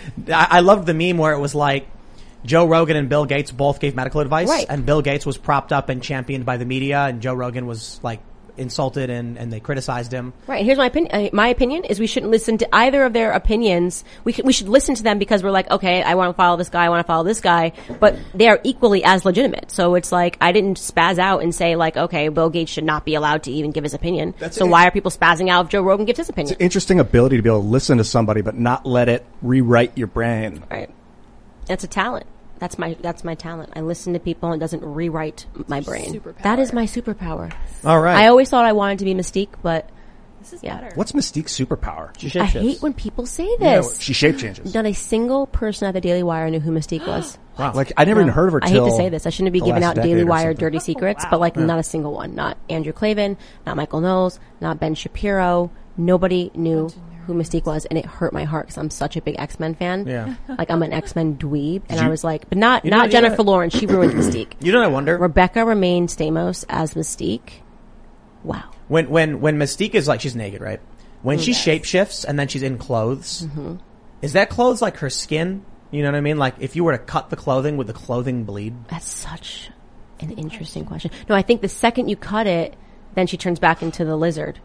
I loved the meme where it was like Joe Rogan and Bill Gates both gave medical advice, Right. and Bill Gates was propped up and championed by the media, and Joe Rogan was like insulted and they criticized him. Right. Here's my opinion. My opinion is we shouldn't listen to either of their opinions. We should listen to them because we're like, okay, I want to follow this guy. I want to follow this guy, but they are equally as legitimate. So it's like, I didn't spaz out and say like, okay, Bill Gates should not be allowed to even give his opinion. So why are people spazzing out if Joe Rogan gives his opinion? Interesting ability to be able to listen to somebody but not let it rewrite your brain. Right. That's a talent. That's my talent. I listen to people and it doesn't rewrite my brain. Superpower. That is my superpower. All right. I always thought I wanted to be Mystique, but This is Yeah. better. What's Mystique's superpower? I hate when people say Yeah, this. she shape changes. Not a single person at the Daily Wire knew who Mystique was. Wow. Like I never even heard of her. I hate till to say this. I shouldn't be the giving last out decade Daily or Wire something. dirty secrets, but like not a single one. Not Andrew Klavan, not Michael Knowles, not Ben Shapiro. Nobody knew who Mystique was, and it hurt my heart because I'm such a big X-Men fan. Yeah. Like I'm an X-Men dweeb, and I was like, but not know, Jennifer yeah. Lawrence. She ruined Mystique. You know what I wonder? Rebecca Romaine Stamos as Mystique. Wow. When Mystique is like, she's naked, right? When she shapeshifts and then she's in clothes, is that clothes like her skin? You know what I mean? Like if you were to cut the clothing, would the clothing bleed? That's such an interesting question. No, I think the second you cut it, then she turns back into the lizard.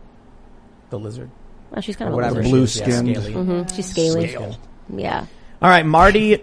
The lizard? Well, she's kind of Or a whatever. lizard. Blue she is. Yeah, skinned. scaly. She's scaly. Scale. Yeah. All right, Marty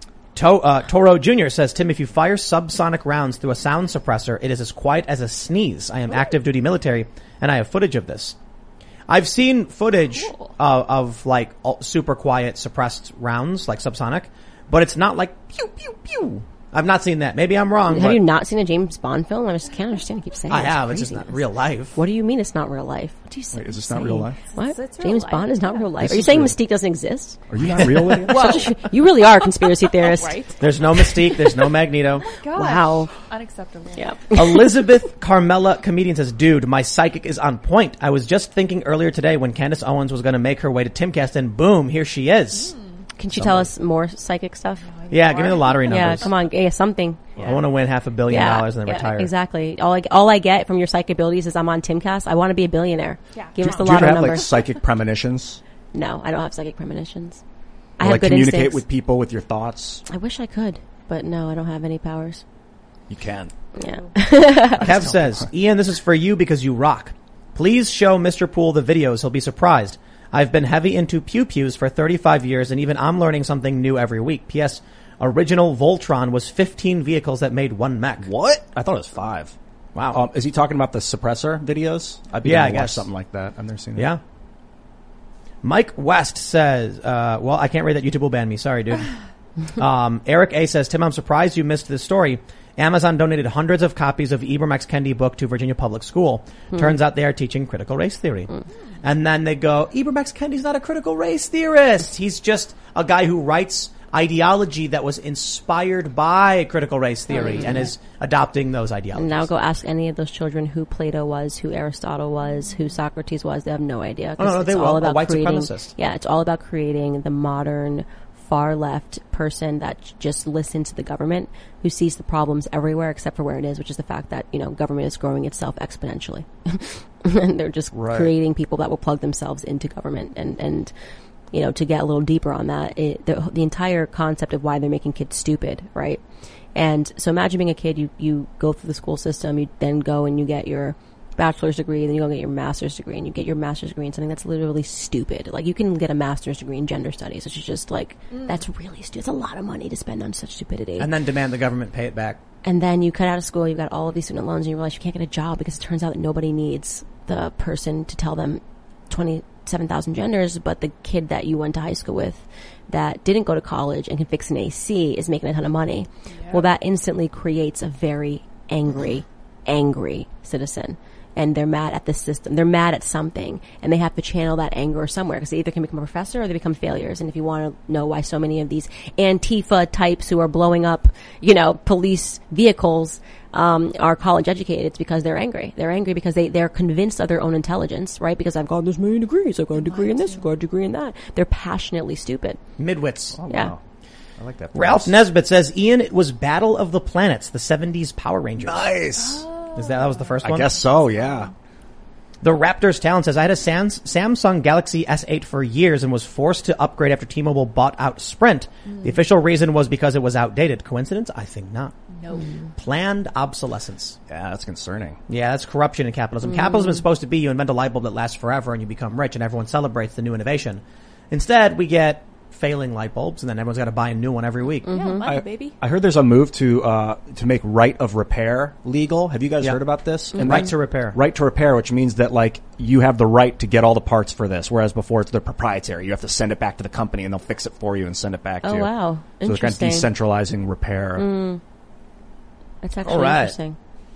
Toro Jr. says, Tim, if you fire subsonic rounds through a sound suppressor, it is as quiet as a sneeze. I am active duty military, and I have footage of this. I've seen footage of like super quiet suppressed rounds, like subsonic, but it's not like pew pew pew. I've not seen that. Maybe I'm wrong. Have but you not seen a James Bond film? I just can't understand. I keep saying I it. have. It's just crazy. not real life. What do you mean it's not real life? What do you say? Wait, is this not real life? What? It's real James life. Bond is not real life. This Are you is saying real. Mystique doesn't exist? Are you not real? Lydia? Well, You really are a conspiracy theorist. right? There's no Mystique. There's no Magneto. Gosh. Wow. Unacceptable. Yeah. Elizabeth Carmela comedian says, dude, my psychic is on point. I was just thinking earlier today when Candace Owens was going to make her way to Timcast, and boom, here she is. Can you tell us more psychic stuff? Yeah, give me the lottery Yeah, numbers. come on. Yeah, something. I want to win $500 million and then retire. Exactly. All I get from your psychic abilities is I'm on Timcast. I want to be a billionaire. Yeah. Give us the Do you ever lotto have number. like psychic premonitions? No, I don't have psychic premonitions. I Or, have like good communicate instincts. with people with your thoughts? I wish I could, but no, I don't have any powers. You can. Yeah. Kev says, Ian, this is for you because you rock. Please show Mr. Poole the videos. He'll be surprised. I've been heavy into pew-pews for 35 years, and even I'm learning something new every week. P.S. Original Voltron was 15 vehicles that made one mech. What? I thought it was 5. Wow. Is he talking about the suppressor videos? I'd be Yeah, able I to watch guess. something like that. I've never seen it. Yeah. Mike West says, well, I can't read that. YouTube will ban me. Sorry, dude. Eric A says, Tim, I'm surprised you missed this story. Amazon donated hundreds of copies of Ibram X. Kendi book to Virginia Public School. Turns out they are teaching critical race theory. And then they go, Ibram X. Kendi's not a critical race theorist. He's just a guy who writes ideology that was inspired by critical race theory and is adopting those ideologies. Now go ask any of those children who Plato was, who Aristotle was, who Socrates was. They have no idea. 'Cause no, it's they will. all A about white creating, supremacist. Yeah, it's all about creating the modern far left person that just listens to the government, who sees the problems everywhere except for where it is, which is the fact that, government is growing itself exponentially. And they're just creating people that will plug themselves into government. And to get a little deeper on that, the entire concept of why they're making kids stupid, right? And so imagine being a kid, you go through the school system, you then go and you get your bachelor's degree, then you go get your master's degree, and you get your master's degree in something that's literally stupid. Like, you can get a master's degree in gender studies, which is just like, that's really stupid. It's a lot of money to spend on such stupidity. And then demand the government pay it back. And then you cut out of school, you've got all of these student loans, and you realize you can't get a job because it turns out that nobody needs the person to tell them 27,000 genders, but the kid that you went to high school with that didn't go to college and can fix an AC is making a ton of money. Yeah. Well, that instantly creates a very angry citizen. And they're mad at the system. They're mad at something, and they have to channel that anger somewhere, because they either can become a professor or they become failures. And if you want to know why so many of these Antifa types who are blowing up, police vehicles, are college educated, it's because they're angry. They're angry because they're convinced of their own intelligence, right? Because I've got this many degrees. I've got a degree in this. I've got a degree in that. They're passionately stupid. Midwits. Oh, Yeah. wow. I like that. Ralph Nesbitt says, Ian, it was Battle of the Planets, the 70s Power Rangers. Nice. That was the first I one? guess so, yeah. The Raptors Talent says, I had a Samsung Galaxy S8 for years and was forced to upgrade after T-Mobile bought out Sprint. The official reason was because it was outdated. Coincidence? I think not. No. Planned obsolescence. Yeah, that's concerning. Yeah, that's corruption in capitalism. Capitalism is supposed to be you invent a light bulb that lasts forever and you become rich and everyone celebrates the new innovation. Instead, we get failing light bulbs and then everyone's got to buy a new one every week. Yeah, money, baby. I heard there's a move to make right of repair legal. Have you guys heard about this? And Right to repair. Right to repair, which means that like you have the right to get all the parts for this, whereas before it's they're proprietary. You have to send it back to the company and they'll fix it for you and send it back to you. Oh, wow. So they're kind of Interesting. decentralizing repair. That's actually All right. interesting.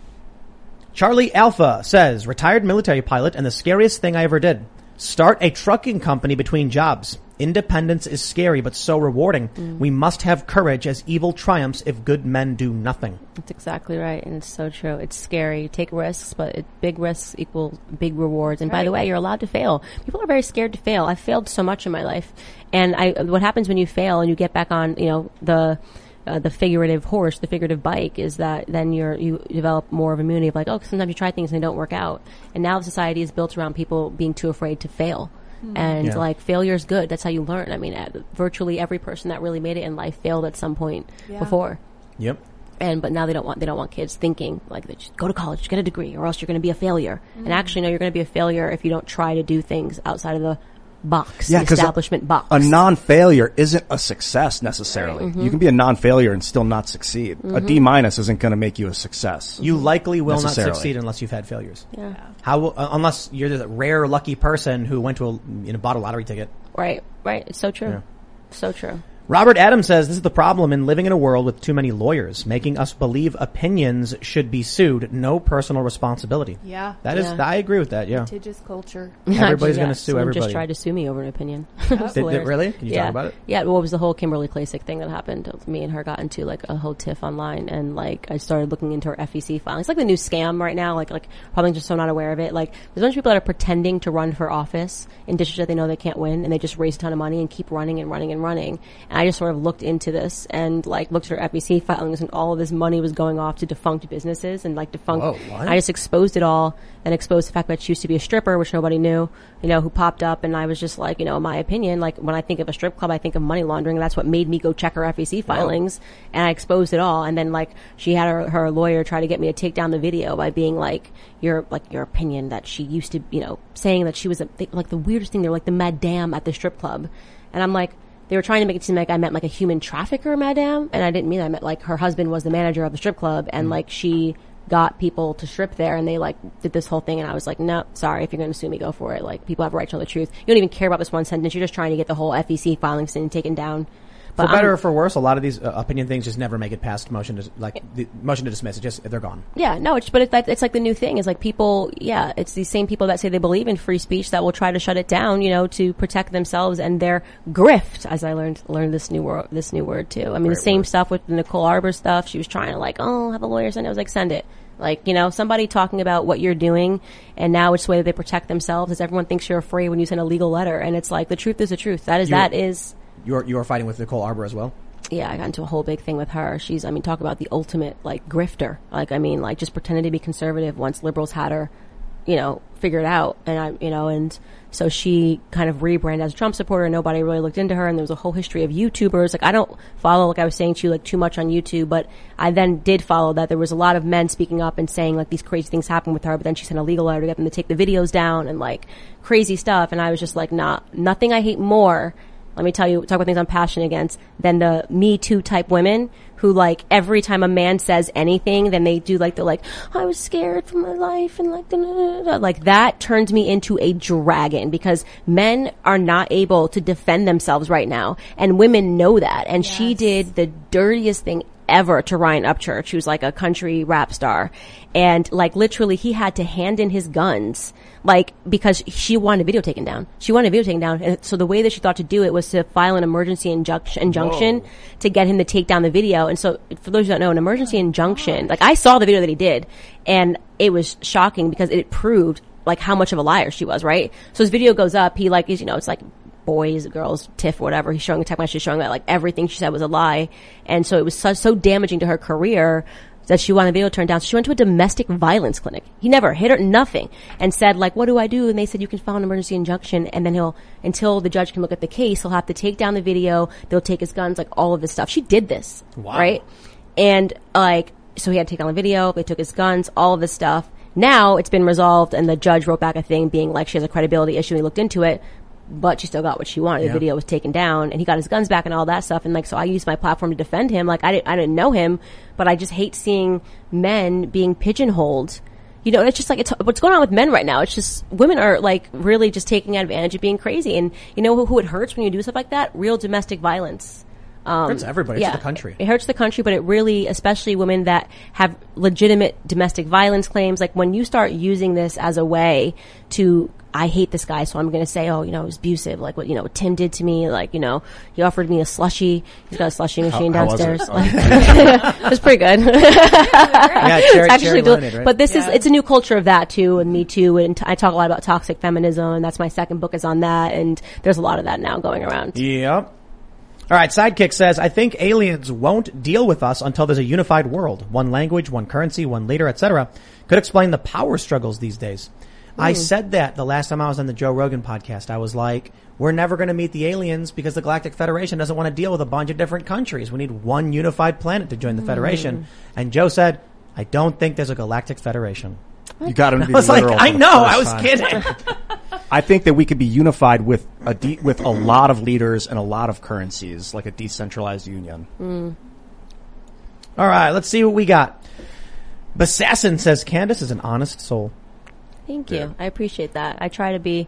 Charlie Alpha says, retired military pilot and the scariest thing I ever did. Start a trucking company between jobs. Independence is scary, but so rewarding. We must have courage as evil triumphs if good men do nothing. That's exactly right, and it's so true. It's scary. You take risks, but big risks equal big rewards. And by the way, you're allowed to fail. People are very scared to fail. I've failed so much in my life, and what happens when you fail and you get back on, the figurative horse, the figurative bike, is that then you develop more of immunity of like, oh, sometimes you try things and they don't work out. And now the society is built around people being too afraid to fail. And like, failure is good. That's how you learn. I mean, virtually every person that really made it in life failed at some point before. Yep. But now they don't want kids thinking like, just go to college, get a degree, or else you're going to be a failure. And actually, no, you're going to be a failure if you don't try to do things outside of the box, the establishment box. A non-failure isn't a success necessarily. You can be a non-failure and still not succeed. A D- isn't going to make you a success. You likely will not Necessarily. succeed unless you've had failures. Yeah. Unless you're the rare lucky person who went to bought a lottery ticket. Right. It's so true. So true. Robert Adams says, this is the problem in living in a world with too many lawyers, making us believe opinions should be sued, no personal responsibility. Yeah. That is, I agree with that, yeah. Litigious culture. Everybody's going to sue Someone everybody. just tried to sue me over an opinion. Did really? Can you talk about it? Yeah, well, it was the whole Kimberly Klacik thing that happened. Me and her got into like a whole tiff online, and like I started looking into her FEC filing. It's like the new scam right now. Like probably just so not aware of it. Like there's a bunch of people that are pretending to run for office in districts that they know they can't win, and they just raise a ton of money and keep running and running and running. And I just sort of looked into this and like looked at her FEC filings, and all of this money was going off to defunct businesses and like defunct. Whoa, what? I just exposed it all and exposed the fact that she used to be a stripper, which nobody knew, who popped up. And I was just like, in my opinion, like when I think of a strip club, I think of money laundering. And that's what made me go check her FEC filings. And I exposed it all. And then like she had her lawyer try to get me to take down the video by being like, your opinion that she used to, saying that she was like the weirdest thing. They were like the madame at the strip club. And I'm like, they were trying to make it seem like I meant like a human trafficker, madame. And I didn't mean that. I meant like her husband was the manager of the strip club, and like she got people to strip there, and they like did this whole thing. And I was like, no, sorry, if you're going to sue me, go for it. Like, people have a right to know the truth. You don't even care about this one sentence. You're just trying to get the whole FEC filings thing taken down. For better or for worse, a lot of these opinion things just never make it past motion to dismiss. It just, they're gone. Yeah, no, it's like the new thing is like people, it's these same people that say they believe in free speech that will try to shut it down, to protect themselves and their grift, as I learned this new word too. I mean, the same stuff with the Nicole Arbor stuff. She was trying to like, have a lawyer send it. I was like, send it. Like, somebody talking about what you're doing, and now it's the way that they protect themselves is everyone thinks you're afraid when you send a legal letter. And it's like, the truth is the truth. That is. You're fighting with Nicole Arbor as well? Yeah, I got into a whole big thing with her. Talk about the ultimate, like, grifter. Like, just pretending to be conservative once liberals had her figure it out. And and so she kind of rebranded as a Trump supporter. Nobody really looked into her, and there was a whole history of YouTubers. Like, I don't follow, like I was saying to you, like too much on YouTube, but I then did follow that there was a lot of men speaking up and saying like these crazy things happened with her, but then she sent a legal letter to get them to take the videos down and like crazy stuff. And I was just like, nothing I hate more, let me talk about things I'm passionate against, than the Me Too type women who like every time a man says anything, then they do like, they're like, I was scared for my life and like, like that turns me into a dragon, because men are not able to defend themselves right now. And women know that. And she did the dirtiest thing ever to Ryan Upchurch, who's like a country rap star. And like literally he had to hand in his guns, like, because she wanted a video taken down. And so the way that she thought to do it was to file an emergency injunction to get him to take down the video. And so for those who don't know, an emergency injunction, like I saw the video that he did, and it was shocking because it proved like how much of a liar she was, right? So his video goes up, he like is, it's like boys, girls, tiff, whatever. He's showing a text message showing that like everything she said was a lie. And so it was so damaging to her career that she wanted the video turned down. So she went to a domestic violence clinic. He never hit her, nothing, and said like, what do I do? And they said, you can file an emergency injunction, and then until the judge can look at the case, he'll have to take down the video. They'll take his guns, like all of this stuff. She did this. Wow. Right? And like, so he had to take down the video. They took his guns, all of this stuff. Now it's been resolved, and the judge wrote back a thing being like, she has a credibility issue. And he looked into it, but she still got what she wanted. The video was taken down, and he got his guns back and all that stuff. And like, so I used my platform to defend him. Like I didn't know him, but I just hate seeing men being pigeonholed. And it's just like, it's what's going on with men right now. It's just women are like really just taking advantage of being crazy. And who it hurts when you do stuff like that? Real domestic violence. It hurts everybody. It's the country. It hurts the country, but it really, especially women that have legitimate domestic violence claims, like when you start using this as a way to, I hate this guy, so I'm going to say, it was abusive, like what Tim did to me, like, he offered me a slushie. He's got a slushie machine downstairs. It was pretty good. Cherry lemonade, right? But it's a new culture of that too, and Me Too, and I talk a lot about toxic feminism, and that's my second book is on that, and there's a lot of that now going around. Yep. All right, Sidekick says, I think aliens won't deal with us until there's a unified world. One language, one currency, one leader, etc. Could explain the power struggles these days. I said that the last time I was on the Joe Rogan podcast. I was like, we're never going to meet the aliens because the Galactic Federation doesn't want to deal with a bunch of different countries. We need one unified planet to join the Federation. And Joe said, I don't think there's a Galactic Federation. You got him to be I was literal. like, I know, I was kidding. I think that we could be unified with a lot of leaders and a lot of currencies, like a decentralized union. All right, let's see what we got. Bassassin says, Candace is an honest soul. Thank you. Yeah. I appreciate that. I try to be,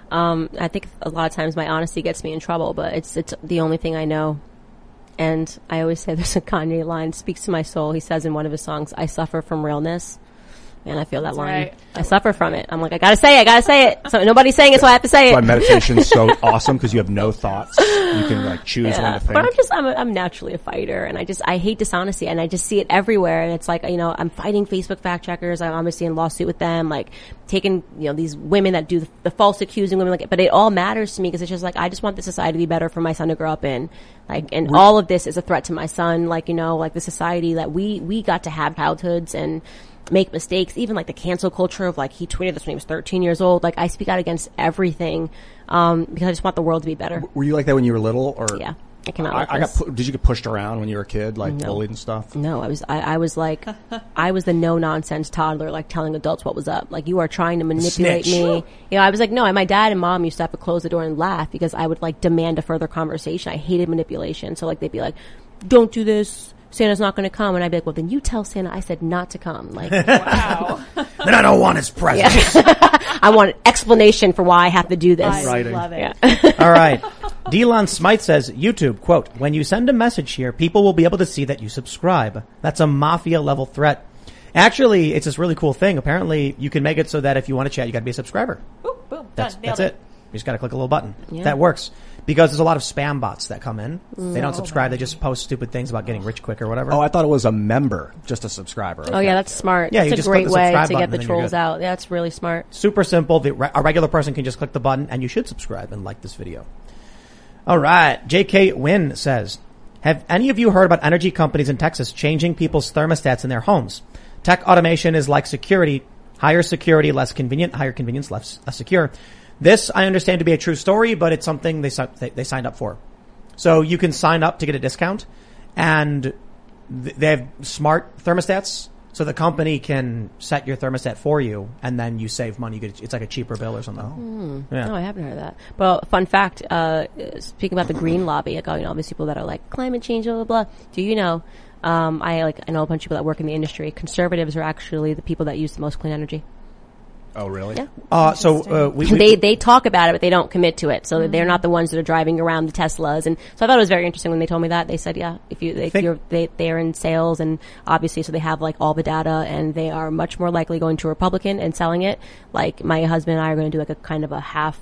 I think a lot of times my honesty gets me in trouble, but it's the only thing I know. And I always say there's a Kanye line, speaks to my soul. He says in one of his songs, I suffer from realness. And I feel that line. Right. I suffer from it. I'm like, I gotta say it. So nobody's saying it, so I have to say it. That's why meditation's so awesome, because you have no thoughts. You can like choose when to think. But I'm naturally a fighter, and I hate dishonesty, and I just see it everywhere. And it's like, I'm fighting Facebook fact checkers. I'm obviously in lawsuit with them, like taking, these women that do the false accusing women, like, but it all matters to me because it's just like, I just want the society to be better for my son to grow up in. Like, and all of this is a threat to my son. Like, like the society that we got to have childhoods and make mistakes, even like the cancel culture of like, he tweeted this when he was 13 years old. Like, I speak out against everything, because I just want the world to be better. Were you like that when you were little, or? Yeah. I came out like this. Did you get pushed around when you were a kid, like bullied and stuff? No, I was like, I was the no nonsense toddler, like telling adults what was up. Like, you are trying to manipulate me. I was like, no, and my dad and mom used to have to close the door and laugh because I would like demand a further conversation. I hated manipulation. So like, they'd be like, don't do this. Santa's not going to come. And I'd be like, well, then you tell Santa I said not to come. Like, wow. Then I don't want his presents. I want an explanation for why I have to do this. I love it. Yeah. All right. Delon Smythe says, YouTube, quote, when you send a message here, people will be able to see that you subscribe. That's a mafia level threat. Actually, it's this really cool thing. Apparently, you can make it so that if you want to chat, you got to be a subscriber. Boom, boom, that's it. You just got to click a little button. Yeah. That works. Because there's a lot of spam bots that come in. They don't subscribe. They just post stupid things about getting rich quick or whatever. Oh, I thought it was a member, just a subscriber. Okay. Oh, yeah, that's smart. Yeah, it's a great way to get the trolls out. Yeah, that's really smart. Super simple. A regular person can just click the button, and you should subscribe and like this video. All right. J.K. Wynn says, have any of you heard about energy companies in Texas changing people's thermostats in their homes? Tech automation is like security Higher security, less convenient. Higher convenience, less secure. This I understand to be a true story, but it's something they signed up for. So you can sign up to get a discount, and they have smart thermostats. So the company can set your thermostat for you, and then you save money. It's like a cheaper bill or something. No, I haven't heard of that. Well, fun fact, speaking about the green lobby, like, all these people that are like climate change, blah, blah, blah. Do you know, I know a bunch of people that work in the industry. Conservatives are actually the people that use the most clean energy. Oh, really? Yeah. They talk about it, but they don't commit to it. So they're not the ones that are driving around the Teslas. And so I thought it was very interesting when they told me that. They said, yeah, they're in sales, and obviously, so they have like all the data, and they are much more likely going to a Republican and selling it. Like my husband and I are going to do like a kind of a half.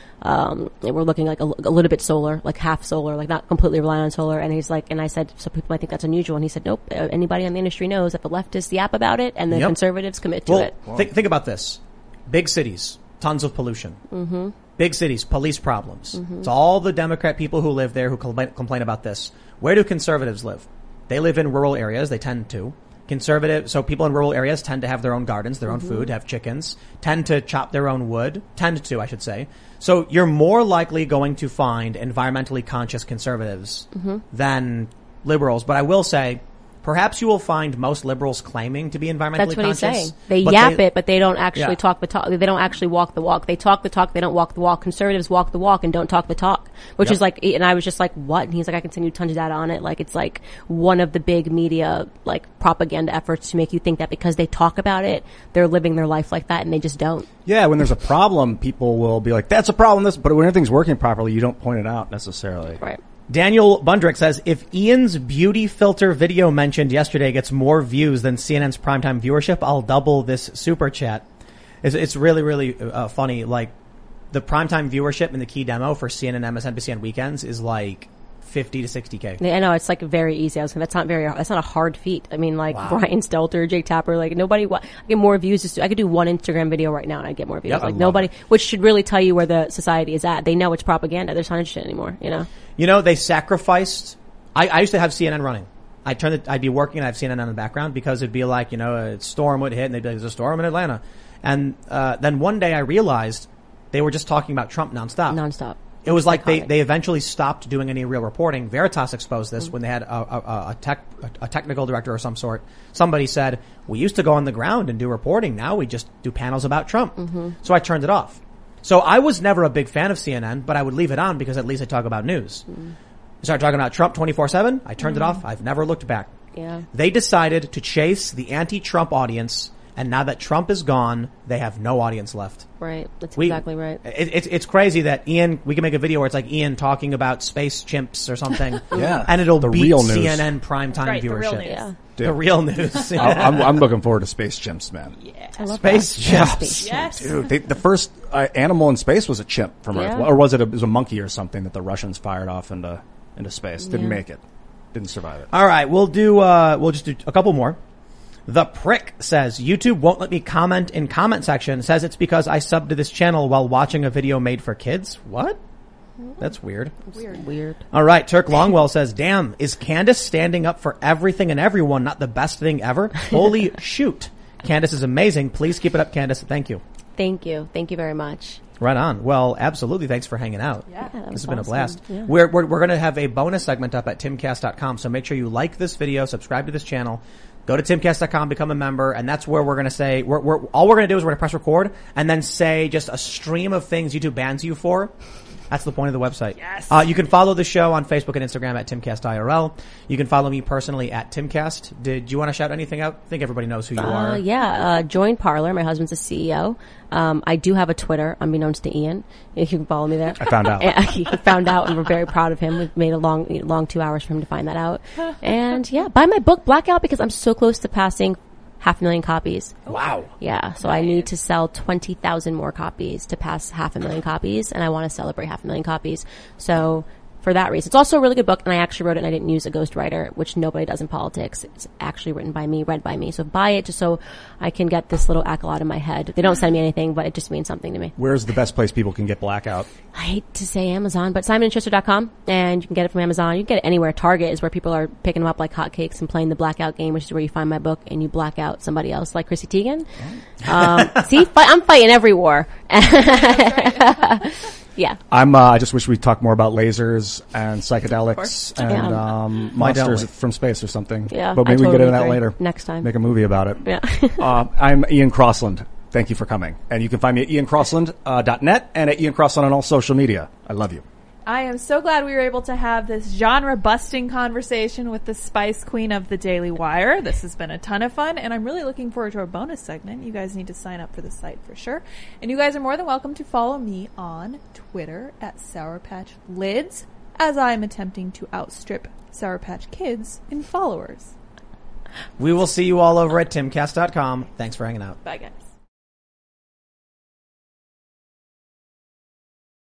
We're looking like a little bit solar, like half solar, like not completely reliant on solar. And he's like, and I said, so people might think that's unusual. And he said, nope. Anybody in the industry knows that the leftists yap about it, and the conservatives commit to it. Think about this. Big cities, tons of pollution. Mm-hmm. Big cities, police problems. Mm-hmm. It's all the Democrat people who live there who complain about this. Where do conservatives live? They live in rural areas. They tend to. So people in rural areas tend to have their own gardens, their own food, have chickens, tend to chop their own wood. I should say. So you're more likely going to find environmentally conscious conservatives than liberals. But I will say, perhaps you will find most liberals claiming to be environmentally conscious. That's what he's saying. They yap it, but they don't actually talk the talk. They don't actually walk the walk. They talk the talk, they don't walk the walk. Conservatives walk the walk and don't talk the talk, which is like, and I was just like, what? And he's like, I can send you tons of data on it. Like, it's like one of the big media, like, propaganda efforts to make you think that because they talk about it, they're living their life like that, and they just don't. Yeah, when there's a problem, people will be like, that's a problem, but when everything's working properly, you don't point it out necessarily. Right. Daniel Bundrick says, if Ian's beauty filter video mentioned yesterday gets more views than CNN's primetime viewership, I'll double this super chat. It's really, really funny. Like, the primetime viewership in the key demo for CNN, MSNBC on weekends is like 50 to 60K. I know, it's like very easy. That's not a hard feat. I mean, like, Brian Stelter, Jake Tapper, like, I get more views. I could do one Instagram video right now and I'd get more views. Yep, like, nobody, which should really tell you where the society is at. They know it's propaganda. They're not interested anymore, you know? They sacrificed. I used to have CNN running. I'd be working and I'd have CNN on the background because it'd be like, a storm would hit and they'd be like, there's a storm in Atlanta. And, then one day I realized they were just talking about Trump nonstop. It was like they eventually stopped doing any real reporting. Veritas exposed this when they had a technical director of some sort. Somebody said, we used to go on the ground and do reporting. Now we just do panels about Trump. Mm-hmm. So I turned it off. So I was never a big fan of CNN, but I would leave it on because at least I talk about news. Mm. I started talking about Trump 24/7. I turned it off. I've never looked back. Yeah. They decided to chase the anti-Trump audience. And now that Trump is gone, they have no audience left. Right. That's exactly right. It's crazy that Ian, we can make a video where it's like Ian talking about space chimps or something. Yeah. And it'll the beat real news. CNN primetime viewership. Yeah. The real news. I'm looking forward to space chimps, man. Yeah. I love Space that. chimps. Yes. Dude, the first animal in space was a chimp from Earth. Or was it a monkey or something that the Russians fired off into space? Didn't make it. Didn't survive it. All right. We'll just do a couple more. The Prick says, YouTube won't let me comment in comment section. Says it's because I subbed to this channel while watching a video made for kids. What? That's weird. Weird. All right. Turk Longwell says, damn, is Candace standing up for everything and everyone not the best thing ever? Holy shoot. Candace is amazing. Please keep it up, Candace. Thank you. Thank you. Thank you very much. Right on. Well, absolutely. Thanks for hanging out. Yeah, this has been awesome. a blast. Yeah. We're going to have a bonus segment up at timcast.com. So make sure you like this video, subscribe to this channel. Go to timcast.com, become a member, and that's where we're going to say, all we're going to do is we're going to press record and then say just a stream of things YouTube bans you for. That's the point of the website. Yes. You can follow the show on Facebook and Instagram at TimCastIRL. You can follow me personally at Timcast. Did you want to shout anything out? I think everybody knows who you are. Yeah. Join Parler. My husband's a CEO. I do have a Twitter, unbeknownst to Ian. You can follow me there. I found out. He found out, and we're very proud of him. We've made a long 2 hours for him to find that out. And yeah, buy my book Blackout because I'm so close to passing 500,000 copies. Wow. Yeah. So I need to sell 20,000 more copies to pass 500,000 copies, and I want to celebrate 500,000 copies. So for that reason. It's also a really good book, and I actually wrote it and I didn't use a ghostwriter, which nobody does in politics. It's actually written by me, read by me. So buy it just so I can get this little accolade in my head. They don't send me anything, but it just means something to me. Where's the best place people can get Blackout? I hate to say Amazon, but SimonandSchuster.com, and you can get it from Amazon. You can get it anywhere. Target is where people are picking them up like hotcakes and playing the Blackout game, which is where you find my book and you black out somebody else, like Chrissy Teigen. See, I'm fighting every war. Yeah. I just wish we'd talk more about lasers and psychedelics and monsters from space or something. Yeah, but maybe we can get into that later. Next time. Make a movie about it. Yeah. I'm Ian Crossland. Thank you for coming. And you can find me at iancrossland.net and at Ian Crossland on all social media. I love you. I am so glad we were able to have this genre-busting conversation with the Spice Queen of the Daily Wire. This has been a ton of fun, and I'm really looking forward to our bonus segment. You guys need to sign up for the site for sure. And you guys are more than welcome to follow me on Twitter at Sour Patch Lids, as I am attempting to outstrip Sour Patch Kids in followers. We will see you all over at timcast.com. Thanks for hanging out. Bye, guys.